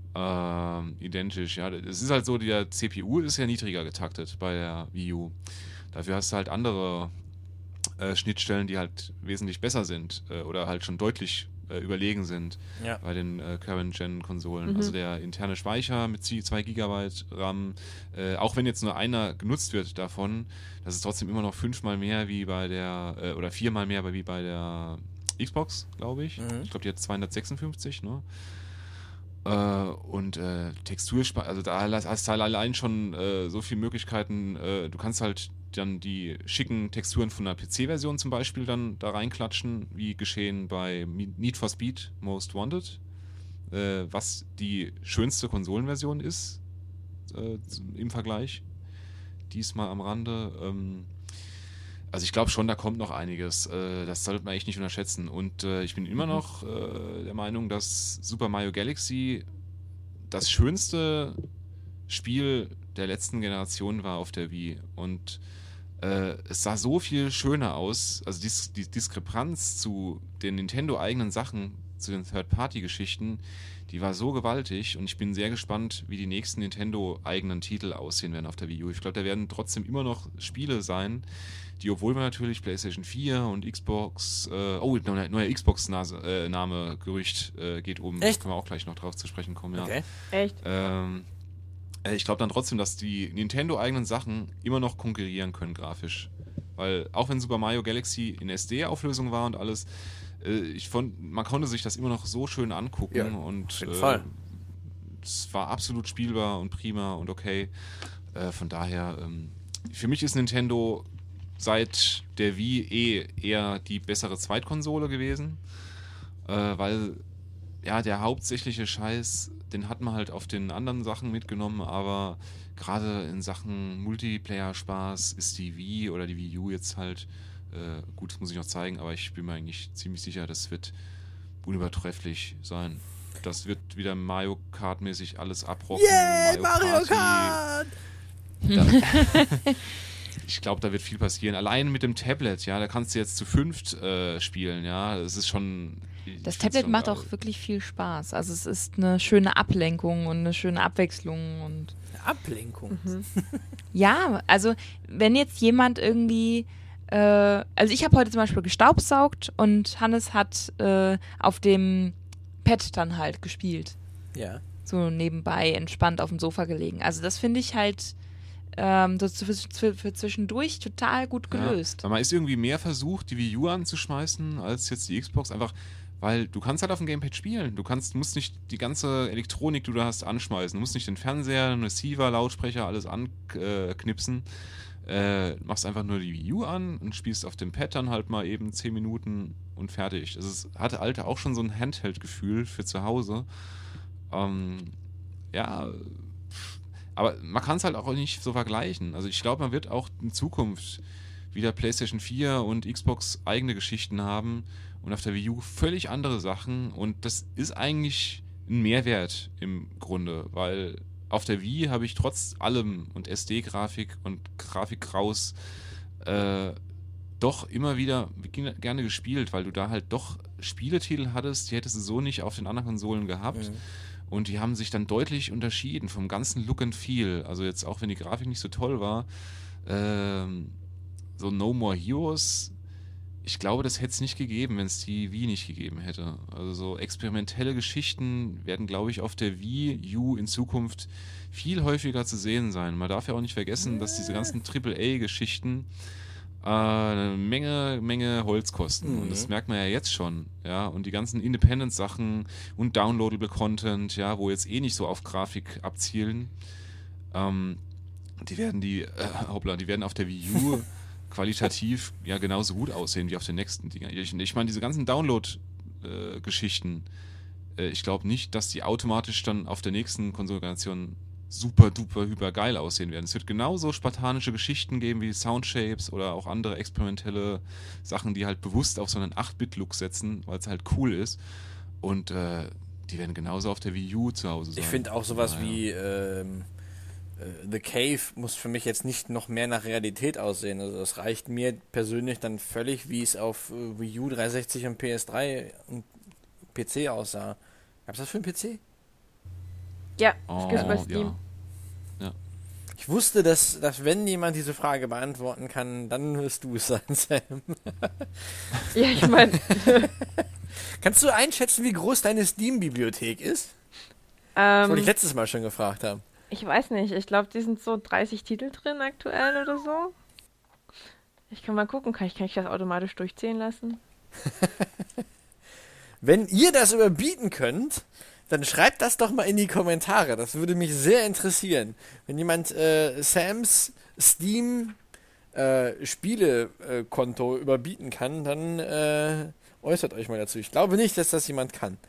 [SPEAKER 3] ähm, identisch. Ja, es ist halt so, der C P U ist ja niedriger getaktet bei der Wii U. Dafür hast du halt andere äh, Schnittstellen, die halt wesentlich besser sind äh, oder halt schon deutlich äh, überlegen sind
[SPEAKER 1] Ja.
[SPEAKER 3] bei den äh, Current-Gen-Konsolen.
[SPEAKER 4] Mhm.
[SPEAKER 3] Also der interne Speicher mit zwei Gigabyte RAM, äh, auch wenn jetzt nur einer genutzt wird davon, das ist trotzdem immer noch fünfmal mehr wie bei der, äh, oder viermal mehr wie bei der Xbox, glaube ich.
[SPEAKER 1] Mhm.
[SPEAKER 3] Ich glaube, die hat zweihundertsechsundfünfzig, ne? Äh, und äh, Texturspa- also da hast du halt allein schon äh, so viele Möglichkeiten. Äh, du kannst halt dann die schicken Texturen von einer P C-Version zum Beispiel dann da reinklatschen, wie geschehen bei Mi- Need for Speed Most Wanted, äh, was die schönste Konsolenversion ist äh, im Vergleich. Diesmal am Rande. Ähm, also ich glaube schon, da kommt noch einiges. Äh, das sollte man echt nicht unterschätzen. Und äh, ich bin immer noch äh, der Meinung, dass Super Mario Galaxy das schönste Spiel der letzten Generation war auf der Wii. Und äh, es sah so viel schöner aus. Also dies, die Diskrepanz zu den Nintendo-eigenen Sachen, zu den Third-Party-Geschichten, die war so gewaltig. Und ich bin sehr gespannt, wie die nächsten Nintendo-eigenen Titel aussehen werden auf der Wii U. Ich glaube, da werden trotzdem immer noch Spiele sein, die, obwohl wir natürlich PlayStation vier und Xbox, äh, oh, neuer, neuer Xbox-Name-Gerücht äh, geht um.
[SPEAKER 1] Echt?
[SPEAKER 3] Da können wir auch gleich noch drauf zu sprechen kommen, ja.
[SPEAKER 1] Okay.
[SPEAKER 4] Echt?
[SPEAKER 3] Ähm, äh, ich glaube dann trotzdem, dass die Nintendo-eigenen Sachen immer noch konkurrieren können grafisch. Weil auch wenn Super Mario Galaxy in S D-Auflösung war und alles, äh, ich fand, man konnte sich das immer noch so schön angucken
[SPEAKER 1] Ja,
[SPEAKER 3] und
[SPEAKER 1] auf jeden
[SPEAKER 3] äh,
[SPEAKER 1] Fall.
[SPEAKER 3] es war absolut spielbar und prima und okay. Äh, von daher, ähm, für mich ist Nintendo seit der Wii eh eher die bessere Zweitkonsole gewesen, äh, weil ja, der hauptsächliche Scheiß, den hat man halt auf den anderen Sachen mitgenommen, aber gerade in Sachen Multiplayer-Spaß ist die Wii oder die Wii U jetzt halt, äh, gut, das muss ich noch zeigen, aber ich bin mir eigentlich ziemlich sicher, das wird unübertrefflich sein. Das wird wieder Mario Kart-mäßig alles abrocken.
[SPEAKER 1] Yeah, Mario
[SPEAKER 3] Party.
[SPEAKER 1] Kart!
[SPEAKER 3] Da, ich glaube, da wird viel passieren. Allein mit dem Tablet, ja, da kannst du jetzt zu fünft äh, spielen, ja. Das ist schon.
[SPEAKER 2] Das
[SPEAKER 3] ich find's
[SPEAKER 2] Tablet
[SPEAKER 3] schon
[SPEAKER 2] macht
[SPEAKER 3] geil.
[SPEAKER 2] auch wirklich viel Spaß. Also es ist eine schöne Ablenkung und eine schöne Abwechslung und
[SPEAKER 1] Ablenkung.
[SPEAKER 2] ja, also wenn jetzt jemand irgendwie, äh, also ich habe heute zum Beispiel gestaubsaugt und Hannes hat äh, auf dem Pad dann halt gespielt.
[SPEAKER 1] Ja.
[SPEAKER 2] so nebenbei entspannt auf dem Sofa gelegen. Also das finde ich halt ähm, so für, für, für zwischendurch total gut gelöst.
[SPEAKER 3] Ja, weil man ist irgendwie mehr versucht, die Wii U anzuschmeißen, als jetzt die Xbox, einfach weil du kannst halt auf dem Gamepad spielen. Du kannst, musst nicht die ganze Elektronik, die du da hast, anschmeißen. Du musst nicht den Fernseher, den Receiver, Lautsprecher, alles anknipsen. Äh, machst einfach nur die Wii U an und spielst auf dem Pad dann halt mal eben zehn Minuten und fertig. Also es hatte Alter auch schon so ein Handheld-Gefühl für zu Hause. Ähm, ja, aber man kann es halt auch nicht so vergleichen. Also ich glaube, man wird auch in Zukunft wieder PlayStation vier und Xbox eigene Geschichten haben und auf der Wii U völlig andere Sachen, und das ist eigentlich ein Mehrwert im Grunde, weil auf der Wii habe ich trotz allem und S D-Grafik und Grafikkraus äh, doch immer wieder gerne gespielt, weil du da halt doch Spieletitel hattest, die hättest du so nicht auf den anderen Konsolen gehabt. Mhm. Und die haben sich dann deutlich unterschieden vom ganzen Look and Feel. Also jetzt auch, wenn die Grafik nicht so toll war, ähm, so No More Heroes, ich glaube, das hätte es nicht gegeben, wenn es die Wii nicht gegeben hätte. Also so experimentelle Geschichten werden, glaube ich, auf der Wii U in Zukunft viel häufiger zu sehen sein. Man darf ja auch nicht vergessen, dass diese ganzen Triple A-Geschichten äh, eine Menge, Menge Holz kosten. Mhm. Und das merkt man ja jetzt schon. Ja? Und die ganzen Independent-Sachen und Downloadable Content, ja, wo jetzt eh nicht so auf Grafik abzielen, ähm, die werden die, äh, hoppla, die werden auf der Wii U qualitativ ja genauso gut aussehen wie auf den nächsten Dingern. Ich, ich meine, diese ganzen Download-Geschichten, äh, äh, ich glaube nicht, dass die automatisch dann auf der nächsten Konsolgeneration super duper hyper geil aussehen werden. Es wird genauso spartanische Geschichten geben wie Soundshapes oder auch andere experimentelle Sachen, die halt bewusst auf so einen acht-Bit-Look setzen, weil es halt cool ist. Und äh, die werden genauso auf der Wii U zu Hause sein.
[SPEAKER 1] Ich finde auch sowas ja, wie ähm The Cave muss für mich jetzt nicht noch mehr nach Realität aussehen. Also das reicht mir persönlich dann völlig, wie es auf äh, Wii U dreihundertsechzig und P S drei und P C aussah. Gab's das für einen P C?
[SPEAKER 4] Ja,
[SPEAKER 3] oh,
[SPEAKER 4] das gibt's bei Steam.
[SPEAKER 3] Ja. Ja.
[SPEAKER 1] Ich wusste, dass, dass wenn jemand diese Frage beantworten kann, dann wirst du es sein, Sam.
[SPEAKER 4] Ja, ich meine...
[SPEAKER 1] Kannst du einschätzen, wie groß deine Steam-Bibliothek ist?
[SPEAKER 4] Ähm,
[SPEAKER 1] das wollte ich letztes Mal schon gefragt haben.
[SPEAKER 4] Ich weiß nicht, ich glaube, die sind so dreißig Titel drin aktuell oder so. Ich kann mal gucken, kann ich, kann ich das automatisch durchzählen lassen?
[SPEAKER 1] Wenn ihr das überbieten könnt, dann schreibt das doch mal in die Kommentare. Das würde mich sehr interessieren. Wenn jemand äh, Sams Steam äh, Spielekonto äh, überbieten kann, dann äh, äußert euch mal dazu. Ich glaube nicht, dass das jemand kann.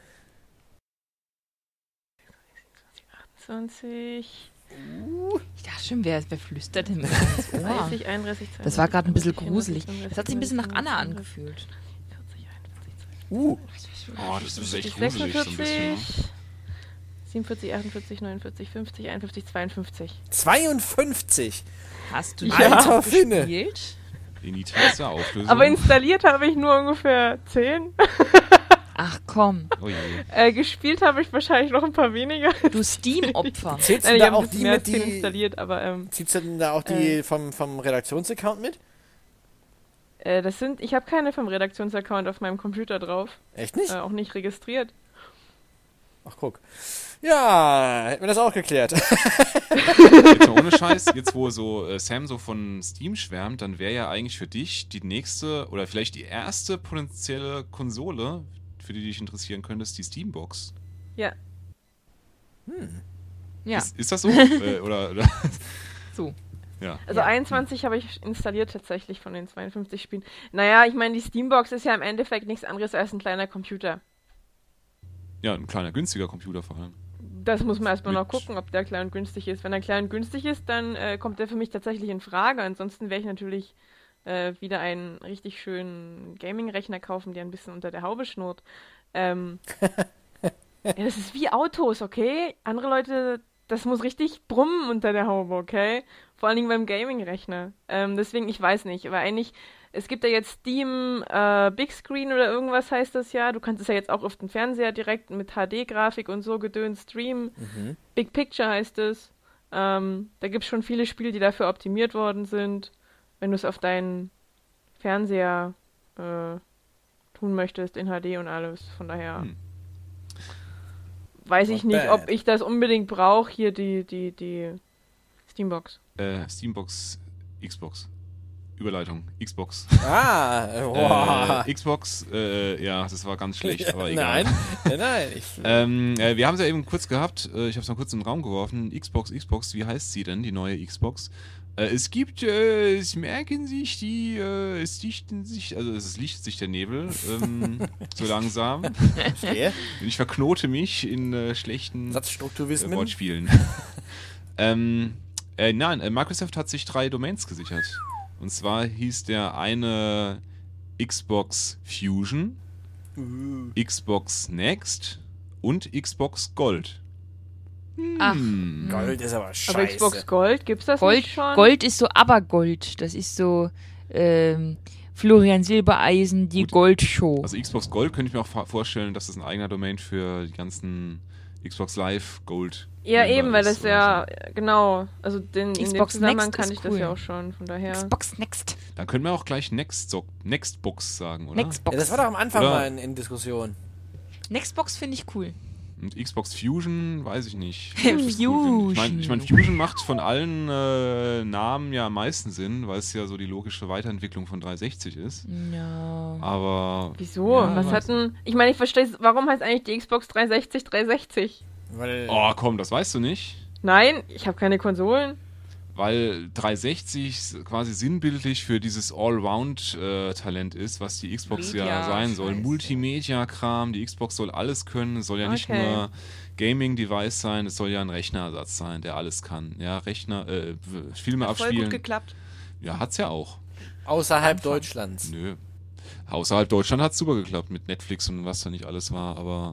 [SPEAKER 4] zwanzig
[SPEAKER 2] Uh, ich dachte schon, wer, wer flüstert denn mit ins Ohr?
[SPEAKER 4] dreißig, einunddreißig, zweiunddreißig,
[SPEAKER 2] Das war gerade ein bisschen gruselig.
[SPEAKER 4] vierunddreißig,
[SPEAKER 2] Das hat sich ein bisschen nach Anna angefühlt.
[SPEAKER 4] vierzig, einundvierzig,
[SPEAKER 1] Uh.
[SPEAKER 3] Oh, das ist echt
[SPEAKER 4] sechsundvierzig,
[SPEAKER 3] gruselig so ein bisschen. Ne?
[SPEAKER 4] siebenundvierzig, achtundvierzig, neunundvierzig, fünfzig, einundfünfzig, zweiundfünfzig.
[SPEAKER 1] zweiundfünfzig?
[SPEAKER 2] Hast du
[SPEAKER 4] Ja.
[SPEAKER 2] ja
[SPEAKER 1] Alter Finne.
[SPEAKER 2] gespielt?
[SPEAKER 3] Initialste Auflösung.
[SPEAKER 4] Aber installiert habe ich nur ungefähr zehn.
[SPEAKER 2] Ach komm,
[SPEAKER 3] Oh je.
[SPEAKER 4] Äh, gespielt habe ich wahrscheinlich noch ein paar weniger.
[SPEAKER 2] du Steam-Opfer.
[SPEAKER 1] Zählst du
[SPEAKER 4] Nein, ich
[SPEAKER 1] da
[SPEAKER 4] habe
[SPEAKER 1] auch
[SPEAKER 4] ein
[SPEAKER 1] die
[SPEAKER 4] bisschen mehr
[SPEAKER 1] mit,
[SPEAKER 4] als zehn
[SPEAKER 1] die...
[SPEAKER 4] installiert, aber ähm,
[SPEAKER 1] Ziehst du denn da auch die
[SPEAKER 4] Äh.
[SPEAKER 1] vom, vom Redaktionsaccount mit?
[SPEAKER 4] äh, das sind, ich habe keine vom Redaktionsaccount auf meinem Computer drauf.
[SPEAKER 1] Echt nicht?
[SPEAKER 4] Äh, auch nicht registriert.
[SPEAKER 1] Ach, guck. Ja, hätten wir das auch geklärt.
[SPEAKER 3] Jetzt mal ohne Scheiß, jetzt wo so äh, Sam so von Steam schwärmt, dann wäre ja eigentlich für dich die nächste oder vielleicht die erste potenzielle Konsole, für die du dich interessieren könntest, die Steambox.
[SPEAKER 4] Ja.
[SPEAKER 2] Ja,
[SPEAKER 3] Ist, ist das so? äh, oder, oder?
[SPEAKER 2] so.
[SPEAKER 3] Ja.
[SPEAKER 4] Also
[SPEAKER 2] Ja.
[SPEAKER 4] einundzwanzig habe ich installiert tatsächlich von den zweiundfünfzig Spielen. Naja, ich meine, die Steambox ist ja im Endeffekt nichts anderes als ein kleiner Computer.
[SPEAKER 3] Ja, ein kleiner, günstiger Computer vor allem.
[SPEAKER 4] Das muss man erstmal noch
[SPEAKER 3] Mit-
[SPEAKER 4] gucken, ob der klein und günstig ist. Wenn er klein und günstig ist, dann äh, kommt der für mich tatsächlich in Frage. Ansonsten werde ich natürlich äh, wieder einen richtig schönen Gaming-Rechner kaufen, der ein bisschen unter der Haube schnurrt. Ähm, ja, das ist wie Autos, okay? Andere Leute, das muss richtig brummen unter der Haube, okay? Vor allen Dingen beim Gaming-Rechner. Ähm, deswegen, ich weiß nicht, aber eigentlich, es gibt ja jetzt Steam äh, Big Screen oder irgendwas heißt das ja. Du kannst es ja jetzt auch auf den Fernseher direkt mit H D-Grafik und so gedöns streamen.
[SPEAKER 1] Mhm.
[SPEAKER 4] Big Picture heißt es. Ähm, da gibt es schon viele Spiele, die dafür optimiert worden sind. Wenn du es auf deinen Fernseher äh, tun möchtest, in H D und alles. Von daher
[SPEAKER 3] Hm.
[SPEAKER 4] weiß ich
[SPEAKER 1] Not
[SPEAKER 4] nicht,
[SPEAKER 1] bad.
[SPEAKER 4] ob ich das unbedingt brauche, hier die, die, die Steambox.
[SPEAKER 3] Äh, Steambox, Xbox. Überleitung, Xbox.
[SPEAKER 1] Ah, boah.
[SPEAKER 3] Äh, Xbox, äh, ja, das war ganz schlecht, aber egal.
[SPEAKER 1] Nein, nein, nein. Ich,
[SPEAKER 3] Ähm, äh, wir haben es ja eben kurz gehabt, äh, ich habe es mal kurz in den Raum geworfen. Xbox, Xbox, wie heißt sie denn, die neue Xbox? Äh, es gibt, äh, es merken sich die, äh, es dichten sich, also es lichtet sich der Nebel, ähm, so langsam.
[SPEAKER 1] verstehe.
[SPEAKER 3] Ich verknote mich in äh, schlechten äh,
[SPEAKER 1] Satzstrukturwismen.
[SPEAKER 3] Wortspielen. ähm, äh, nein, äh, Microsoft hat sich drei Domains gesichert. Und zwar hieß der eine Xbox Fusion,
[SPEAKER 1] Uh.
[SPEAKER 3] Xbox Next und Xbox Gold.
[SPEAKER 2] Ach.
[SPEAKER 3] Hm.
[SPEAKER 1] Gold ist aber scheiße.
[SPEAKER 4] Aber Xbox Gold, gibt's das
[SPEAKER 2] Gold,
[SPEAKER 4] nicht schon?
[SPEAKER 2] Gold ist so Abergold. Das ist so ähm, Florian Silbereisen, die
[SPEAKER 3] Gut.
[SPEAKER 2] Goldshow.
[SPEAKER 3] Also Xbox Gold könnte ich mir auch fa- vorstellen, dass das ein eigener Domain für die ganzen Xbox Live Gold.
[SPEAKER 4] Ja,
[SPEAKER 3] Member
[SPEAKER 4] eben, weil
[SPEAKER 3] ist
[SPEAKER 4] das
[SPEAKER 3] oder
[SPEAKER 4] ja, genau, also den, in dem
[SPEAKER 2] Xbox
[SPEAKER 4] Zusammenhang
[SPEAKER 2] Next
[SPEAKER 4] kann
[SPEAKER 2] ist
[SPEAKER 4] ich das
[SPEAKER 2] cool.
[SPEAKER 4] ja auch schon, von daher.
[SPEAKER 2] Xbox Next.
[SPEAKER 3] so. Dann können wir auch gleich Next Nextbox sagen, oder?
[SPEAKER 2] Nextbox.
[SPEAKER 1] Ja, das war doch am Anfang
[SPEAKER 3] Oder-
[SPEAKER 1] mal in, in Diskussion.
[SPEAKER 2] Nextbox finde ich cool.
[SPEAKER 3] Und Xbox Fusion, weiß ich nicht.
[SPEAKER 2] Fusion.
[SPEAKER 3] Ich meine, ich mein, Fusion macht von allen äh, Namen ja am meisten Sinn, weil es ja so die logische Weiterentwicklung von dreihundertsechzig ist.
[SPEAKER 2] Ja.
[SPEAKER 3] Aber.
[SPEAKER 4] Wieso?
[SPEAKER 3] Ja,
[SPEAKER 4] Was
[SPEAKER 3] weiß
[SPEAKER 4] hat denn, ich meine, ich verstehe, warum heißt eigentlich die Xbox dreihundertsechzig dreihundertsechzig?
[SPEAKER 1] Weil
[SPEAKER 3] Oh, komm, das weißt du nicht.
[SPEAKER 4] Nein, ich habe keine Konsolen.
[SPEAKER 3] Weil dreihundertsechzig quasi sinnbildlich für dieses Allround-Talent ist, was die Xbox ja
[SPEAKER 2] Media,
[SPEAKER 3] sein soll.
[SPEAKER 2] Scheiße.
[SPEAKER 3] Multimedia-Kram, die Xbox soll alles können. Es soll ja nicht
[SPEAKER 4] Okay.
[SPEAKER 3] nur Gaming-Device sein, es soll ja ein Rechnerersatz sein, der alles kann. Ja, Rechner, äh, w- Filme
[SPEAKER 2] Voll gut
[SPEAKER 3] abspielen.
[SPEAKER 2] geklappt.
[SPEAKER 3] Ja, hat's ja auch.
[SPEAKER 1] außerhalb
[SPEAKER 2] Anfang.
[SPEAKER 1] Deutschlands.
[SPEAKER 3] Nö. Außerhalb Deutschland hat's super geklappt mit Netflix und was da nicht alles war, aber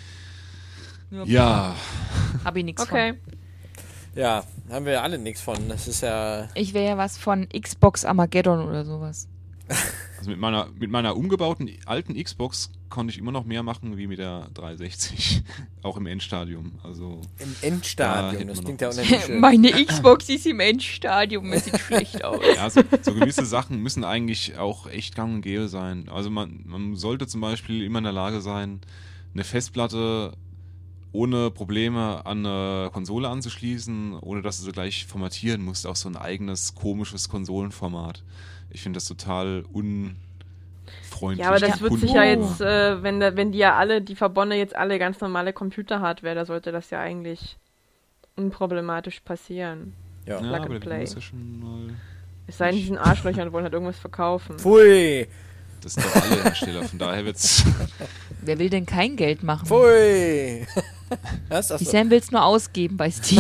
[SPEAKER 3] ja,
[SPEAKER 2] Hab ich nichts
[SPEAKER 4] Okay.
[SPEAKER 1] Ja, haben wir alle nichts von. Das ist ja.
[SPEAKER 2] von. Ich wäre ja was von Xbox Armageddon oder sowas.
[SPEAKER 3] also mit meiner, mit meiner umgebauten alten Xbox konnte ich immer noch mehr machen wie mit der dreihundertsechzig. Auch im Endstadium. Also,
[SPEAKER 1] Im
[SPEAKER 3] Ja,
[SPEAKER 1] Endstadium.
[SPEAKER 3] hätten
[SPEAKER 1] Das
[SPEAKER 3] wir
[SPEAKER 1] klingt
[SPEAKER 3] noch
[SPEAKER 1] ja
[SPEAKER 3] was.
[SPEAKER 1] unheimlich schön.
[SPEAKER 2] Meine Xbox ist im Endstadium. Es sieht schlecht aus.
[SPEAKER 3] ja, so, so gewisse Sachen müssen eigentlich auch echt gang und gäbe sein. Also man, man sollte zum Beispiel immer in der Lage sein, eine Festplatte ohne Probleme an eine Konsole anzuschließen, ohne dass du sie gleich formatieren musst, auf so ein eigenes, komisches Konsolenformat. Ich finde das total unfreundlich.
[SPEAKER 4] Ja, aber das
[SPEAKER 3] dem
[SPEAKER 4] wird
[SPEAKER 3] Kunden
[SPEAKER 4] sich ja
[SPEAKER 3] gegenüber.
[SPEAKER 4] jetzt, äh, wenn, da, wenn die ja alle, die Verbonne jetzt alle ganz normale Computer-Hardware, da sollte das ja eigentlich unproblematisch passieren.
[SPEAKER 1] Ja.
[SPEAKER 3] Ja,
[SPEAKER 4] Plug
[SPEAKER 3] aber
[SPEAKER 4] and
[SPEAKER 3] der
[SPEAKER 4] Play.
[SPEAKER 3] muss ja schon mal...
[SPEAKER 4] Es sei denn, diesen Arschlöchern wollen halt irgendwas verkaufen.
[SPEAKER 1] Pfui!
[SPEAKER 3] Das sind doch alle Hersteller, von daher wird's...
[SPEAKER 2] Wer will denn kein Geld machen?
[SPEAKER 1] Pfui! Was?
[SPEAKER 2] Die
[SPEAKER 1] Achso.
[SPEAKER 2] Sam will's nur ausgeben bei Steam.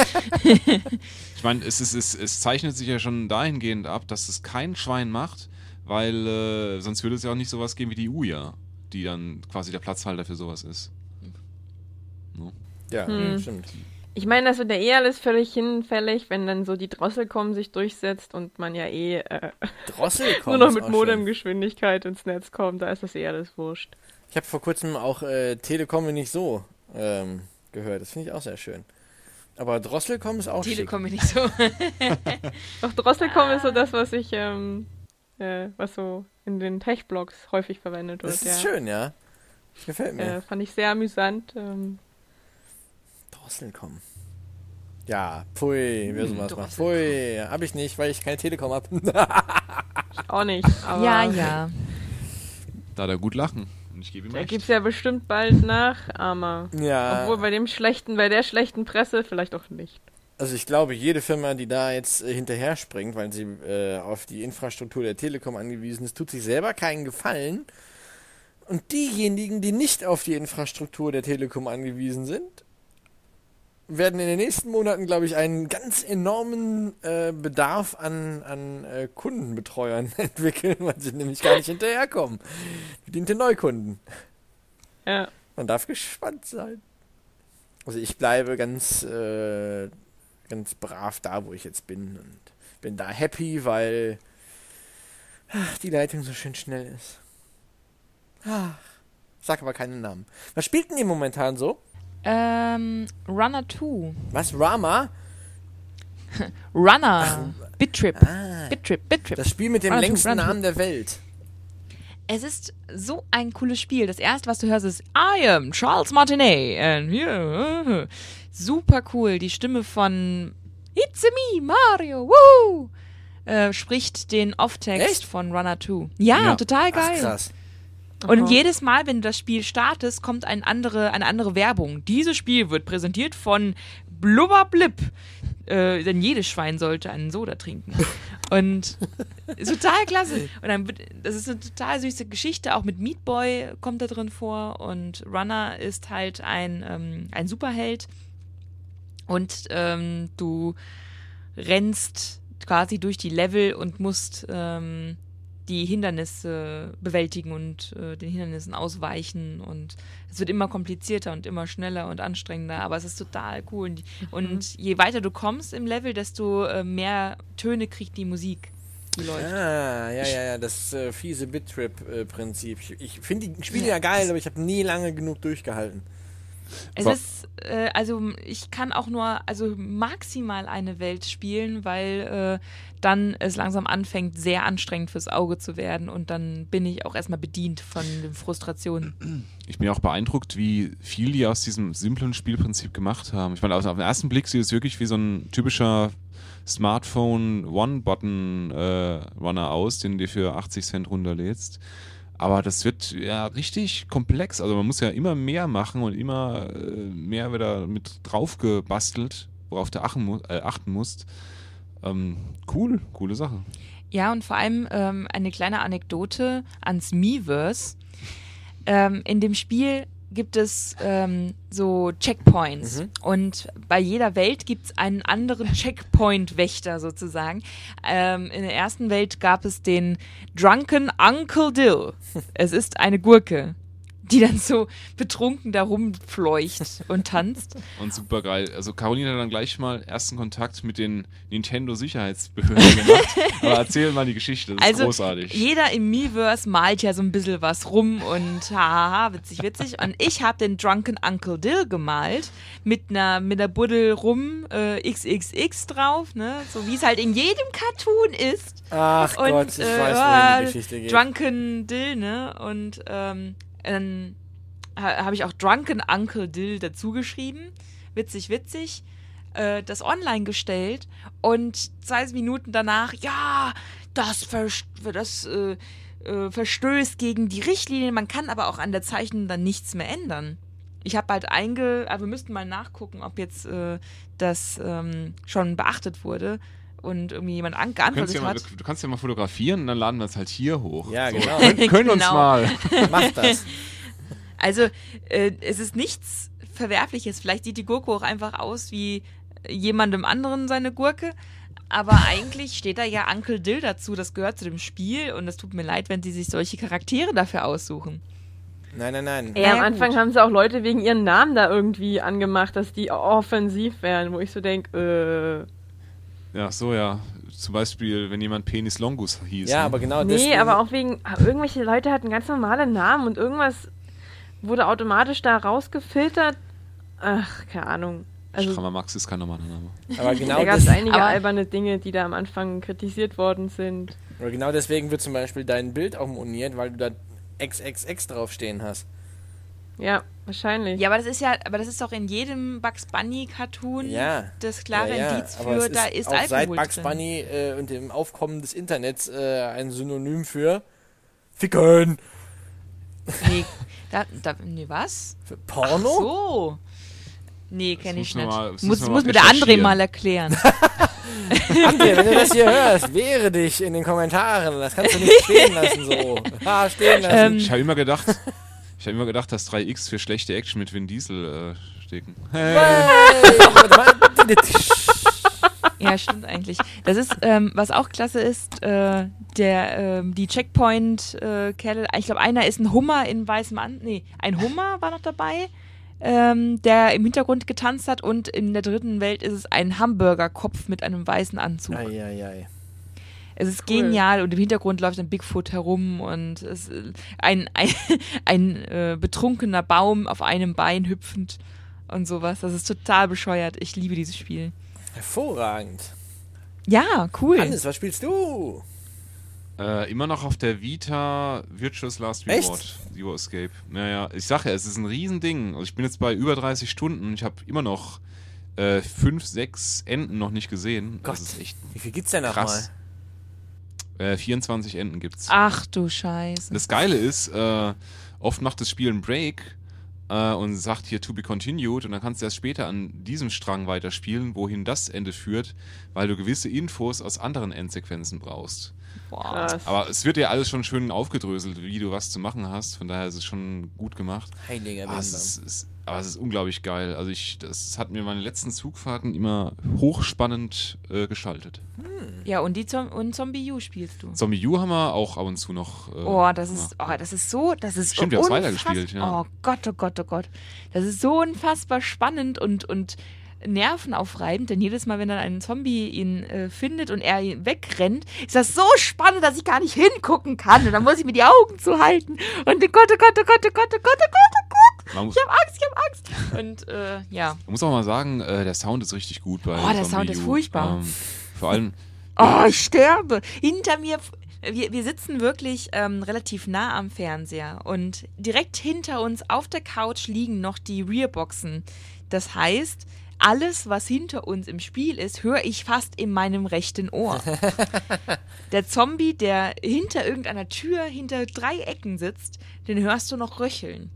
[SPEAKER 3] Ich meine, es, ist, es, es zeichnet sich ja schon dahingehend ab, dass es kein Schwein macht, weil äh, sonst würde es ja auch nicht sowas geben wie die Ouya, die dann quasi der Platzhalter für sowas ist. No?
[SPEAKER 1] Ja,
[SPEAKER 4] Hm.
[SPEAKER 1] stimmt.
[SPEAKER 4] Ich meine, das wird ja eh alles völlig hinfällig, wenn dann so die Drosselcom sich durchsetzt und man ja eh äh,
[SPEAKER 1] Drossel
[SPEAKER 4] nur
[SPEAKER 1] kommt.
[SPEAKER 4] noch mit Modemgeschwindigkeit ins Netz kommt, da ist das eh alles wurscht.
[SPEAKER 1] Ich habe vor kurzem auch äh, Telekom nicht so ähm, gehört. Das finde ich auch sehr schön. Aber Drosselcom ist auch
[SPEAKER 2] Telekom nicht so.
[SPEAKER 4] Doch Drosselcom ist so das, was ich, ähm, äh, was so in den Tech-Blogs häufig verwendet
[SPEAKER 1] schick.
[SPEAKER 4] wird.
[SPEAKER 1] Das
[SPEAKER 4] ja.
[SPEAKER 1] ist schön, ja. Das gefällt mir.
[SPEAKER 4] Äh, fand ich sehr amüsant. Ähm,
[SPEAKER 1] Drosselcom. Ja, pfui, wer sowas macht.
[SPEAKER 2] Drosselcom.
[SPEAKER 1] Pfui, hab ich nicht, weil ich keine Telekom hab.
[SPEAKER 4] auch nicht, aber
[SPEAKER 2] Ja, ja.
[SPEAKER 3] Da hat er gut lachen. Und ich gebe ihm
[SPEAKER 4] da
[SPEAKER 3] recht.
[SPEAKER 4] gibt's ja bestimmt bald Nachahmer.
[SPEAKER 1] Ja,
[SPEAKER 4] Obwohl bei dem schlechten, bei der schlechten Presse vielleicht auch nicht.
[SPEAKER 1] also ich glaube, jede Firma, die da jetzt äh, hinterher springt, weil sie äh, auf die Infrastruktur der Telekom angewiesen ist, tut sich selber keinen Gefallen. Und diejenigen, die nicht auf die Infrastruktur der Telekom angewiesen sind, werden in den nächsten Monaten, glaube ich, einen ganz enormen äh, Bedarf an, an äh, Kundenbetreuern entwickeln, weil sie nämlich gar nicht hinterherkommen. Bediente Neukunden.
[SPEAKER 4] Ja.
[SPEAKER 1] Man darf gespannt sein. Also ich bleibe ganz, äh, ganz brav da, wo ich jetzt bin und bin da happy, weil ach, die Leitung so schön schnell ist. Ach, sag aber keinen Namen. Was spielt denn ihr momentan so?
[SPEAKER 2] Ähm, Runner zwei.
[SPEAKER 1] Was? Rama?
[SPEAKER 2] Runner. Bittrip.
[SPEAKER 1] Ah,
[SPEAKER 2] Bittrip, Bittrip.
[SPEAKER 1] das Spiel mit dem
[SPEAKER 2] Run to-
[SPEAKER 1] längsten
[SPEAKER 2] Run to-
[SPEAKER 1] Namen der Welt.
[SPEAKER 2] Es ist so ein cooles Spiel. Das erste, was du hörst, ist I am Charles Martinet. And here, super cool. Die Stimme von It's me, Mario. Woo! Äh, spricht den Off-Text
[SPEAKER 1] Echt?
[SPEAKER 2] von Runner zwei. Ja,
[SPEAKER 3] Ja.
[SPEAKER 2] total
[SPEAKER 1] Ach,
[SPEAKER 2] geil.
[SPEAKER 1] krass.
[SPEAKER 2] Und
[SPEAKER 4] Aha.
[SPEAKER 2] jedes Mal, wenn du das Spiel startest, kommt ein andere, eine andere Werbung. Dieses Spiel wird präsentiert von Blubberblip. Äh, denn jedes Schwein sollte einen Soda trinken. Und ist total klasse. Und dann, wird- das ist eine total süße Geschichte. Auch mit Meat Boy kommt da drin vor. Und Runner ist halt ein, ähm, ein Superheld. Und ähm, du rennst quasi durch die Level und musst ähm, die Hindernisse bewältigen und äh, den Hindernissen ausweichen. Und es wird immer komplizierter und immer schneller und anstrengender, aber es ist total cool. Und, und je weiter du kommst im Level, desto äh, mehr Töne kriegt die Musik, die läuft.
[SPEAKER 1] Ah, ja, ja, ja, das äh, fiese Bit-Trip-Prinzip. Ich, ich finde die Spiele ja geil, aber ich habe nie lange genug durchgehalten.
[SPEAKER 2] Es
[SPEAKER 3] Wa-
[SPEAKER 2] ist, äh, also ich kann auch nur, also maximal eine Welt spielen, weil äh, dann es langsam anfängt, sehr anstrengend fürs Auge zu werden und dann bin ich auch erstmal bedient von den Frustrationen.
[SPEAKER 3] Ich bin auch beeindruckt, wie viel die aus diesem simplen Spielprinzip gemacht haben. Ich meine, also auf den ersten Blick sieht es wirklich wie so ein typischer Smartphone-One-Button-Runner aus, den du für achtzig Cent runterlädst. Aber das wird ja richtig komplex. Also man muss ja immer mehr machen und immer äh, mehr wieder mit drauf gebastelt, worauf du achten, mu äh, achten musst. Ähm, cool, coole Sache.
[SPEAKER 2] Ja, und vor allem ähm, eine kleine Anekdote ans Miiverse. Ähm, in dem Spiel gibt es ähm, so Checkpoints
[SPEAKER 1] Mhm.
[SPEAKER 2] und bei jeder Welt gibt es einen anderen Checkpoint-Wächter sozusagen. Ähm, in der ersten Welt gab es den Drunken Uncle Dill. Es ist eine Gurke, die dann so betrunken da rumfleucht und tanzt.
[SPEAKER 3] Und super geil. Also Caroline hat dann gleich mal ersten Kontakt mit den Nintendo-Sicherheitsbehörden gemacht. Aber erzähl mal die Geschichte, das ist
[SPEAKER 2] Also
[SPEAKER 3] großartig.
[SPEAKER 2] jeder im Miiverse malt ja so ein bisschen was rum und hahaha, witzig, witzig. Und ich habe den Drunken Uncle Dill gemalt mit einer mit der Buddel rum äh, X X X drauf, ne? So wie es halt in jedem Cartoon ist.
[SPEAKER 1] Ach
[SPEAKER 2] Und,
[SPEAKER 1] Gott, ich
[SPEAKER 2] äh,
[SPEAKER 1] weiß, wohin
[SPEAKER 2] ah,
[SPEAKER 1] die Geschichte geht.
[SPEAKER 2] Drunken Dill, ne? Und ähm, dann ha, habe ich auch Drunken Uncle Dill dazu geschrieben. Witzig, witzig. Äh, das online gestellt und zwei Minuten danach, ja, das, vers das äh, äh, verstößt gegen die Richtlinien. Man kann aber auch an der Zeichnung dann nichts mehr ändern. Ich habe halt einge... Aber wir müssten mal nachgucken, ob jetzt äh, das ähm, schon beachtet wurde und irgendwie jemand an
[SPEAKER 3] Du kannst,
[SPEAKER 2] geantwortet
[SPEAKER 3] ja mal,
[SPEAKER 2] hat.
[SPEAKER 3] du kannst ja mal fotografieren und dann laden wir es halt hier hoch.
[SPEAKER 1] Ja,
[SPEAKER 3] so.
[SPEAKER 1] genau.
[SPEAKER 3] Können, können uns
[SPEAKER 2] Genau.
[SPEAKER 3] mal.
[SPEAKER 1] Mach das.
[SPEAKER 2] Also, äh, es ist nichts Verwerfliches. Vielleicht sieht die Gurke auch einfach aus wie jemandem anderen seine Gurke. Aber eigentlich steht da ja Uncle Dill dazu. Das gehört zu dem Spiel. Und es tut mir leid, wenn sie sich solche Charaktere dafür aussuchen.
[SPEAKER 1] Nein, nein, nein.
[SPEAKER 4] Ey,
[SPEAKER 2] Ja,
[SPEAKER 4] am
[SPEAKER 2] ja,
[SPEAKER 4] Anfang
[SPEAKER 2] gut.
[SPEAKER 4] haben sie auch Leute wegen ihren Namen da irgendwie angemacht, dass die offensiv wären, wo ich so denke, äh.
[SPEAKER 3] Ja, so ja. Zum Beispiel, wenn jemand Penis Longus hieß.
[SPEAKER 1] Ja,
[SPEAKER 3] ne?
[SPEAKER 1] aber genau
[SPEAKER 4] Nee,
[SPEAKER 1] deswegen.
[SPEAKER 4] aber auch wegen, irgendwelche Leute hatten ganz normale Namen und irgendwas wurde automatisch da rausgefiltert. Ach, keine Ahnung. Also,
[SPEAKER 3] Strammer Max ist kein normaler Name.
[SPEAKER 1] aber genau,
[SPEAKER 4] da gab es
[SPEAKER 1] des,
[SPEAKER 4] einige
[SPEAKER 2] aber-
[SPEAKER 4] alberne Dinge, die da am Anfang kritisiert worden sind.
[SPEAKER 1] aber genau deswegen wird zum Beispiel dein Bild auch moniert, weil du da X X X draufstehen hast.
[SPEAKER 4] Ja, wahrscheinlich.
[SPEAKER 2] Ja, aber das ist ja, aber das ist doch in jedem Bugs Bunny Cartoon
[SPEAKER 1] Ja.
[SPEAKER 2] das klare
[SPEAKER 1] ja, ja,
[SPEAKER 2] Indiz
[SPEAKER 1] aber
[SPEAKER 2] für,
[SPEAKER 1] es
[SPEAKER 2] da ist
[SPEAKER 1] auch
[SPEAKER 2] Alkohol
[SPEAKER 1] seit Bugs
[SPEAKER 2] drin.
[SPEAKER 1] Bunny äh, und dem Aufkommen des Internets äh, ein Synonym für Ficken.
[SPEAKER 2] Nee, da, da, nee, was?
[SPEAKER 1] Für
[SPEAKER 2] Ach
[SPEAKER 1] Porno?
[SPEAKER 2] so. Nee, kenne ich
[SPEAKER 3] müssen wir
[SPEAKER 2] nicht.
[SPEAKER 3] mal- das
[SPEAKER 2] muss
[SPEAKER 3] müssen wir
[SPEAKER 2] muss
[SPEAKER 3] mal
[SPEAKER 2] mir der André
[SPEAKER 3] recherchieren.
[SPEAKER 2] mal erklären.
[SPEAKER 1] André, wenn du das hier hörst, wehre dich in den Kommentaren. Das kannst du nicht stehen lassen so. Ah, stehen lassen.
[SPEAKER 2] Ähm,
[SPEAKER 3] Ich habe immer gedacht, ich habe immer gedacht, dass drei X für schlechte Action mit Vin Diesel äh, stecken.
[SPEAKER 1] Hey, warte mal.
[SPEAKER 2] Ja, stimmt eigentlich. Das ist, ähm, was auch klasse ist, äh, der, ähm, die Checkpoint-Kerle, ich glaube, einer ist ein Hummer in weißem An... Nee, ein Hummer war noch dabei, ähm, der im Hintergrund getanzt hat und in der dritten Welt ist es ein Hamburgerkopf mit einem weißen Anzug.
[SPEAKER 1] Eieiei.
[SPEAKER 2] Es ist
[SPEAKER 4] Cool.
[SPEAKER 2] genial und im Hintergrund läuft ein Bigfoot herum und es ist ein, ein, ein äh, betrunkener Baum auf einem Bein hüpfend und sowas. Das ist total bescheuert. Ich liebe dieses Spiel.
[SPEAKER 1] Hervorragend.
[SPEAKER 2] Ja, cool.
[SPEAKER 1] Hannes, was spielst du?
[SPEAKER 3] Äh, immer noch auf der Vita Virtuous Last
[SPEAKER 1] Echt?
[SPEAKER 3] Reward. Zero Escape. Naja, ich sage ja, es ist ein Riesending. Also ich bin jetzt bei über dreißig Stunden. Ich habe immer noch äh, fünf, sechs Enden noch nicht gesehen.
[SPEAKER 1] Gott,
[SPEAKER 3] Das ist echt
[SPEAKER 1] wie viel gibt's denn noch
[SPEAKER 3] krass. Äh, vierundzwanzig Enden gibt's.
[SPEAKER 2] Ach du Scheiße.
[SPEAKER 3] Das Geile ist, äh, oft macht das Spiel einen Break äh, und sagt hier to be continued und dann kannst du erst später an diesem Strang weiterspielen, wohin das Ende führt, weil du gewisse Infos aus anderen Endsequenzen brauchst.
[SPEAKER 2] Boah.
[SPEAKER 4] Krass.
[SPEAKER 3] Aber es wird ja alles schon schön aufgedröselt, wie du was zu machen hast, von daher ist es schon gut gemacht.
[SPEAKER 1] Heiliger
[SPEAKER 3] Ah, es
[SPEAKER 1] Bimbam.
[SPEAKER 3] ist, es, aber es ist unglaublich geil. Also ich, das hat mir meine letzten Zugfahrten immer hochspannend äh, geschaltet.
[SPEAKER 2] Ja, und die Zom und Zombie U spielst du.
[SPEAKER 3] Zombie U haben wir auch ab und zu noch. Äh,
[SPEAKER 2] Oh, das ist,
[SPEAKER 3] gemacht.
[SPEAKER 2] oh, das ist so, das ist
[SPEAKER 3] Stimmt, wir haben's
[SPEAKER 2] unfass-
[SPEAKER 3] weitergespielt, ja.
[SPEAKER 2] Oh Gott, oh Gott, oh Gott. Das ist so unfassbar spannend und, und nervenaufreibend, denn jedes Mal, wenn dann ein Zombie ihn äh, findet und er ihn wegrennt, ist das so spannend, dass ich gar nicht hingucken kann. Und dann muss ich mir die Augen zuhalten. Und oh Gott, oh Gott, oh Gott, oh Gott, oh Gott, oh Gott, oh Gott.
[SPEAKER 3] Man muss,
[SPEAKER 2] Ich hab Angst, ich hab Angst. Und äh, ja.
[SPEAKER 3] man muss auch mal sagen, äh, der Sound ist richtig gut bei
[SPEAKER 2] Oh, der
[SPEAKER 3] Zombie
[SPEAKER 2] Sound ist
[SPEAKER 3] U.
[SPEAKER 2] furchtbar.
[SPEAKER 3] Ähm, vor allem,
[SPEAKER 2] Oh, ich sterbe. Hinter mir, wir, wir sitzen wirklich ähm, relativ nah am Fernseher und direkt hinter uns auf der Couch liegen noch die Rearboxen. Das heißt, alles, was hinter uns im Spiel ist, höre ich fast in meinem rechten Ohr. Der Zombie, der hinter irgendeiner Tür, hinter drei Ecken sitzt, den hörst du noch röcheln.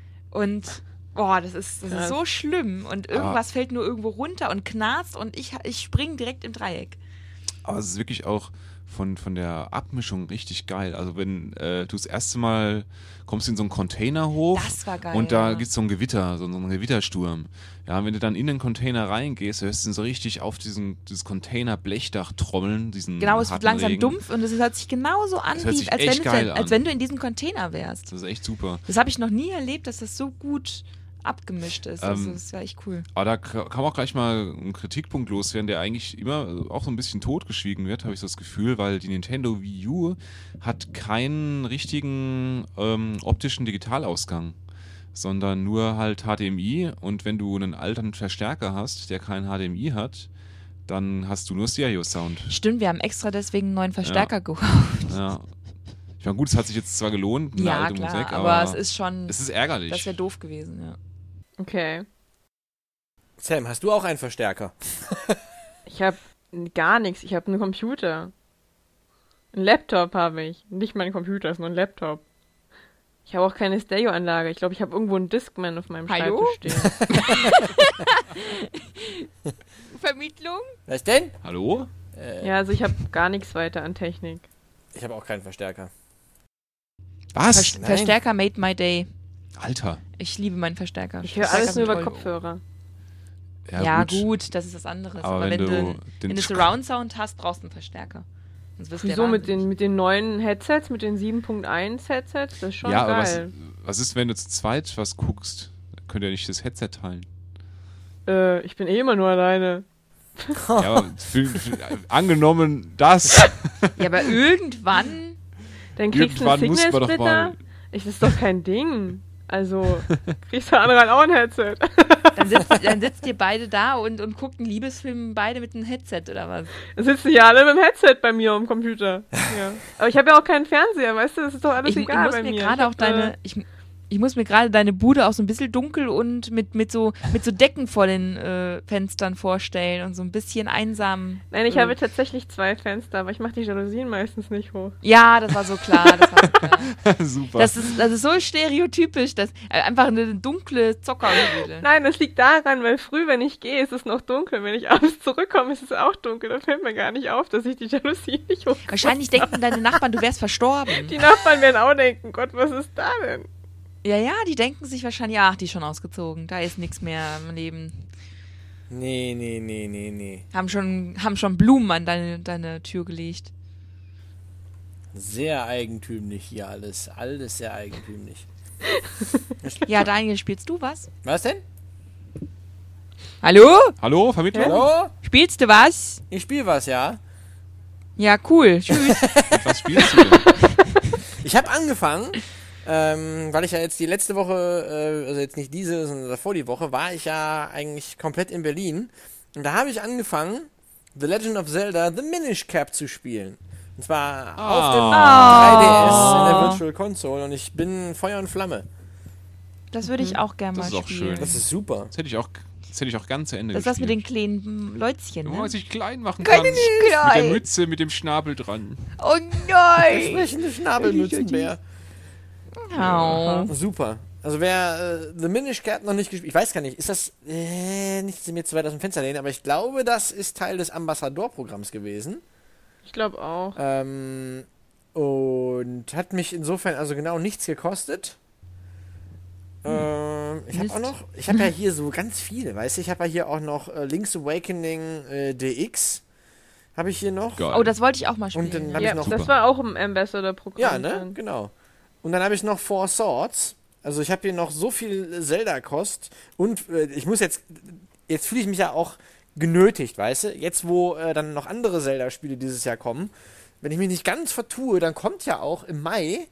[SPEAKER 2] Und boah, das ist, das ist
[SPEAKER 4] Krass.
[SPEAKER 2] so schlimm. Und irgendwas fällt nur irgendwo runter und knarzt und ich, ich spring direkt im Dreieck.
[SPEAKER 3] aber es ist wirklich auch von, von der Abmischung richtig geil. Also wenn äh, du das erste Mal kommst in so einen Containerhof
[SPEAKER 2] Das war geil,
[SPEAKER 3] und da
[SPEAKER 2] ja.
[SPEAKER 3] gibt es so ein Gewitter, so, so einen Gewittersturm. Ja, und wenn du dann in den Container reingehst, hörst du ihn so richtig auf diesen, dieses Container-Blechdach trommeln, diesen
[SPEAKER 2] Genau, es wird
[SPEAKER 3] harten
[SPEAKER 2] langsam
[SPEAKER 3] Regen.
[SPEAKER 2] dumpf und es hört sich genauso an,
[SPEAKER 3] Das hört
[SPEAKER 2] wie,
[SPEAKER 3] sich
[SPEAKER 2] als,
[SPEAKER 3] echt
[SPEAKER 2] wenn du,
[SPEAKER 3] geil
[SPEAKER 2] als
[SPEAKER 3] an.
[SPEAKER 2] wenn du in diesem Container wärst.
[SPEAKER 3] Das ist echt super.
[SPEAKER 2] Das habe ich noch nie erlebt, dass das so gut abgemischt ist. Also,
[SPEAKER 3] Ähm,
[SPEAKER 2] das war echt cool.
[SPEAKER 3] Aber da ka- kann man auch gleich mal einen Kritikpunkt loswerden, der eigentlich immer äh, auch so ein bisschen totgeschwiegen wird, habe ich so das Gefühl, weil die Nintendo Wii U hat keinen richtigen ähm, optischen Digitalausgang, sondern nur halt H D M I und wenn du einen alten Verstärker hast, der keinen H D M I hat, dann hast du nur Stereo-Sound.
[SPEAKER 2] Stimmt, wir haben extra deswegen einen neuen Verstärker gekauft.
[SPEAKER 3] Ja. Ich meine, gut, es hat sich jetzt zwar gelohnt, eine
[SPEAKER 2] Ja,
[SPEAKER 3] alte
[SPEAKER 2] klar,
[SPEAKER 3] Musik,
[SPEAKER 2] aber,
[SPEAKER 3] aber
[SPEAKER 2] es ist schon,
[SPEAKER 3] es ist ärgerlich.
[SPEAKER 2] das wäre doof gewesen, ja.
[SPEAKER 4] Okay.
[SPEAKER 1] Sam, hast du auch einen Verstärker?
[SPEAKER 4] Ich habe gar nichts. Ich habe einen Computer. Ein Laptop habe ich. Nicht mein Computer, ist nur ein Laptop. Ich habe auch keine Stereoanlage. Ich glaube, ich habe irgendwo einen Discman auf meinem
[SPEAKER 2] Hallo?
[SPEAKER 4] Schreibtisch stehen.
[SPEAKER 2] Vermittlung?
[SPEAKER 1] Was denn?
[SPEAKER 3] Hallo?
[SPEAKER 1] Äh,
[SPEAKER 4] Ja, also ich habe gar nichts weiter an Technik.
[SPEAKER 1] Ich habe auch keinen Verstärker.
[SPEAKER 3] Was?
[SPEAKER 2] Ver
[SPEAKER 1] Nein.
[SPEAKER 2] Verstärker made my day.
[SPEAKER 3] Alter.
[SPEAKER 2] Ich liebe meinen Verstärker.
[SPEAKER 4] Ich höre
[SPEAKER 2] Verstärker
[SPEAKER 4] alles nur
[SPEAKER 2] sind
[SPEAKER 4] über
[SPEAKER 2] toll.
[SPEAKER 4] Kopfhörer.
[SPEAKER 2] Ja, gut. das ist was anderes.
[SPEAKER 3] Aber
[SPEAKER 2] Aber,
[SPEAKER 3] wenn
[SPEAKER 2] wenn,
[SPEAKER 3] du
[SPEAKER 2] du,
[SPEAKER 3] den
[SPEAKER 2] wenn du
[SPEAKER 3] Sch-
[SPEAKER 2] Surround Sound hast, brauchst du einen Verstärker. Sonst wirst du ja
[SPEAKER 4] Wieso mit den,
[SPEAKER 2] wahnsinnig.
[SPEAKER 4] mit den neuen Headsets, mit den sieben Punkt eins Headsets? Das ist schon
[SPEAKER 3] Ja, aber was,
[SPEAKER 4] geil.
[SPEAKER 3] was ist, wenn du zu zweit was guckst? Könnt ihr nicht das Headset teilen?
[SPEAKER 4] Äh, ich bin eh immer nur alleine.
[SPEAKER 3] Ja, aber für, für, angenommen das.
[SPEAKER 2] Ja, aber irgendwann.
[SPEAKER 4] Dann kriegst du einen
[SPEAKER 3] Irgendwann muss man doch
[SPEAKER 4] Signal-Splitter.
[SPEAKER 3] mal.
[SPEAKER 4] Ich, das ist doch kein Ding. Also, kriegst du andere halt auch ein Headset.
[SPEAKER 2] Dann sitzt, dann sitzt ihr beide da und, und guckt einen Liebesfilm beide mit einem Headset oder was?
[SPEAKER 4] Dann sitzen ja alle mit dem Headset bei mir am Computer. Ja. Aber ich habe ja auch keinen Fernseher, weißt du? Das ist doch alles
[SPEAKER 2] Ich, ich
[SPEAKER 4] egal
[SPEAKER 2] muss
[SPEAKER 4] bei
[SPEAKER 2] mir
[SPEAKER 4] mir.
[SPEAKER 2] gerade
[SPEAKER 4] Ich
[SPEAKER 2] auch
[SPEAKER 4] hab,
[SPEAKER 2] deine.
[SPEAKER 4] äh,
[SPEAKER 2] Ich, ich muss mir gerade deine Bude auch so ein bisschen dunkel und mit, mit, so, mit so Decken vor den äh, Fenstern vorstellen und so ein bisschen einsam.
[SPEAKER 4] Nein, ich
[SPEAKER 2] äh,
[SPEAKER 4] habe tatsächlich zwei Fenster, aber ich mache die Jalousien meistens nicht hoch.
[SPEAKER 2] Ja, das war so klar. Das war so klar.
[SPEAKER 3] Super.
[SPEAKER 2] Das ist, das ist so stereotypisch, dass äh, einfach eine dunkle Zockerbude.
[SPEAKER 4] Nein, das liegt daran, weil früh, wenn ich gehe, ist es noch dunkel. Wenn ich abends zurückkomme, ist es auch dunkel. Da fällt mir gar nicht auf, dass ich die Jalousien nicht hoch.
[SPEAKER 2] Wahrscheinlich denken deine Nachbarn, du wärst verstorben.
[SPEAKER 4] Die Nachbarn werden auch denken, Gott, was ist da denn?
[SPEAKER 2] Ja, ja, die denken sich wahrscheinlich, ach, die ist schon ausgezogen, da ist nichts mehr im Leben.
[SPEAKER 1] Nee, nee, nee, nee, nee.
[SPEAKER 2] Haben schon, haben schon Blumen an deine, deine Tür gelegt.
[SPEAKER 1] Sehr eigentümlich hier alles. Alles sehr eigentümlich.
[SPEAKER 2] Ja, Daniel, spielst du was?
[SPEAKER 1] Was denn?
[SPEAKER 2] Hallo?
[SPEAKER 3] Hallo, Vermittler?
[SPEAKER 1] Hallo?
[SPEAKER 2] Spielst du was?
[SPEAKER 1] Ich spiele was, ja.
[SPEAKER 2] Ja, cool. Tschüss.
[SPEAKER 3] Und was spielst du denn?
[SPEAKER 1] Ich habe angefangen, ähm, weil ich ja jetzt die letzte Woche, äh, also jetzt nicht diese, sondern davor die Woche, war ich ja eigentlich komplett in Berlin. Und da habe ich angefangen, The Legend of Zelda The Minish Cap zu spielen. Und zwar
[SPEAKER 3] Ah.
[SPEAKER 1] auf dem
[SPEAKER 2] Ah.
[SPEAKER 1] drei D S in der Virtual Console und ich bin Feuer und Flamme.
[SPEAKER 2] Das würde ich auch gerne mal
[SPEAKER 3] Das ist auch
[SPEAKER 2] spielen.
[SPEAKER 3] schön.
[SPEAKER 1] Das ist super.
[SPEAKER 3] Das hätte ich auch, das hätte ich auch ganz zu Ende
[SPEAKER 2] Das ist das mit den
[SPEAKER 3] gespielt.
[SPEAKER 2] kleinen Läuzchen,
[SPEAKER 3] Oh,
[SPEAKER 2] ne?
[SPEAKER 3] was ich klein machen
[SPEAKER 2] Kann
[SPEAKER 3] kann.
[SPEAKER 2] ich nicht
[SPEAKER 3] Mit der
[SPEAKER 2] klein.
[SPEAKER 3] Mütze, mit dem Schnabel dran.
[SPEAKER 2] Oh
[SPEAKER 1] Der
[SPEAKER 2] nein!
[SPEAKER 1] sprechende Schnabelmützenbär.
[SPEAKER 2] Au.
[SPEAKER 1] Super. Also wer äh, The Minish Cap noch nicht gespielt, ich weiß gar nicht, ist das, äh, nicht mir zu weit aus dem Fenster lehnen, aber ich glaube, das ist Teil des Ambassador-Programms gewesen.
[SPEAKER 4] Ich glaube auch.
[SPEAKER 1] Ähm, und hat mich insofern also genau nichts gekostet. Ähm, ich habe
[SPEAKER 2] Mist.
[SPEAKER 1] auch noch, ich habe ja hier so ganz viele, weißt du, ich habe ja hier auch noch äh, Link's Awakening äh, D X. Habe ich hier noch.
[SPEAKER 3] Geil.
[SPEAKER 2] Oh, das wollte ich auch mal spielen.
[SPEAKER 1] Und dann
[SPEAKER 2] ja.
[SPEAKER 1] hab
[SPEAKER 4] Ja,
[SPEAKER 1] ich noch-
[SPEAKER 4] das
[SPEAKER 3] Super.
[SPEAKER 4] war auch im Ambassador-Programm.
[SPEAKER 1] Ja, ne?
[SPEAKER 4] drin.
[SPEAKER 1] Genau. Und dann habe ich noch Four Swords. Also ich habe hier noch so viel Zelda-Kost. Und äh, ich muss jetzt, jetzt fühle ich mich ja auch genötigt, weißt du? Jetzt, wo äh, dann noch andere Zelda-Spiele dieses Jahr kommen, wenn ich mich nicht ganz vertue, dann kommt ja auch im Mai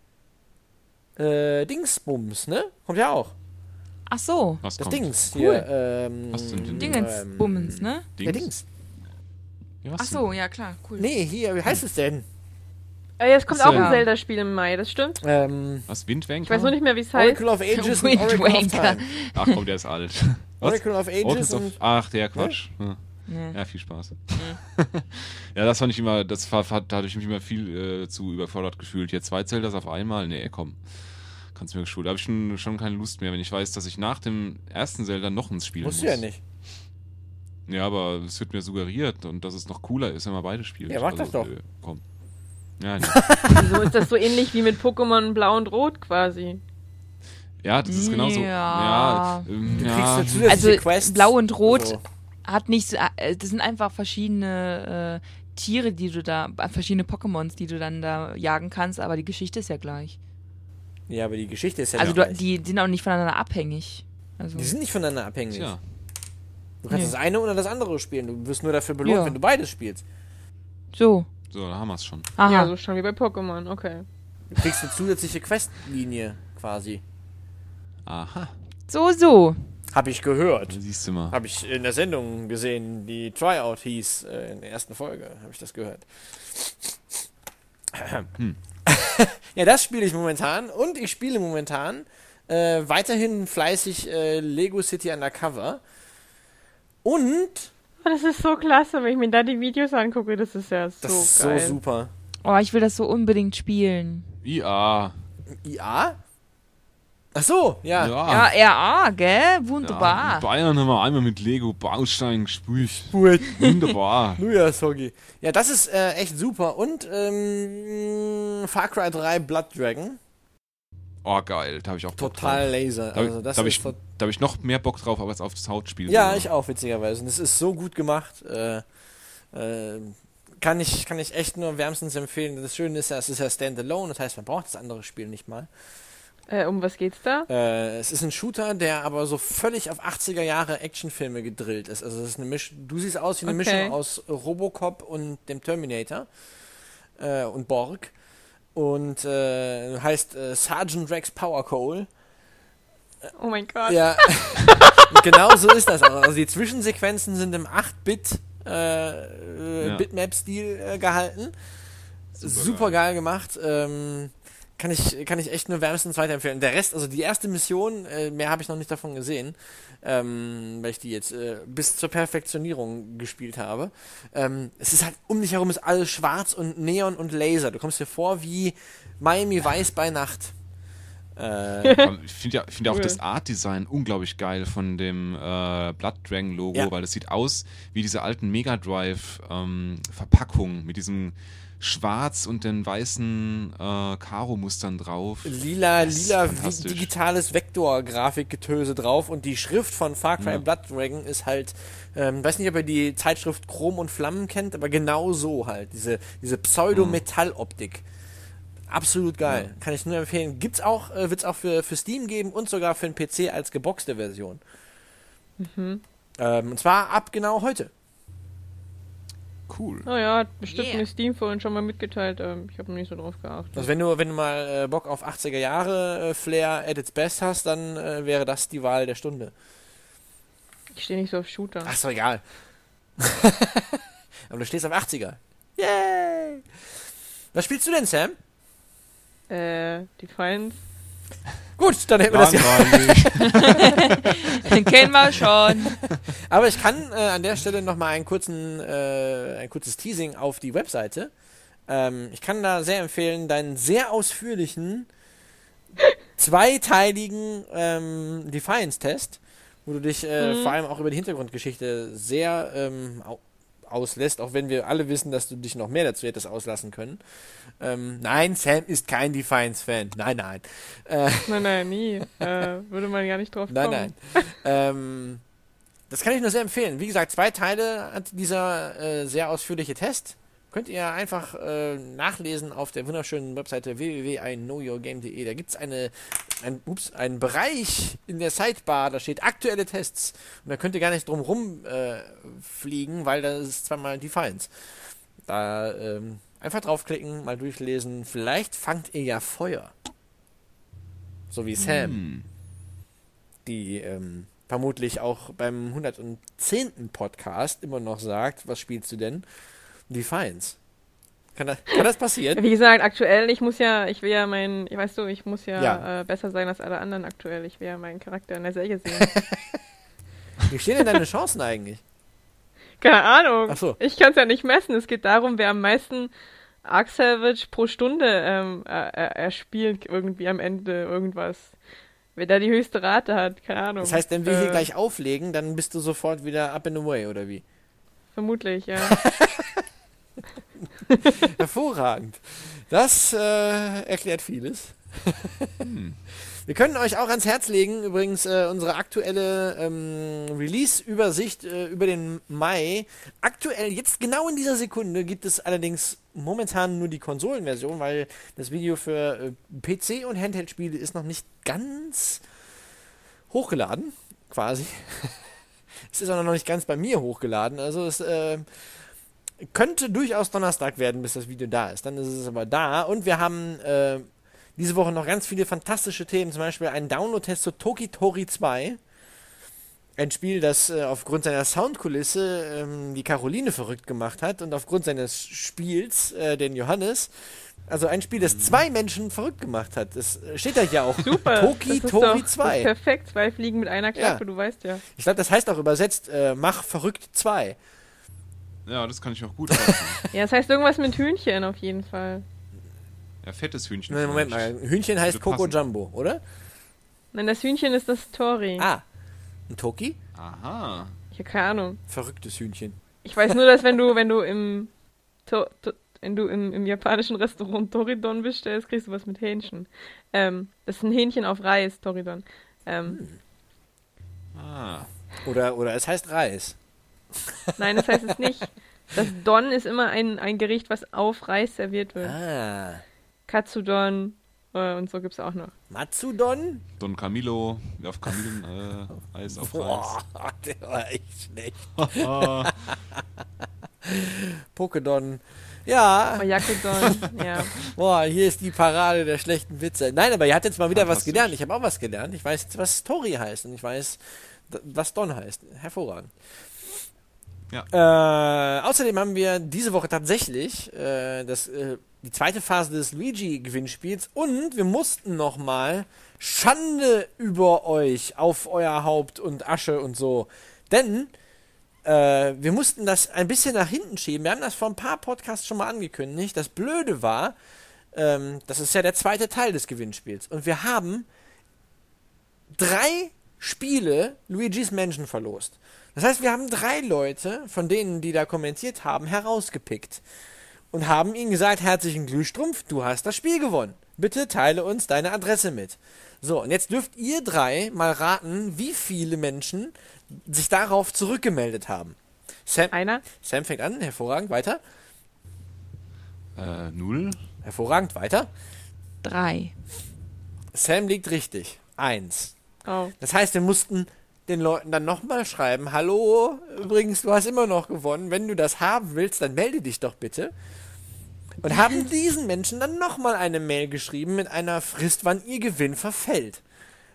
[SPEAKER 1] äh, Dingsbums, ne? Kommt ja auch.
[SPEAKER 2] Ach so.
[SPEAKER 3] Was
[SPEAKER 1] Das
[SPEAKER 3] kommt?
[SPEAKER 1] Dings
[SPEAKER 2] Cool.
[SPEAKER 1] hier. Ähm,
[SPEAKER 3] Was denn?
[SPEAKER 1] ähm,
[SPEAKER 2] Dingensbummens, ne?
[SPEAKER 1] Ja, Dings.
[SPEAKER 3] Ja, was
[SPEAKER 2] Ach so, ja klar, cool.
[SPEAKER 1] Nee, hier, wie heißt es denn?
[SPEAKER 4] Äh, ja, es kommt
[SPEAKER 3] Ist
[SPEAKER 4] auch
[SPEAKER 3] ja-
[SPEAKER 4] ein Zelda-Spiel im Mai, das stimmt.
[SPEAKER 1] Ähm,
[SPEAKER 3] Was, Windwanker?
[SPEAKER 4] Ich weiß nur nicht mehr, wie es heißt.
[SPEAKER 1] Oracle of Ages und
[SPEAKER 2] Wind
[SPEAKER 1] Oracle of
[SPEAKER 2] Waker.
[SPEAKER 1] Time.
[SPEAKER 3] Ach komm, der ist alt. Was?
[SPEAKER 1] Oracle of Ages
[SPEAKER 3] Oracles of,
[SPEAKER 1] und...
[SPEAKER 3] ach, der Quatsch. Ja.
[SPEAKER 2] Nee.
[SPEAKER 3] Ja, viel Spaß. Ja, das fand ich immer, das war, da hatte ich mich immer viel äh, zu überfordert gefühlt. Jetzt zwei Zeldas auf einmal? Nee, komm. Kannst mir geschult. Da habe ich schon, schon keine Lust mehr, wenn ich weiß, dass ich nach dem ersten Zelda noch ins Spiel muss.
[SPEAKER 1] Musst du ja nicht.
[SPEAKER 3] Ja, aber es wird mir suggeriert und dass es noch cooler ist, wenn man beide spielt.
[SPEAKER 1] Ja, mach das doch.
[SPEAKER 3] Äh, komm. Ja, nee.
[SPEAKER 4] So ist das so ähnlich wie mit Pokémon Blau und Rot quasi.
[SPEAKER 3] Ja, das ist genauso.
[SPEAKER 2] Ja.
[SPEAKER 3] Ja, ähm,
[SPEAKER 1] Du
[SPEAKER 3] ja.
[SPEAKER 1] kriegst eine zusätzliche
[SPEAKER 2] Also
[SPEAKER 1] Quest.
[SPEAKER 2] Blau und Rot
[SPEAKER 1] Also,
[SPEAKER 2] hat nicht so, äh, das sind einfach verschiedene äh, Tiere, die du da, äh, verschiedene Pokémons, die du dann da jagen kannst, aber die Geschichte ist ja gleich.
[SPEAKER 1] ja, aber die Geschichte ist ja
[SPEAKER 2] also
[SPEAKER 1] nicht
[SPEAKER 2] du,
[SPEAKER 1] gleich.
[SPEAKER 2] die sind auch nicht voneinander abhängig. Also,
[SPEAKER 1] Die sind nicht voneinander abhängig.
[SPEAKER 3] Tja.
[SPEAKER 1] Du kannst
[SPEAKER 2] Nee.
[SPEAKER 1] das eine oder das andere spielen. Du wirst nur dafür belohnt,
[SPEAKER 2] Ja.
[SPEAKER 1] wenn du beides spielst.
[SPEAKER 2] so.
[SPEAKER 3] So, da haben wir es schon.
[SPEAKER 2] Aha.
[SPEAKER 4] Ja, so schon wie bei Pokémon, okay.
[SPEAKER 1] Du kriegst eine zusätzliche Questlinie quasi.
[SPEAKER 3] Aha.
[SPEAKER 2] So, so.
[SPEAKER 1] Hab ich gehört.
[SPEAKER 3] Siehst du mal.
[SPEAKER 1] Habe ich in der Sendung gesehen, die Tryout hieß, äh, in der ersten Folge, habe ich das gehört.
[SPEAKER 3] Hm.
[SPEAKER 1] Ja, das spiele ich momentan und ich spiele momentan äh, weiterhin fleißig äh, Lego City Undercover. Und
[SPEAKER 4] Oh, das ist so klasse, wenn ich mir da die Videos angucke, das ist ja so
[SPEAKER 1] das ist
[SPEAKER 4] geil.
[SPEAKER 1] so super.
[SPEAKER 2] Oh, ich will das so unbedingt spielen.
[SPEAKER 3] I A.
[SPEAKER 1] I A? Ach so, ja.
[SPEAKER 2] Ja, R A, gell?
[SPEAKER 3] Ja, in
[SPEAKER 2] Wunderbar.
[SPEAKER 3] Bayern haben wir einmal mit Lego Bausteinen gespielt.
[SPEAKER 1] Gut.
[SPEAKER 3] Wunderbar.
[SPEAKER 1] Lujas Hoggy. Ja, das ist äh, echt super. Und ähm, Far Cry drei Blood Dragon.
[SPEAKER 3] Oh, geil. Da habe ich auch Bock
[SPEAKER 1] Total
[SPEAKER 3] drauf.
[SPEAKER 1] laser.
[SPEAKER 3] Da,
[SPEAKER 1] Also das
[SPEAKER 3] da habe
[SPEAKER 1] ist
[SPEAKER 3] ich,
[SPEAKER 1] tot-
[SPEAKER 3] da hab ich noch mehr Bock drauf, als auf das Hauptspiel.
[SPEAKER 1] Ja, ich auch, witzigerweise. Und es ist so gut gemacht. Äh, äh, kann, ich, kann ich echt nur wärmstens empfehlen. Das Schöne ist ja, es ist ja Standalone. Das heißt, man braucht das andere Spiel nicht mal.
[SPEAKER 4] Äh, um was geht's da?
[SPEAKER 1] Äh, es ist ein Shooter, der aber so völlig auf achtziger Jahre Actionfilme gedrillt ist. Also es ist eine Misch du siehst aus wie eine
[SPEAKER 4] Okay.
[SPEAKER 1] Mischung aus Robocop und dem Terminator äh, und Borg. Und äh, heißt äh, Sergeant Rex Power Cole.
[SPEAKER 4] Oh mein Gott.
[SPEAKER 1] Ja, und genau so ist das auch. Also die Zwischensequenzen sind im acht Bit äh, äh,
[SPEAKER 3] Ja.
[SPEAKER 1] Bitmap-Stil äh, gehalten.
[SPEAKER 3] Super
[SPEAKER 1] Super geil gemacht. Ähm, kann ich, kann ich echt nur wärmstens weiterempfehlen. Der Rest, also die erste Mission, äh, mehr habe ich noch nicht davon gesehen, ähm, weil ich die jetzt äh, bis zur Perfektionierung gespielt habe. Ähm, es ist halt, um dich herum ist alles schwarz und Neon und Laser. Du kommst dir vor wie Miami Weiß bei Nacht. Äh,
[SPEAKER 3] Aber Ich finde ja, find ja auch
[SPEAKER 4] Cool.
[SPEAKER 3] das Art-Design unglaublich geil von dem äh, Blood Dragon-Logo,
[SPEAKER 1] Ja.
[SPEAKER 3] weil es sieht aus wie diese alten Mega Drive-Verpackungen mit diesem Schwarz und den weißen äh, Karo-Mustern drauf.
[SPEAKER 1] lila,
[SPEAKER 3] Das ist
[SPEAKER 1] lila
[SPEAKER 3] fantastisch.
[SPEAKER 1] vi- digitales Vektor-Grafikgetöse drauf und die Schrift von Far Cry
[SPEAKER 3] Ja.
[SPEAKER 1] Blood Dragon ist halt, ähm, weiß nicht, ob ihr die Zeitschrift Chrom und Flammen kennt, aber genau so halt, diese, diese Pseudo-Metall-Optik. Absolut geil. Kann ich nur empfehlen. Gibt's auch, äh, wird's auch für, für Steam geben und sogar für den P C als geboxte Version.
[SPEAKER 4] Mhm.
[SPEAKER 1] Ähm, und zwar ab genau heute.
[SPEAKER 3] Cool.
[SPEAKER 4] Oh ja, hat bestimmt
[SPEAKER 2] Yeah.
[SPEAKER 4] mir Steam vorhin schon mal mitgeteilt. Ähm, ich habe noch nicht so drauf geachtet.
[SPEAKER 1] Also wenn du, wenn du mal äh, Bock auf achtziger Jahre äh, Flair at its best hast, dann äh, wäre das die Wahl der Stunde.
[SPEAKER 4] Ich stehe nicht so auf Shooter.
[SPEAKER 1] Ach, ist doch egal. Aber du stehst auf achtziger. Yay! Was spielst du denn, Sam?
[SPEAKER 4] Äh, Defiance.
[SPEAKER 1] Gut, dann hätten wir das ja.
[SPEAKER 2] Kennen wir schon.
[SPEAKER 1] Aber ich kann äh, an der Stelle nochmal einen kurzen, äh, ein kurzes Teasing auf die Webseite. Ähm, ich kann da sehr empfehlen, deinen sehr ausführlichen, zweiteiligen ähm, Defiance-Test, wo du dich äh,
[SPEAKER 4] Mhm.
[SPEAKER 1] vor allem auch über die Hintergrundgeschichte sehr ähm, au- auslässt, auch wenn wir alle wissen, dass du dich noch mehr dazu hättest auslassen können. Ähm, nein, Sam ist kein Defiance-Fan. Nein, nein. Äh,
[SPEAKER 4] Nein, nein, nie. Äh, würde man gar nicht drauf
[SPEAKER 1] Nein,
[SPEAKER 4] kommen.
[SPEAKER 1] nein. ähm, das kann ich nur sehr empfehlen. Wie gesagt, zwei Teile hat dieser äh, sehr ausführliche Test. Könnt ihr einfach äh, nachlesen auf der wunderschönen Webseite w w w punkt i know your game punkt d e. Da gibt es eine, ein, ups, einen Bereich in der Sidebar, da steht aktuelle Tests. Und da könnt ihr gar nicht drum rum äh, fliegen, weil da ist zweimal Defiance. Da ähm, einfach draufklicken, mal durchlesen. Vielleicht fangt ihr ja Feuer. So wie Sam.
[SPEAKER 3] Hm.
[SPEAKER 1] Die ähm, vermutlich auch beim hundertzehnten Podcast immer noch sagt, was spielst du denn? Defiance. Kann das, kann das passieren?
[SPEAKER 4] Wie gesagt, aktuell, ich muss ja, ich will ja mein, ich weißt du, ich muss ja,
[SPEAKER 1] Ja.
[SPEAKER 4] Äh, besser sein als alle anderen aktuell. Ich will ja meinen Charakter in der Serie sehen.
[SPEAKER 1] Wie stehen denn deine Chancen eigentlich?
[SPEAKER 4] Keine Ahnung.
[SPEAKER 1] Ach so.
[SPEAKER 4] Ich kann es ja nicht messen. Es geht darum, wer am meisten Ark Salvage pro Stunde ähm, äh, äh, erspielt irgendwie am Ende irgendwas. Wer da die höchste Rate hat, keine Ahnung.
[SPEAKER 1] Das heißt, wenn wir
[SPEAKER 4] äh,
[SPEAKER 1] hier gleich auflegen, dann bist du sofort wieder up and away, oder wie?
[SPEAKER 4] Vermutlich, ja.
[SPEAKER 1] Hervorragend. Das äh, erklärt vieles. Wir können euch auch ans Herz legen, übrigens äh, unsere aktuelle ähm, Release-Übersicht äh, über den Mai. Aktuell, jetzt genau in dieser Sekunde, gibt es allerdings momentan nur die Konsolenversion, weil das Video für äh, P C und Handheld-Spiele ist noch nicht ganz hochgeladen, quasi. Es ist auch noch nicht ganz bei mir hochgeladen, also es äh, könnte durchaus Donnerstag werden, bis das Video da ist. Dann ist es aber da und wir haben äh, diese Woche noch ganz viele fantastische Themen, zum Beispiel einen Download-Test zu Toki Tori zwei. Ein Spiel, das äh, aufgrund seiner Soundkulisse ähm, die Caroline verrückt gemacht hat und aufgrund seines Spiels äh, den Johannes. Also ein Spiel, das zwei Menschen verrückt gemacht hat. Das äh, steht da ja auch.
[SPEAKER 4] Super.
[SPEAKER 1] Toki
[SPEAKER 4] das ist
[SPEAKER 1] Tori
[SPEAKER 4] doch, Das
[SPEAKER 1] zwei.
[SPEAKER 4] ist perfekt. Zwei Fliegen mit einer Klappe,
[SPEAKER 1] Ja.
[SPEAKER 4] du weißt ja.
[SPEAKER 1] Ich glaube, das heißt auch übersetzt, äh, mach verrückt zwei.
[SPEAKER 3] Ja, das kann ich auch gut fassen.
[SPEAKER 4] Ja, das heißt irgendwas mit Hühnchen auf jeden Fall.
[SPEAKER 3] Ja, fettes Hühnchen.
[SPEAKER 1] Nein, Moment mal,
[SPEAKER 3] vielleicht.
[SPEAKER 1] Hühnchen heißt
[SPEAKER 3] Würde
[SPEAKER 1] Coco
[SPEAKER 3] passen.
[SPEAKER 1] Jumbo, oder?
[SPEAKER 4] Nein, das Hühnchen ist das Tori.
[SPEAKER 1] Ah, ein Toki?
[SPEAKER 3] Aha.
[SPEAKER 4] Ich habe keine Ahnung.
[SPEAKER 1] Verrücktes Hühnchen.
[SPEAKER 4] Ich weiß nur, dass wenn du, wenn du im to, to, wenn du im, im japanischen Restaurant Toridon bestellst, kriegst du was mit Hähnchen. Ähm, das ist ein Hähnchen auf Reis, Toridon. Ähm,
[SPEAKER 3] Ah.
[SPEAKER 1] Oder, oder es heißt Reis.
[SPEAKER 4] Nein, das heißt es nicht. Das Don ist immer ein, ein Gericht, was auf Reis serviert wird.
[SPEAKER 1] Ah,
[SPEAKER 4] Katsudon äh, und so gibt's auch noch.
[SPEAKER 1] Matsudon?
[SPEAKER 3] Don Camilo, wie auf Kamilen, äh, Eis auf
[SPEAKER 1] Boah, der war echt schlecht.
[SPEAKER 3] Reis.
[SPEAKER 1] Pokédon. Ja,
[SPEAKER 4] Oyakodon, ja.
[SPEAKER 1] boah, hier ist die Parade der schlechten Witze. Nein, aber ihr habt jetzt mal wieder was
[SPEAKER 3] Fantastisch.
[SPEAKER 1] gelernt. Ich habe auch was gelernt. Ich weiß jetzt, was Tori heißt und ich weiß, d- was Don heißt. Hervorragend.
[SPEAKER 3] Ja.
[SPEAKER 1] Äh, außerdem haben wir diese Woche tatsächlich äh, das, äh, die zweite Phase des Luigi-Gewinnspiels und wir mussten nochmal Schande über euch auf euer Haupt und Asche und so. Denn äh, wir mussten das ein bisschen nach hinten schieben. Wir haben das vor ein paar Podcasts schon mal angekündigt. Das Blöde war, ähm, das ist ja der zweite Teil des Gewinnspiels. Und wir haben drei Spiele Luigi's Mansion verlost. Das heißt, wir haben drei Leute, von denen, die da kommentiert haben, herausgepickt. Und haben ihnen gesagt, herzlichen Glühstrumpf, du hast das Spiel gewonnen. Bitte teile uns deine Adresse mit. So, und jetzt dürft ihr drei mal raten, wie viele Menschen sich darauf zurückgemeldet haben. Sam,
[SPEAKER 4] Einer?
[SPEAKER 1] Sam fängt an, hervorragend, weiter.
[SPEAKER 3] äh, null.
[SPEAKER 1] Hervorragend, weiter.
[SPEAKER 2] Drei.
[SPEAKER 1] Sam liegt richtig. Eins.
[SPEAKER 4] Oh.
[SPEAKER 1] Das heißt, wir mussten den Leuten dann nochmal schreiben, hallo, übrigens, du hast immer noch gewonnen. Wenn du das haben willst, dann melde dich doch bitte. Und haben diesen Menschen dann nochmal eine Mail geschrieben mit einer Frist, wann ihr Gewinn verfällt.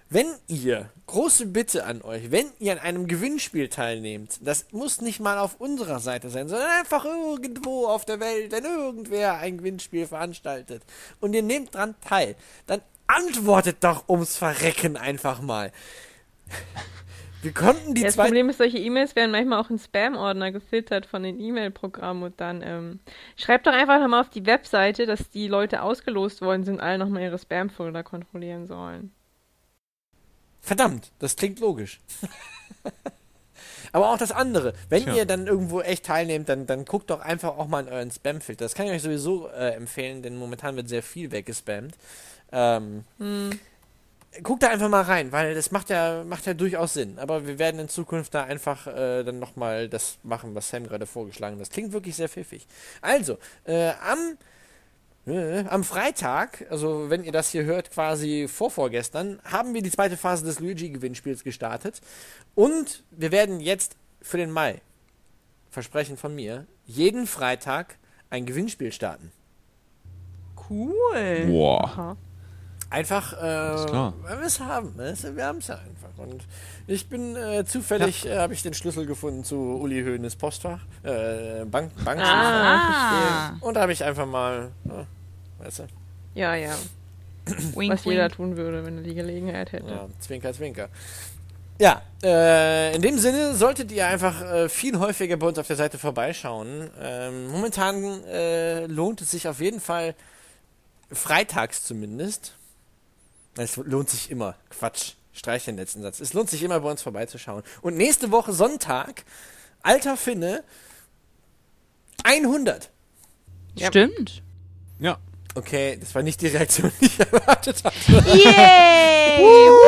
[SPEAKER 1] wenn ihr, große Bitte an euch, wenn ihr an einem Gewinnspiel teilnehmt, das muss nicht mal auf unserer Seite sein, sondern einfach irgendwo auf der Welt, wenn irgendwer ein Gewinnspiel veranstaltet und ihr nehmt dran teil, dann antwortet doch ums Verrecken einfach mal. Wir konnten die
[SPEAKER 4] Ja, das
[SPEAKER 1] zwei...
[SPEAKER 4] Problem ist, solche E-Mails werden manchmal auch in Spam-Ordner gefiltert von den E-Mail-Programmen und dann ähm, schreibt doch einfach nochmal auf die Webseite, dass die Leute ausgelost worden sind, alle nochmal ihre Spam-Folder kontrollieren sollen.
[SPEAKER 1] Verdammt, das klingt logisch. Aber auch das andere. Wenn
[SPEAKER 3] Tja.
[SPEAKER 1] ihr dann irgendwo echt teilnehmt, dann, dann guckt doch einfach auch mal in euren Spam-Filter. Das kann ich euch sowieso äh, empfehlen, denn momentan wird sehr viel weggespammt. Ähm,
[SPEAKER 4] Hm.
[SPEAKER 1] guckt da einfach mal rein, weil das macht ja, macht ja durchaus Sinn. Aber wir werden in Zukunft da einfach äh, dann nochmal das machen, was Sam gerade vorgeschlagen hat. Das klingt wirklich sehr pfiffig. Also, äh, am Äh, Am Freitag, also wenn ihr das hier hört, quasi vorvorgestern, haben wir die zweite Phase des Luigi-Gewinnspiels gestartet. Und wir werden jetzt für den Mai, Versprechen von mir, jeden Freitag ein Gewinnspiel starten.
[SPEAKER 2] Cool.
[SPEAKER 3] Boah.
[SPEAKER 4] Aha.
[SPEAKER 1] Einfach, äh,
[SPEAKER 3] klar.
[SPEAKER 1] weil wir es haben. Ne? Wir haben es ja einfach. Und ich bin äh, zufällig, äh, habe ich den Schlüssel gefunden zu Uli Hoeneß Postfach, äh, Bank, Bank.
[SPEAKER 2] Ah.
[SPEAKER 1] Und da habe ich einfach mal, äh, weißt du,
[SPEAKER 4] Ja, ja.
[SPEAKER 2] Wink,
[SPEAKER 4] Was jeder
[SPEAKER 2] wink.
[SPEAKER 4] tun würde, wenn er die Gelegenheit hätte.
[SPEAKER 1] ja, Zwinker, Zwinker. Ja, äh, in dem Sinne solltet ihr einfach äh, viel häufiger bei uns auf der Seite vorbeischauen. Ähm, momentan äh, lohnt es sich auf jeden Fall, freitags zumindest. Es lohnt sich immer. Quatsch. Streich den letzten Satz. Es lohnt sich immer, bei uns vorbeizuschauen. Und nächste Woche Sonntag, alter Finne, hundert.
[SPEAKER 4] Ja.
[SPEAKER 2] Stimmt.
[SPEAKER 3] Ja.
[SPEAKER 1] Okay, das war nicht die Reaktion, die ich erwartet hatte.
[SPEAKER 2] Yay!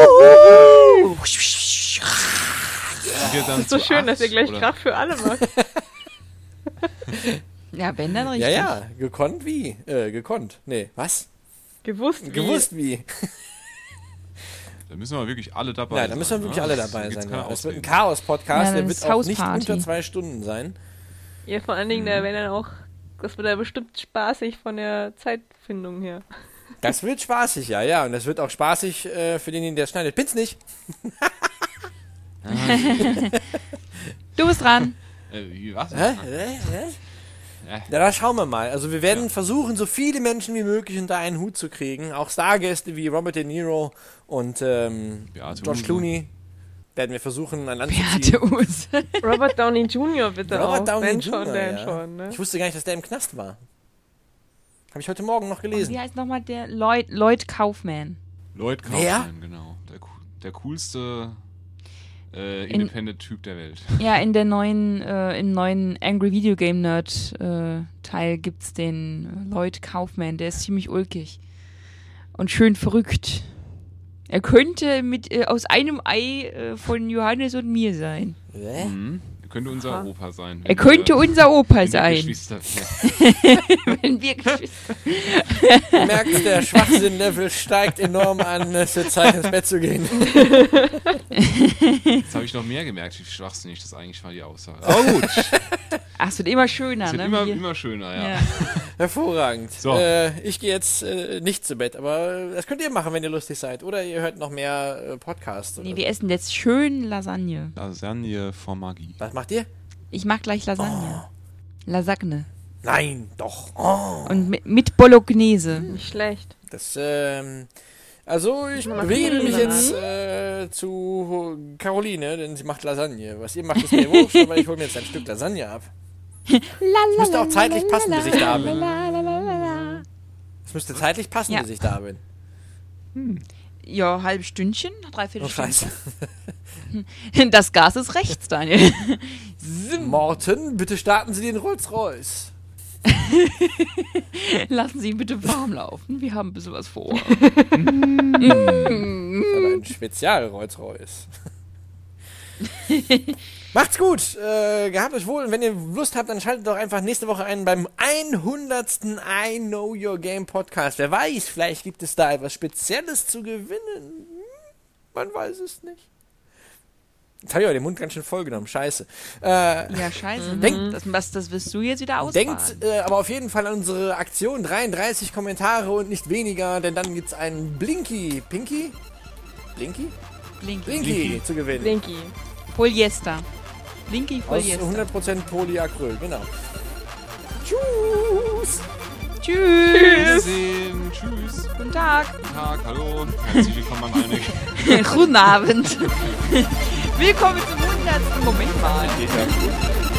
[SPEAKER 3] Sind wir dann
[SPEAKER 4] Das ist so
[SPEAKER 3] zu
[SPEAKER 4] schön,
[SPEAKER 3] acht,
[SPEAKER 4] dass ihr gleich
[SPEAKER 3] oder?
[SPEAKER 4] Kraft für alle macht.
[SPEAKER 2] Ja, wenn dann
[SPEAKER 1] Ja,
[SPEAKER 2] richtig.
[SPEAKER 1] ja, gekonnt wie? Äh, gekonnt. Nee, was?
[SPEAKER 4] Gewusst wie.
[SPEAKER 1] Gewusst wie?
[SPEAKER 3] Da müssen wir wirklich alle dabei
[SPEAKER 1] Ja,
[SPEAKER 3] sein.
[SPEAKER 1] da müssen wir wirklich
[SPEAKER 3] ne?
[SPEAKER 1] alle
[SPEAKER 3] Das
[SPEAKER 1] dabei
[SPEAKER 3] gibt's
[SPEAKER 1] sein.
[SPEAKER 3] keine
[SPEAKER 1] Ja. Das wird ein
[SPEAKER 3] Ausreden.
[SPEAKER 1] Chaos-Podcast,
[SPEAKER 2] Ja,
[SPEAKER 1] der
[SPEAKER 2] das
[SPEAKER 1] wird
[SPEAKER 2] ist
[SPEAKER 1] auch nicht
[SPEAKER 2] Hausparty.
[SPEAKER 1] unter zwei Stunden sein.
[SPEAKER 4] Ja, vor allen Dingen, da wäre dann auch, das wird ja bestimmt spaßig von der Zeitfindung her.
[SPEAKER 1] Das wird spaßig, ja, ja. Und das wird auch spaßig äh, für denjenigen, der es schneidet. Bin's nicht?
[SPEAKER 2] Du bist dran.
[SPEAKER 3] Äh, wie, was?
[SPEAKER 1] Hä? Hä? Hä?
[SPEAKER 3] Ja.
[SPEAKER 1] Ja, da schauen wir mal. Also wir werden
[SPEAKER 3] Ja.
[SPEAKER 1] versuchen, so viele Menschen wie möglich unter einen Hut zu kriegen. Auch Stargäste wie Robert De Niro und ähm,
[SPEAKER 3] Beate
[SPEAKER 1] George
[SPEAKER 3] Use.
[SPEAKER 1] Clooney werden wir versuchen, an Land zu
[SPEAKER 2] Beate
[SPEAKER 1] ziehen.
[SPEAKER 2] Us.
[SPEAKER 4] Robert Downey Junior bitte
[SPEAKER 1] Robert
[SPEAKER 4] auch.
[SPEAKER 1] Downey
[SPEAKER 4] Wenn
[SPEAKER 1] Junior,
[SPEAKER 4] schon, denn
[SPEAKER 1] ja.
[SPEAKER 4] schon, ne?
[SPEAKER 1] Ich wusste gar nicht, dass der im Knast war. Habe ich heute Morgen noch gelesen.
[SPEAKER 2] Wie heißt nochmal der Lloyd, Lloyd Kaufman?
[SPEAKER 3] Lloyd
[SPEAKER 1] Wer?
[SPEAKER 3] Kaufman, genau. Der, coo- der coolste äh,
[SPEAKER 2] In-
[SPEAKER 3] Independent-Typ der Welt.
[SPEAKER 2] Ja, in der neuen, äh, im neuen Angry Video Game Nerd äh, Teil gibt's den äh, Lloyd Kaufman, der ist ziemlich ulkig und schön verrückt. Er könnte mit äh, aus einem Ei äh, von Johannes und mir sein.
[SPEAKER 1] Hä?
[SPEAKER 3] Mhm. Er könnte unser
[SPEAKER 4] Aha.
[SPEAKER 3] Opa sein.
[SPEAKER 2] Er könnte unser Opa
[SPEAKER 3] wenn wir
[SPEAKER 2] sein,
[SPEAKER 3] Geschwister wären.
[SPEAKER 2] wenn wir Geschwister.
[SPEAKER 1] Du merkst, der Schwachsinn-Level steigt enorm an. Es wird Zeit, ins Bett zu gehen.
[SPEAKER 3] Jetzt habe ich noch mehr gemerkt, wie schwachsinnig das eigentlich war, die Aussage. Aber gut,
[SPEAKER 2] Ach, es wird immer schöner,
[SPEAKER 3] es wird
[SPEAKER 2] ne?
[SPEAKER 3] immer,
[SPEAKER 2] Wie-
[SPEAKER 3] immer schöner, ja.
[SPEAKER 2] ja.
[SPEAKER 1] Hervorragend.
[SPEAKER 3] So.
[SPEAKER 1] Äh, ich gehe jetzt äh, nicht zu Bett, aber das könnt ihr machen, wenn ihr lustig seid. Oder ihr hört noch mehr äh, Podcasts. Oder
[SPEAKER 2] Nee,
[SPEAKER 1] so.
[SPEAKER 2] wir essen jetzt schön Lasagne.
[SPEAKER 3] Lasagne vor Magie.
[SPEAKER 1] Was macht ihr?
[SPEAKER 2] Ich mag gleich Lasagne. Lasagne.
[SPEAKER 1] Nein, doch. Oh.
[SPEAKER 2] Und mit, mit Bolognese.
[SPEAKER 4] Nicht schlecht.
[SPEAKER 1] Das, ähm, also ich
[SPEAKER 4] Mal
[SPEAKER 1] bewege
[SPEAKER 4] gucken,
[SPEAKER 1] mich
[SPEAKER 4] oder?
[SPEAKER 1] jetzt äh, zu Caroline, denn sie macht Lasagne. Was ihr macht, ist mir wurscht, aber ich hole mir jetzt ein Stück Lasagne ab. Es müsste auch zeitlich passen, bis ich da bin. Es müsste zeitlich passen,
[SPEAKER 2] Ja.
[SPEAKER 1] bis ich da bin.
[SPEAKER 2] Ja, halbe Stündchen, dreiviertel
[SPEAKER 1] Oh, scheiße.
[SPEAKER 2] Stunde. Das Gas ist rechts, Daniel.
[SPEAKER 1] Morten, bitte starten Sie den Rolls-Royce.
[SPEAKER 2] Lassen Sie ihn bitte warm laufen. Wir haben ein bisschen was vor.
[SPEAKER 1] Aber ein Spezial-Rolls-Royce. Macht's gut, äh, gehabt euch wohl und wenn ihr Lust habt, dann schaltet doch einfach nächste Woche ein beim hundertsten I Know Your Game Podcast. Wer weiß, vielleicht gibt es da etwas Spezielles zu gewinnen. Hm, man weiß es nicht. Jetzt habe ich aber den Mund ganz schön vollgenommen, scheiße. Äh,
[SPEAKER 2] Ja, scheiße.
[SPEAKER 1] Denkt-
[SPEAKER 2] das, was, das wirst du jetzt wieder ausbaden.
[SPEAKER 1] Denkt äh, aber auf jeden Fall an unsere Aktion, dreiunddreißig Kommentare und nicht weniger, denn dann gibt's einen Blinky, Pinky? Blinky?
[SPEAKER 2] Blinky.
[SPEAKER 1] Blinky,
[SPEAKER 3] Blinky.
[SPEAKER 1] zu gewinnen.
[SPEAKER 4] Blinky.
[SPEAKER 2] Polyester. Blinky
[SPEAKER 1] Aus
[SPEAKER 2] Polyester.
[SPEAKER 1] hundert Prozent Polyacryl, genau. Tschüss!
[SPEAKER 2] Tschüss.
[SPEAKER 3] Wiedersehen. Tschüss.
[SPEAKER 2] Guten Tag.
[SPEAKER 3] Guten Tag, hallo. Herzlich willkommen an alle.
[SPEAKER 2] Guten Abend. Willkommen zum hundertsten Moment mal.
[SPEAKER 3] Geht ja.